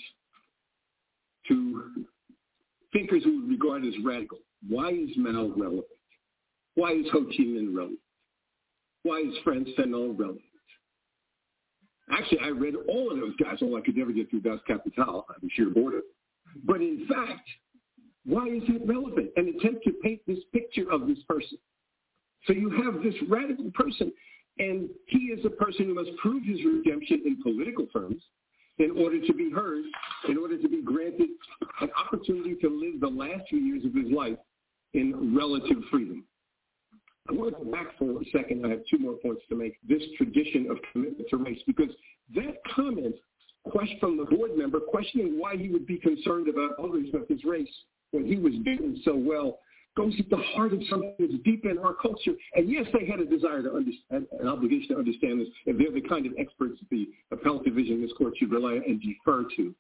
to thinkers who would regard as radical, why is Mao relevant? Why is Ho Chi Minh relevant? Why is Frantz Fanon relevant? Actually, I read all of those guys, all I could never get through Das Kapital out of sheer boredom. But in fact, why is that relevant? An attempt to paint this picture of this person. So you have this radical person, and he is a person who must prove his redemption in political terms in order to be heard, in order to be granted an opportunity to live the last few years of his life in relative freedom. I want to go back for a second. I have two more points to make. This tradition of commitment to race, because that comment question from the board member questioning why he would be concerned about others of his race when he was doing so well goes at the heart of something that's deep in our culture. And yes, they had a desire to understand, an obligation to understand this, and they're the kind of experts the appellate division in this court should rely on and defer to.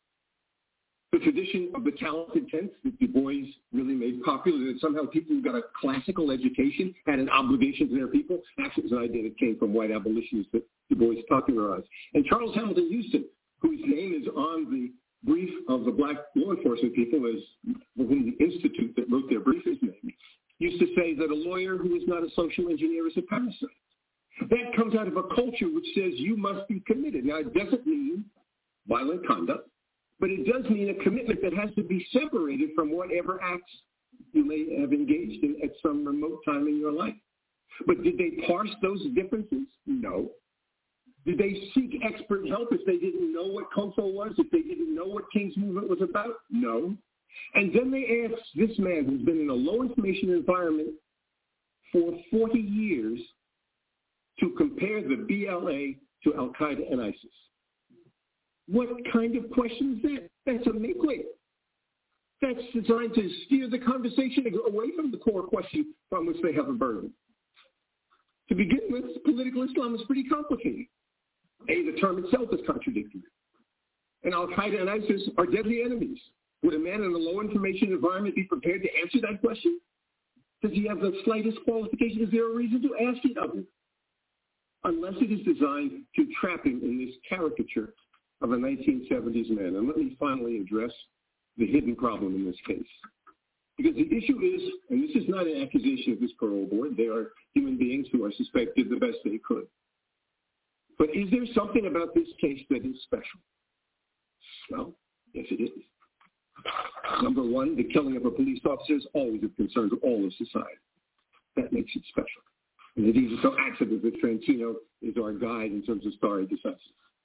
The tradition of the talented tenth that Du Bois really made popular, that somehow people who got a classical education had an obligation to their people, actually was an idea that came from white abolitionists that Du Bois popularized. And Charles Hamilton Houston, whose name is on the brief of the black law enforcement people, as for whom the institute that wrote their brief is named, used to say that a lawyer who is not a social engineer is a parasite. That comes out of a culture which says you must be committed. Now, it doesn't mean violent conduct, but it does mean a commitment that has to be separated from whatever acts you may have engaged in at some remote time in your life. But did they parse those differences? No. Did they seek expert help if they didn't know what CONFO was, if they didn't know what King's Movement was about? No. And then they asked this man who's been in a low-information environment for forty years to compare the B L A to Al-Qaeda and ISIS. What kind of question is that? That's a make-weight. That's designed to steer the conversation away from the core question from which they have a burden. To begin with, political Islam is pretty complicated. A, the term itself is contradictory. And Al-Qaeda and ISIS are deadly enemies. Would a man in a low-information environment be prepared to answer that question? Does he have the slightest qualification? Is there a reason to ask it of him? Unless it is designed to trap him in this caricature of a nineteen seventies man. And let me finally address the hidden problem in this case. Because the issue is, and this is not an accusation of this parole board, they are human beings who I suspect did the best they could. But is there something about this case that is special? Well, yes it is. Number one, the killing of a police officer is always of concern to all of society. That makes it special. And it is so accident that Trentino is our guide in terms of stare decisis.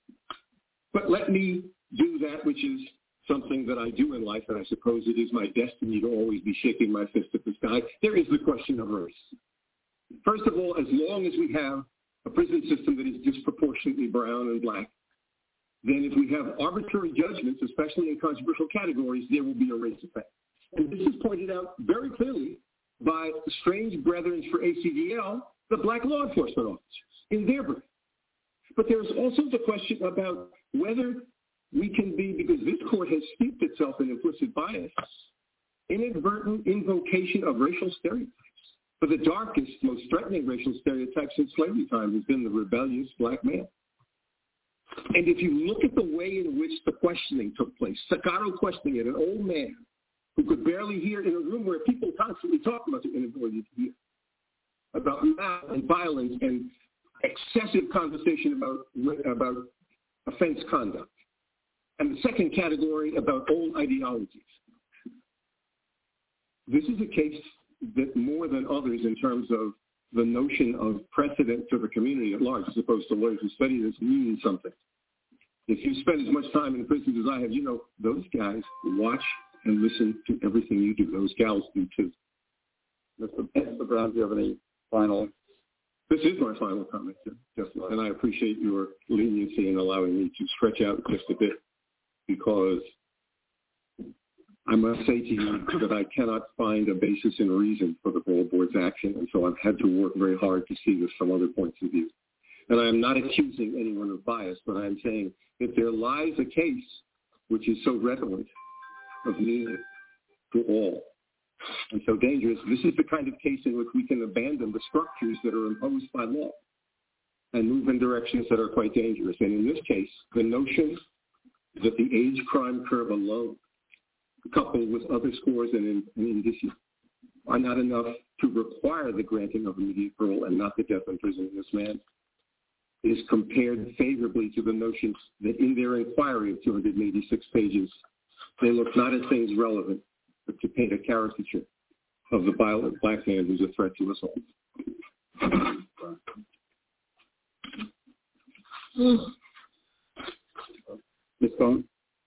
But let me do that which is something that I do in life, and I suppose it is my destiny to always be shaking my fist at the sky. There is the question of race. First of all, as long as we have a prison system that is disproportionately brown and black, then if we have arbitrary judgments, especially in controversial categories, there will be a race effect. And this is pointed out very clearly by the strange brethren for A C D L, the black law enforcement officers, in their brief. But there's also the question about whether we can be, because this court has steeped itself in implicit bias, inadvertent invocation of racial stereotypes. But the darkest, most threatening racial stereotype since slavery time has been the rebellious black male. And if you look at the way in which the questioning took place, staccato questioning at an old man who could barely hear in a room where people constantly talk about the inability to hear, about math and violence and excessive conversation about, about offense conduct. And the second category about old ideologies. This is a case that more than others in terms of the notion of precedent to the community at large, as opposed to lawyers who study this, means something. If you spend as much time in prisons as I have, you know those guys watch and listen to everything you do. Those gals do too. Mister Brown, do you have any final? This is my final comment, Justice, and I appreciate your leniency in allowing me to stretch out just a bit, because I must say to you that I cannot find a basis in reason for the parole board's action, and so I've had to work very hard to see this from other points of view. And I am not accusing anyone of bias, but I am saying that there lies a case which is so redolent of meaning to all and so dangerous. This is the kind of case in which we can abandon the structures that are imposed by law and move in directions that are quite dangerous. And in this case, the notion that the age crime curve alone, coupled with other scores and, and indicia, are not enough to require the granting of immediate parole and not the death in prison of this man, is compared favorably to the notion that in their inquiry of two hundred eighty-six pages They look not at things relevant, but to paint a caricature of the violent black man who's a threat to us all. Miz Cohen?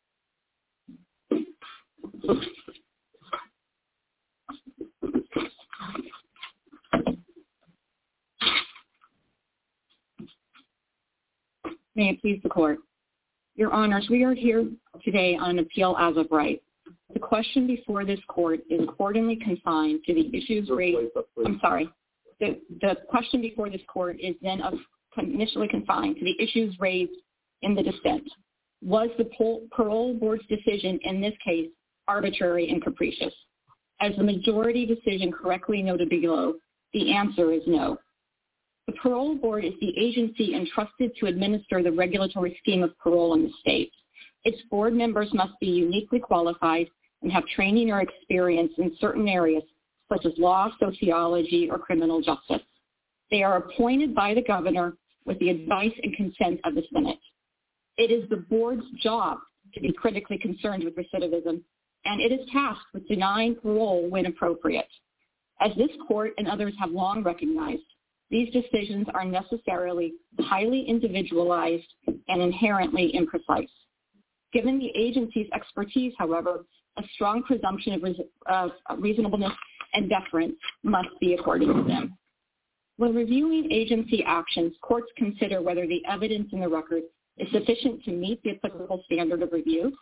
May it please the Court. Your Honors, we are here today on an appeal as of right. The question before this Court is accordingly confined to the issues raised. I'm sorry. The, the question before this Court is then of, initially confined to the issues raised in the dissent. Was the parole board's decision in this case arbitrary and capricious? As the majority decision correctly noted below, the answer is no. The parole board is the agency entrusted to administer the regulatory scheme of parole in the state. Its board members must be uniquely qualified and have training or experience in certain areas such as law, sociology, or criminal justice. They are appointed by the governor with the advice and consent of the Senate. It is the board's job to be critically concerned with recidivism, and it is tasked with denying parole when appropriate. As this court and others have long recognized, these decisions are necessarily highly individualized and inherently imprecise. Given the agency's expertise, however, a strong presumption of, res- of reasonableness and deference must be accorded to them. When reviewing agency actions, courts consider whether the evidence in the record is sufficient to meet the applicable standard of review.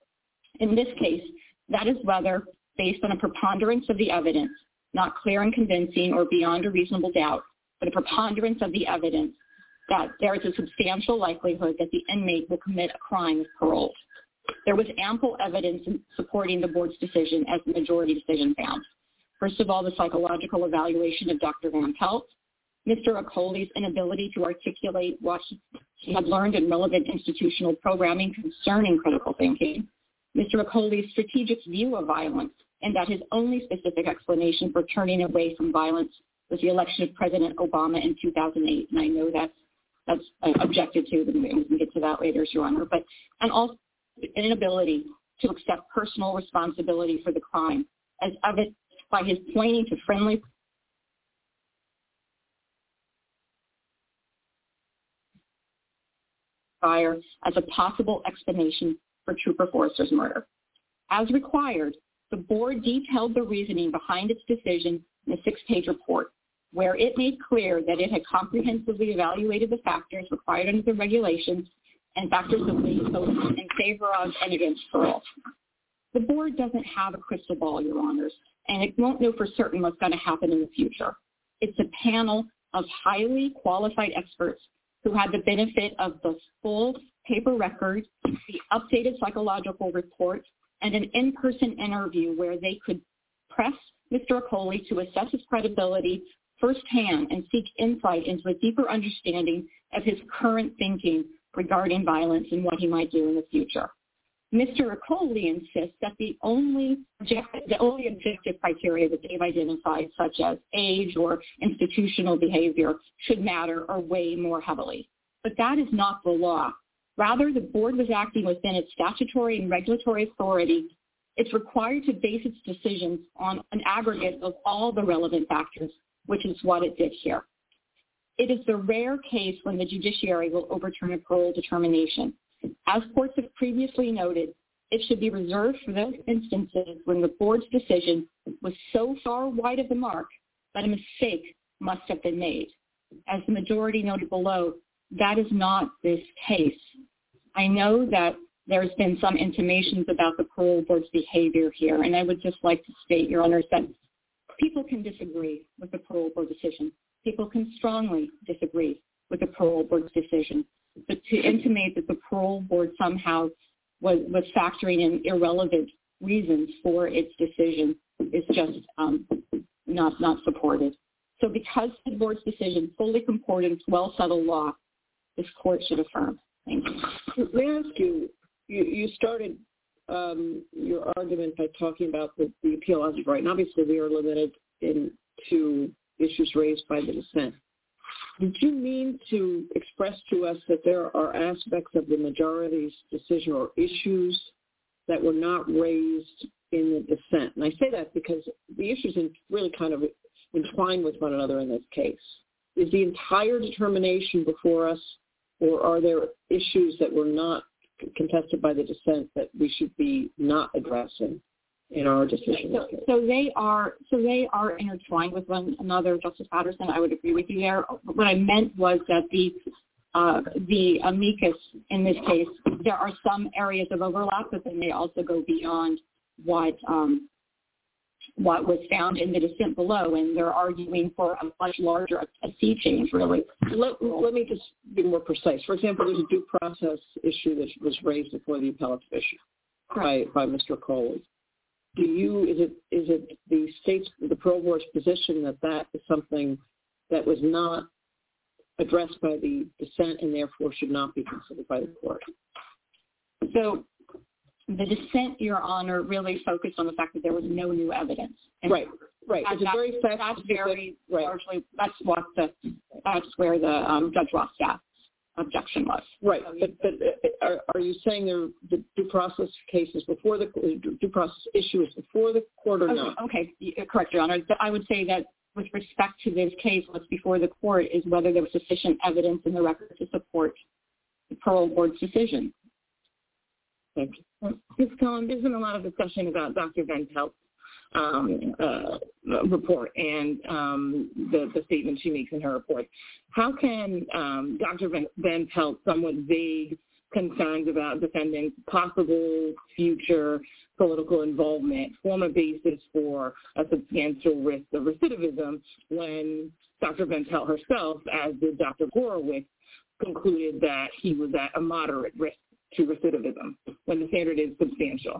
In this case, that is whether, based on a preponderance of the evidence, not clear and convincing or beyond a reasonable doubt, but a preponderance of the evidence, that there is a substantial likelihood that the inmate will commit a crime if paroled. There was ample evidence in supporting the board's decision, as the majority decision found. First of all, the psychological evaluation of Doctor Van Pelt, Mister Okoli's inability to articulate what he had learned in relevant institutional programming concerning critical thinking, Mister Okoli's strategic view of violence, and that his only specific explanation for turning away from violence was the election of President Obama in two thousand eight, and I know that's that's uh, objected to, and we can get to that later, Your Honor. But and also an inability to accept personal responsibility for the crime, as evidenced by his pointing to friendly fire as a possible explanation for Trooper Forrester's murder. As required, the board detailed the reasoning behind its decision in a six-page report, where it made clear that it had comprehensively evaluated the factors required under the regulations and factors that weighed both in favor of and against parole. The board doesn't have a crystal ball, Your Honors, and it won't know for certain what's going to happen in the future. It's a panel of highly qualified experts who had the benefit of the full paper record, the updated psychological report, and an in-person interview where they could press Mister Okoli to assess his credibility firsthand and seek insight into a deeper understanding of his current thinking regarding violence and what he might do in the future. Mister Okoli insists that the only, the only objective criteria that they've identified, such as age or institutional behavior, should matter or weigh more heavily. But that is not the law. Rather, the board was acting within its statutory and regulatory authority. It's required to base its decisions on an aggregate of all the relevant factors, which is what it did here. It is the rare case when the judiciary will overturn a parole determination. As courts have previously noted, it should be reserved for those instances when the board's decision was so far wide of the mark that a mistake must have been made. As the majority noted below, that is not this case. I know that there's been some intimations about the parole board's behavior here, and I would just like to state, Your Honors, that people can disagree with the parole board decision. People can strongly disagree with the parole board's decision. But to intimate that the parole board somehow was, was factoring in irrelevant reasons for its decision is just um, not, not supported. So because the board's decision fully comported with well-settled law, this court should affirm. Thank you. May I ask you, you, you started um, your argument by talking about the, the appeal as of right, and obviously we are limited in to issues raised by the dissent. Did you mean to express to us that there are aspects of the majority's decision or issues that were not raised in the dissent. And I say that because the issues in really kind of entwine with one another in this case. Is the entire determination before us, or are there issues that were not contested by the dissent that we should be not addressing in our decision? So, so they are so they are intertwined with one another, Justice Patterson. I would agree with you there. What I meant was that the uh, the amicus in this case, there are some areas of overlap, but then they also go beyond what um, what was found in the dissent below, and they're arguing for a much larger a sea change, really. Let, let me just be more precise. For example, there's a due process issue that was raised before the appellate division by, by Mister Coley. Do you, is it is it the state's, the parole board's position that that is something that was not addressed by the dissent and therefore should not be considered by the court? So the dissent, Your Honor, really focused on the fact that there was no new evidence. And right, right. That, it's a very fact that's very right. largely, that's what the, that's where the um, Judge Rothstaff's objection was. Right, so but, but are, are you saying there, the due process case is before the, due process issue is before the court or okay, not? Okay, correct, Your Honor. I would say that with respect to this case, what's before the court is whether there was sufficient evidence in the record to support the parole board's decision. Thank you. Miz Cohen, there's been a lot of discussion about Doctor Van Pelt's um, uh, report and um, the, the statement she makes in her report. How can um, Doctor Van, Van Pelt's somewhat vague concerns about defendants' possible future political involvement form a basis for a substantial risk of recidivism when Doctor Van Pelt herself, as did Doctor Horowitz, concluded that he was at a moderate risk to recidivism when the standard is substantial?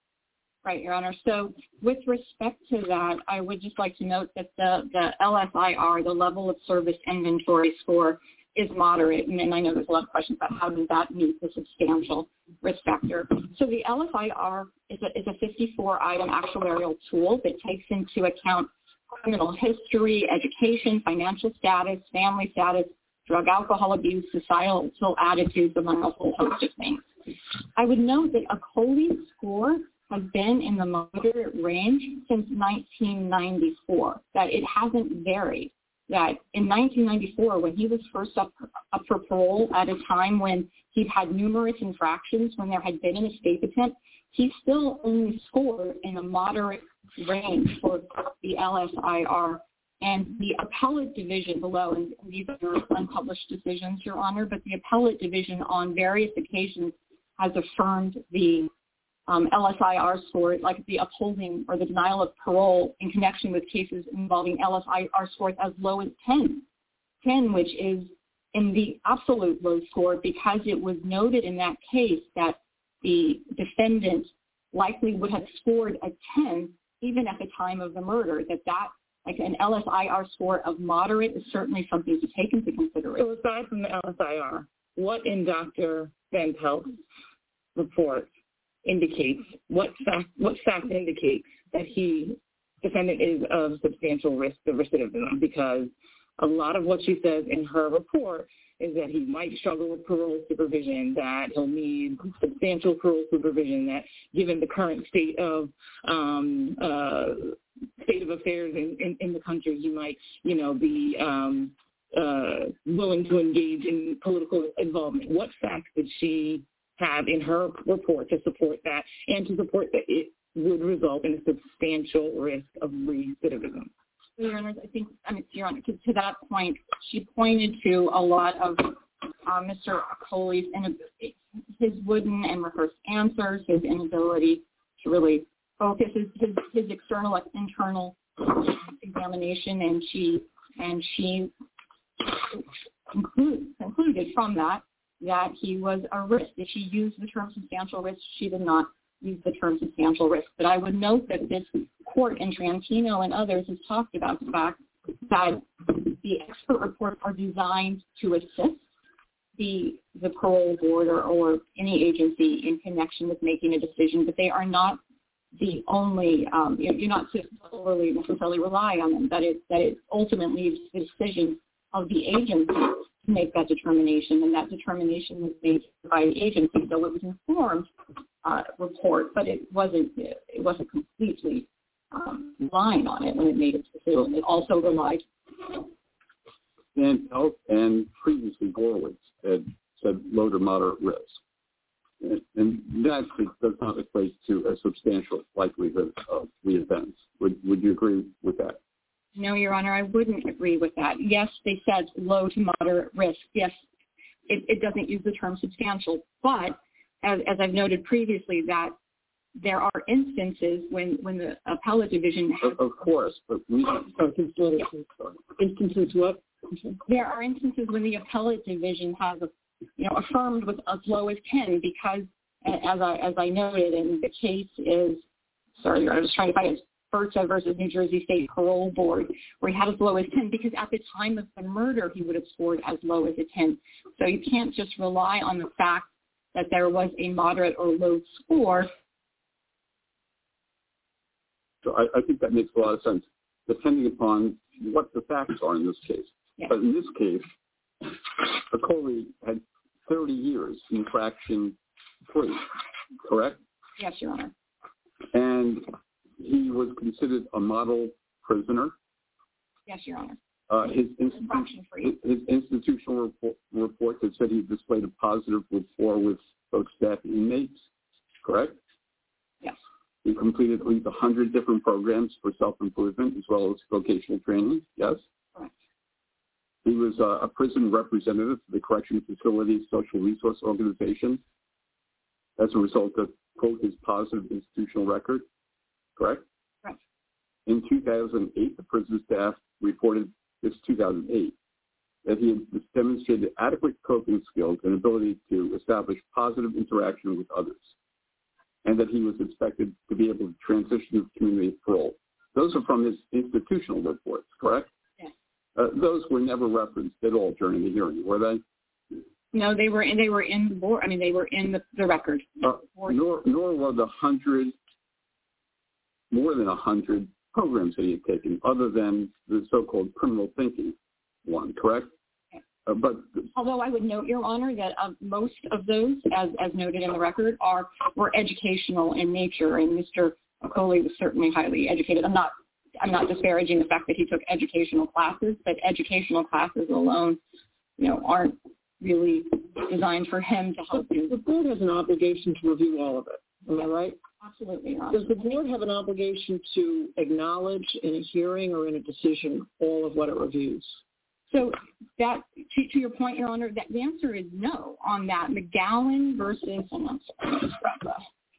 Right, Your Honor. So with respect to that, I would just like to note that the, the L S I R, the level of service inventory score, is moderate. And, and I know there's a lot of questions about how does that meet the substantial risk factor. So the L S I R is a, is a fifty-four item actuarial tool that takes into account criminal history, education, financial status, family status, drug, alcohol abuse, societal attitudes, among a whole host of things. I would note that a Coley score has been in the moderate range since nineteen ninety-four, that it hasn't varied. That in nineteen ninety-four, when he was first up, up for parole at a time when he'd had numerous infractions, when there had been an escape attempt, he still only scored in a moderate range for the L S I R. And the appellate division below, and these are unpublished decisions, Your Honor, but the appellate division on various occasions has affirmed the um, L S I R score, like the upholding or the denial of parole in connection with cases involving L S I R scores as low as ten, ten, which is in the absolute low score because it was noted in that case that the defendant likely would have scored a ten even at the time of the murder, that that like an L S I R score of moderate is certainly something to take into consideration. So aside from the L S I R, what in Doctor Van Pelt's report indicates, what fact, what facts indicate that he, defendant, is of substantial risk of recidivism? Because a lot of what she says in her report is that he might struggle with parole supervision, that he'll need substantial parole supervision, that given the current state of um, uh, state of affairs in, in, in the country, he might, you know, be um, uh, willing to engage in political involvement. What facts did she have in her report to support that and to support that it would result in a substantial risk of recidivism? Your Honor, I think, I mean, Your Honor, to, to that point, she pointed to a lot of uh, Mister Coley's and his wooden and rehearsed answers, his inability to really focus, his, his, his external and internal examination, and she and she conclude, concluded from that that he was a risk. If she used the term substantial risk, she did not use the term substantial risk. But I would note that this court in Trantino and others has talked about the fact that the expert reports are designed to assist the the parole board or, or any agency in connection with making a decision, but they are not the only, um, you're not solely necessarily rely on them, that it, that it ultimately is the decision of the agency to make that determination, and that determination was made by the agency, so it was informed uh, report, but it wasn't it wasn't completely um, relying on it when it made its decision. It also relied. And Health and previously Borowitz had said low to moderate risk. And, and that does not equate to a substantial likelihood of reoccurrence. Would would you agree with that? No, Your Honor, I wouldn't agree with that. Yes, they said low to moderate risk. Yes, it, it doesn't use the term substantial, but as, as I've noted previously, that there are instances when, when the appellate division has... Of, of course, but we... Instances what? There are instances when the appellate division has, a, you know, affirmed with as low as ten because, as I as I noted, and the case is, sorry, I was trying to find it, Berta versus New Jersey State Parole Board, where he had as low as ten because at the time of the murder he would have scored as low as a ten. So you can't just rely on the fact that there was a moderate or low score. So I, I think that makes a lot of sense, depending upon what the facts are in this case. Yes. But in this case, Okoli had thirty years infraction free, correct? Yes, Your Honor. And he was considered a model prisoner. Yes, Your Honor. Uh, his, institu- his, his institutional report, report that said he displayed a positive rapport with both staff and inmates, correct? Yes. He completed at least one hundred different programs for self-improvement as well as vocational training, yes? Correct. He was uh, a prison representative for the Correctional Facilities Social Resource Organization as a result of, quote, his positive institutional record, correct? Correct. In two thousand eight, the prison staff reported, this two thousand eight, that he had demonstrated adequate coping skills and ability to establish positive interaction with others, and that he was expected to be able to transition to community parole. Those are from his institutional reports, correct? Yes. Uh, those were never referenced at all during the hearing, were they? No, they were in, they were in the board. I mean, they were in the, the record. Uh, nor, nor were the hundred, more than a hundred programs that he had taken, other than the so-called criminal thinking one, correct? Yes. Uh, but although I would note, Your Honor, that uh, most of those, as as noted in the record, are were educational in nature, and Mister Okoli was certainly highly educated. I'm not I'm not disparaging the fact that he took educational classes, but educational classes alone, you know, aren't really designed for him to help you. The board has an obligation to review all of it. Am I right? Absolutely, Your Honor. Does the board have an obligation to acknowledge in a hearing or in a decision all of what it reviews? So that, to, to your point, Your Honor, that the answer is no on that. McGowan versus, I'm not sorry, the,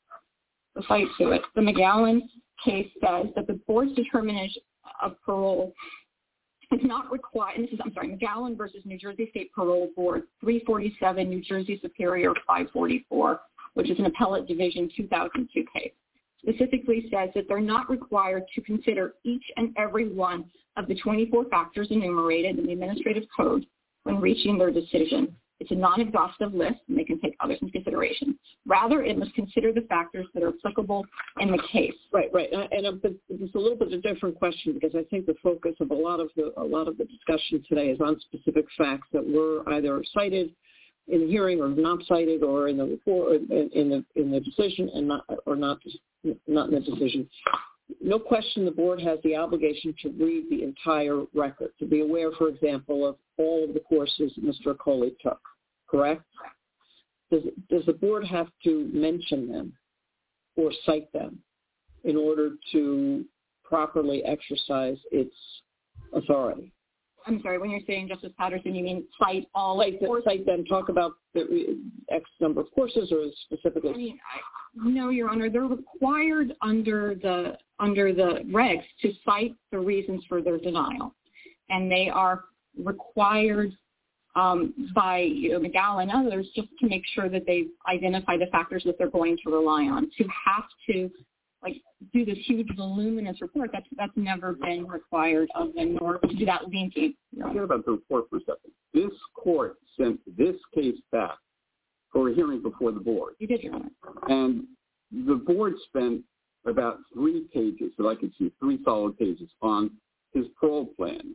the fight to it. The McGowan case says that the board's determination of parole is not required, and this is, I'm sorry, McGowan versus New Jersey State Parole Board, three forty-seven, New Jersey Superior five forty-four, which is an appellate division two thousand two case, specifically says that they're not required to consider each and every one of the twenty-four factors enumerated in the administrative code when reaching their decision. It's a non-exhaustive list, and they can take others into consideration. Rather, it must consider the factors that are applicable in the case. Right, right, and, and uh, it's a little bit of a different question because I think the focus of a lot of the a lot of the discussion today is on specific facts that were either cited in the hearing or not cited, or in the report, in, in the in the decision, and not or not not in the decision. No question, the board has the obligation to read the entire record, to be aware, for example, of all of the courses Mister Okoli took. Correct? Does does the board have to mention them or cite them in order to properly exercise its authority? I'm sorry, when you're saying, Justice Patterson, you mean cite all cite, courses? Cite them, talk about the X number of courses, or specifically? I mean, I, no, Your Honor, they're required under the under the regs to cite the reasons for their denial, and they are required um, by you know, McGowan and others just to make sure that they identify the factors that they're going to rely on. To have to like do this huge voluminous report, that's that's never been required of them, nor to do that lengthy. Forget about the report for a second. This court sent this case back for a hearing before the board. You did, Your Honor. And the board spent about three pages, that I could see, three solid pages, on his parole plan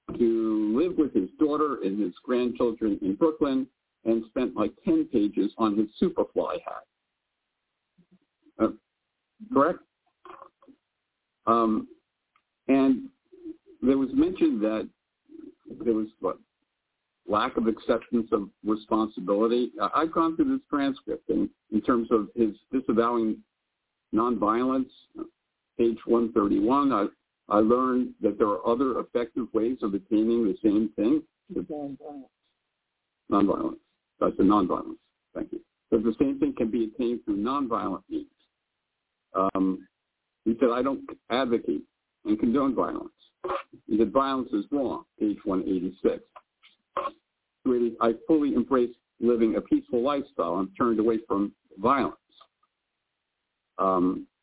to live with his daughter and his grandchildren in Brooklyn, and spent like ten pages on his Superfly hat. correct? Um, and there was mentioned that there was what, lack of acceptance of responsibility. I've gone through this transcript, and in terms of his disavowing nonviolence, page one thirty-one, I, I learned that there are other effective ways of attaining the same thing. Nonviolence. That's the nonviolence. Thank you. But the same thing can be attained through nonviolent means. Um, he said, I don't advocate and condone violence. He said, violence is wrong, page one eighty-six. Really, I fully embrace living a peaceful lifestyle. I'm turned away from violence. Um,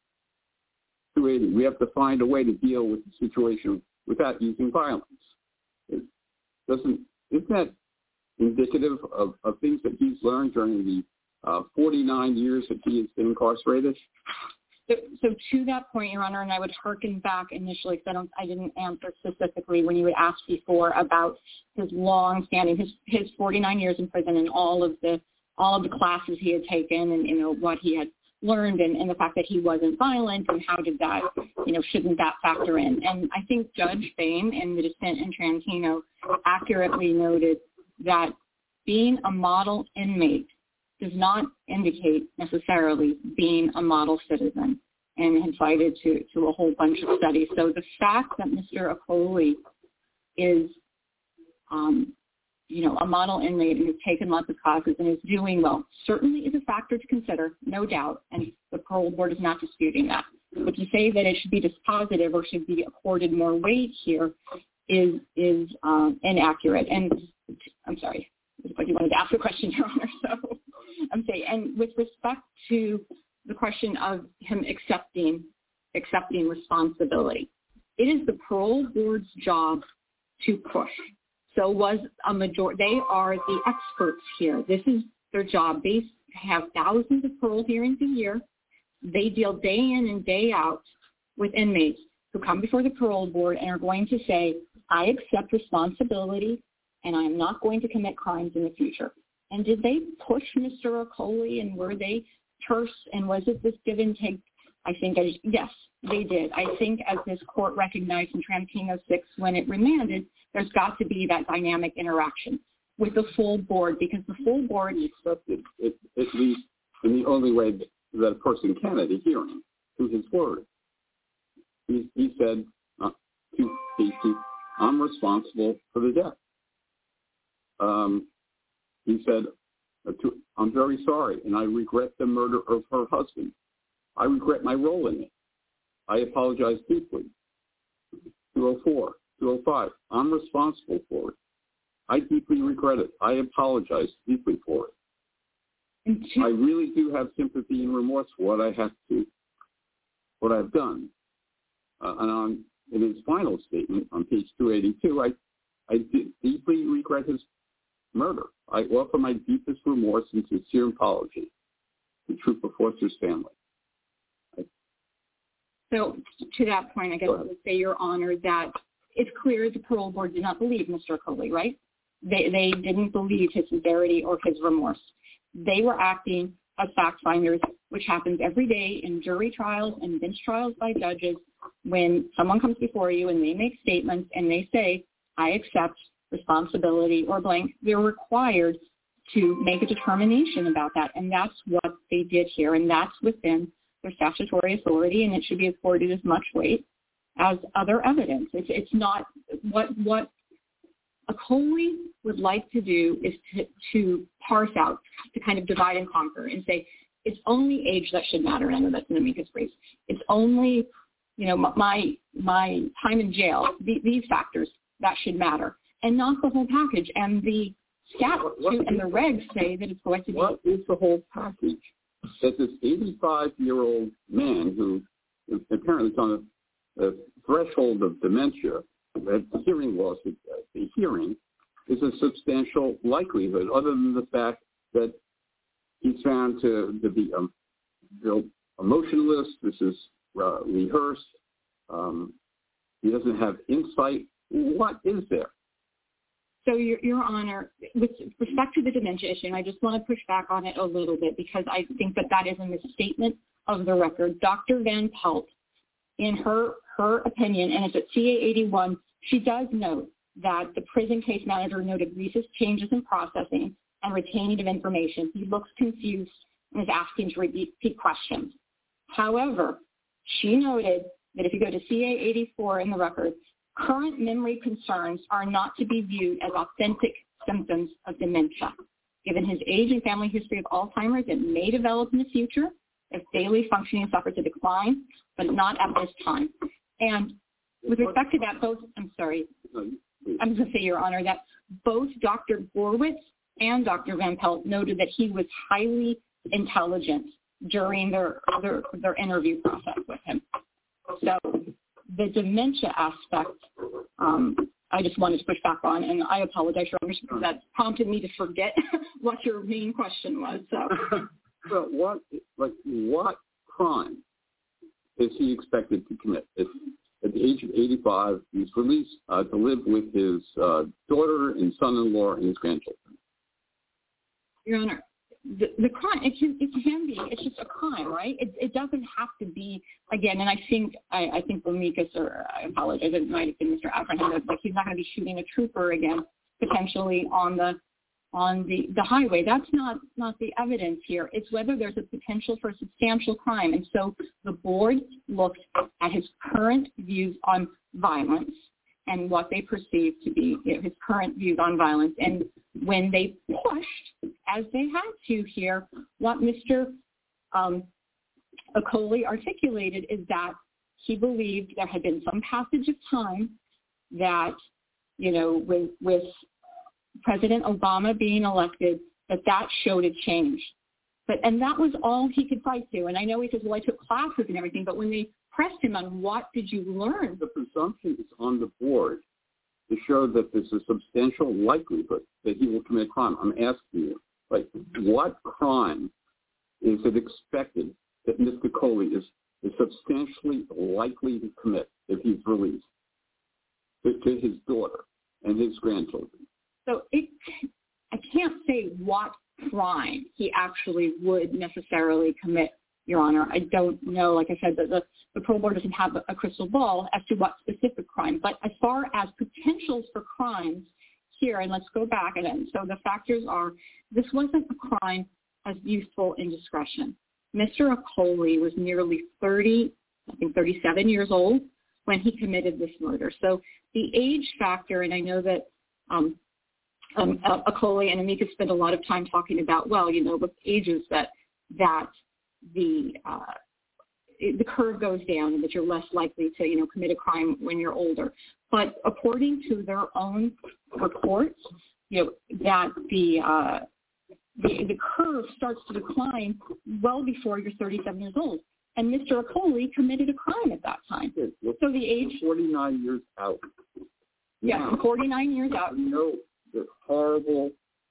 two eighty, we have to find a way to deal with the situation without using violence. It doesn't, isn't that indicative of, of things that he's learned during the uh, forty-nine years that he has been incarcerated? So, so to that point, Your Honor, and I would hearken back initially, because I don't, I didn't answer specifically when you had asked before about his long-standing, his his forty-nine years in prison and all of the all of the classes he had taken, and you know what he had learned, and, and the fact that he wasn't violent, and how did that, you know, shouldn't that factor in? And I think Judge Bain in the dissent in Trantino accurately noted that being a model inmate does not indicate necessarily being a model citizen, and had cited to, to a whole bunch of studies. So the fact that Mister Okoli is, um, you know, a model inmate and has taken lots of classes and is doing well certainly is a factor to consider, no doubt, and the parole board is not disputing that. But to say that it should be dispositive or should be accorded more weight here is is um, inaccurate. And I'm sorry, but you wanted to ask a question, Your Honor, so I'm saying, and with respect to the question of him accepting accepting responsibility, it is the parole board's job to push. So was a major. They are the experts here. This is their job. They have thousands of parole hearings a year. They deal day in and day out with inmates who come before the parole board and are going to say, I accept responsibility and I am not going to commit crimes in the future. And did they push Mister Okoli, and were they terse, and was it this give and take? I think, I, yes, they did. I think as this court recognized in Trantino six when it remanded, there's got to be that dynamic interaction with the full board, because the full board accepted it, at least in the only way that, that a person can at a hearing, through his word. He, he said uh, to Casey, I'm responsible for the death. Um, he said, uh, to, I'm very sorry, and I regret the murder of her husband. I regret my role in it. I apologize deeply. two oh four, two oh five, I'm responsible for it. I deeply regret it. I apologize deeply for it. I really do have sympathy and remorse for what I have to, what I've done. Uh, and on, in his final statement on page two eighty-two, I, I deeply regret his murder. I offer my deepest remorse and sincere apology to Trooper Foster's family. I, so to that point, I guess I would say, Your Honor, that it's clear the parole board did not believe Mister Okoli, right? They they didn't believe his sincerity or his remorse. They were acting as fact finders, which happens every day in jury trials and bench trials by judges when someone comes before you and they make statements and they say, I accept responsibility or blank. They're required to make a determination about that, and that's what they did here, and that's within their statutory authority, and it should be afforded as much weight as other evidence. It's, it's not what what Okoli would like to do is to, to parse out, to kind of divide and conquer and say it's only age that should matter. And I know that's an amicus brief. It's only, you know, my my time in jail. The, these factors that should matter, and not the whole package. And the statute and the regs say that it's going to be. What is the whole package? That this eighty-five-year-old man who apparently is on a, a threshold of dementia, that hearing loss at the hearing, is a substantial likelihood, other than the fact that he's found to, to be um, you know, emotionless. This is uh, rehearsed. Um, he doesn't have insight. What is there? So, Your, Your Honor, with respect to the dementia issue, and I just want to push back on it a little bit because I think that that is a misstatement of the record, Doctor Van Pelt, in her, her opinion, and it's at C A eighty-one, she does note that the prison case manager noted recent changes in processing and retaining of information. He looks confused and is asking to repeat questions. However, she noted that if you go to C A eighty-four in the record, current memory concerns are not to be viewed as authentic symptoms of dementia. Given his age and family history of Alzheimer's, it may develop in the future if daily functioning suffers a decline, but not at this time. And with respect to that, both, I'm sorry, I'm going to say, Your Honor, that both Doctor Gorwitz and Doctor Van Pelt noted that he was highly intelligent during their, their, their interview process with him. So the dementia aspect, um, I just wanted to push back on, and I apologize, Your Honor, because that prompted me to forget what your main question was. So, so what, like, what crime is he expected to commit? If, at the age of eighty-five, he's released uh, to live with his uh, daughter and son-in-law and his grandchildren. Your Honor, the, the crime, it can, it can be, it's just a crime, right? It, it doesn't have to be, again, and I think, I, I think Lamicus, or I apologize, it might have been Mister Abraham, like he's not going to be shooting a trooper again, potentially on the on the, the highway. That's not, not the evidence here. It's whether there's a potential for a substantial crime. And so the board looked at his current views on violence and what they perceive to be, you know, his current views on violence. And when they pushed, as they had to here, what Mister Um, Okoli articulated is that he believed there had been some passage of time that, you know, with, with President Obama being elected, that that showed a change. But, and that was all he could fight to. And I know he says, well, I took classes and everything, but when they pressed him on what did you learn? The presumption is on the board to show that there's a substantial likelihood that he will commit crime. I'm asking you, like, what crime is it expected that Mister Coley is, is substantially likely to commit if he's released to, to his daughter and his grandchildren? So it, I can't say what crime he actually would necessarily commit, Your Honor. I don't know. Like I said, the, the, the parole board doesn't have a, a crystal ball as to what specific crime. But as far as potentials for crimes here, and let's go back, and then, so the factors are, this wasn't a crime as useful in discretion. Mister Okoli was nearly thirty, I think thirty-seven years old when he committed this murder. So the age factor, and I know that um, um, Okoli and Amika spent a lot of time talking about, well, you know, with ages that that the uh, the curve goes down and that you're less likely to, you know, commit a crime when you're older. But according to their own reports, you know, that the uh, The, the curve starts to decline well before you're thirty-seven years old. And Mister Okoli committed a crime at that time. So the age... forty-nine years out. Yeah, now, forty-nine years out. You know the horrible,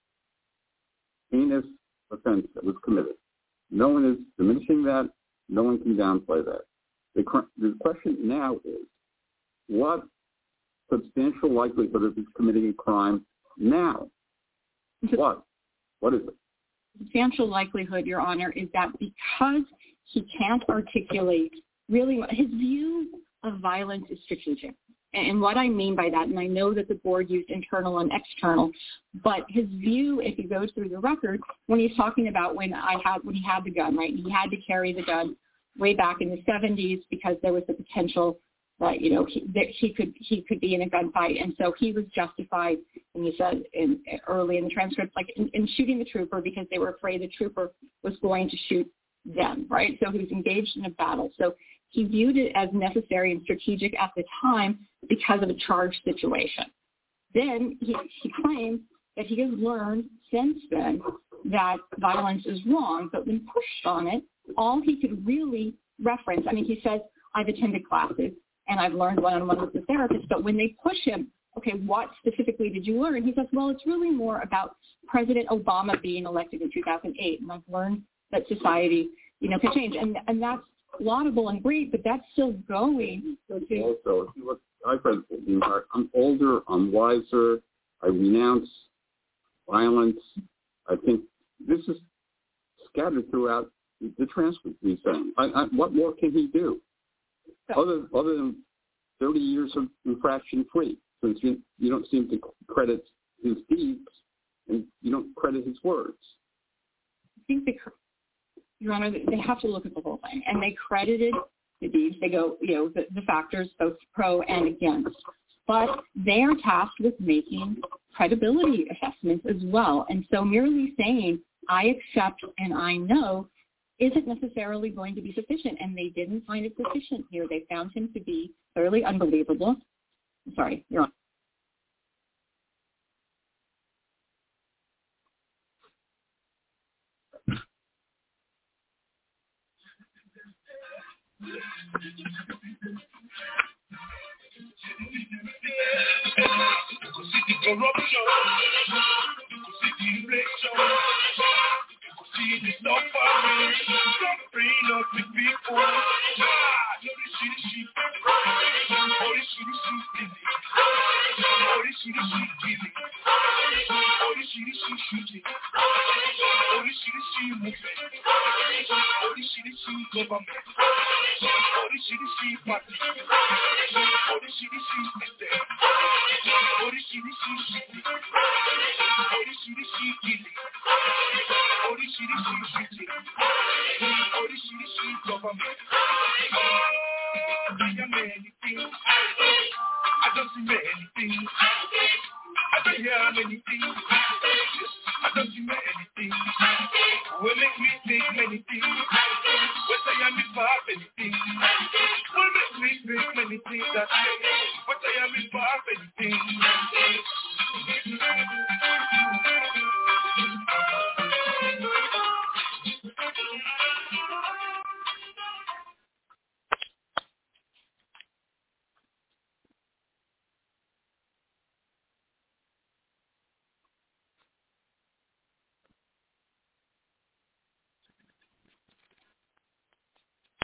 heinous offense that was committed. No one is diminishing that. No one can downplay that. The, the question now is, what substantial likelihood of he's committing a crime now? What? What is it? Substantial likelihood, Your Honor, is that because he can't articulate really what his view of violence is strategic. And what I mean by that, and I know that the board used internal and external, but his view, if he goes through the record, when he's talking about when I had when he had the gun, right, he had to carry the gun way back in the seventies because there was the potential that, you know, he, that he could he could be in a gunfight, and so he was justified, and he said in, early in the transcript, like in, in shooting the trooper because they were afraid the trooper was going to shoot them, right? So he was engaged in a battle. So he viewed it as necessary and strategic at the time because of a charged situation. Then he, he claims that he has learned since then that violence is wrong, but when pushed on it, all he could really reference, I mean, he says, I've attended classes and I've learned one-on-one with the therapist, but when they push him, okay, what specifically did you learn? He says, well, it's really more about President Obama being elected in two thousand eight, and I've learned that society, you know, can change. And and that's laudable and great, but that's still going. Also, if you look, I've read I'm older, I'm wiser, I renounce violence. I think this is scattered throughout the transcript he's saying. I, I, what more can he do other other than thirty years of infraction free? Since you, you don't seem to credit his deeds and you don't credit his words. I think they, Your Honor, they have to look at the whole thing, and they credited the deeds. They go, you know, the, the factors both pro and against, but they are tasked with making credibility assessments as well. And so merely saying I accept and I know isn't necessarily going to be sufficient, and they didn't find it sufficient here. They found him to be thoroughly unbelievable. I'm sorry, Your Honor. Corruption, city inflation, city suffering, suffering of the people. Ah, no, this shit is shit. Oh, this shit is shit busy. Oh, this shit is shit busy. Oh, this shit is shit shooting. Oh, this shit is shit movement. Oh, this shit is shit government. Oh, this shit is shit party. Oh, this shit is shit system. Oh, this shit is shit shit. Oh, this shit is shit busy. Oh, this shit is shit shooting. Oh, this shit is shit government. Oh, I am many things. I don't see many things. I don't hear many things. I don't see many things. Will make me think many things. What I am is far many things. Will make me think many things. That what I am is far many things.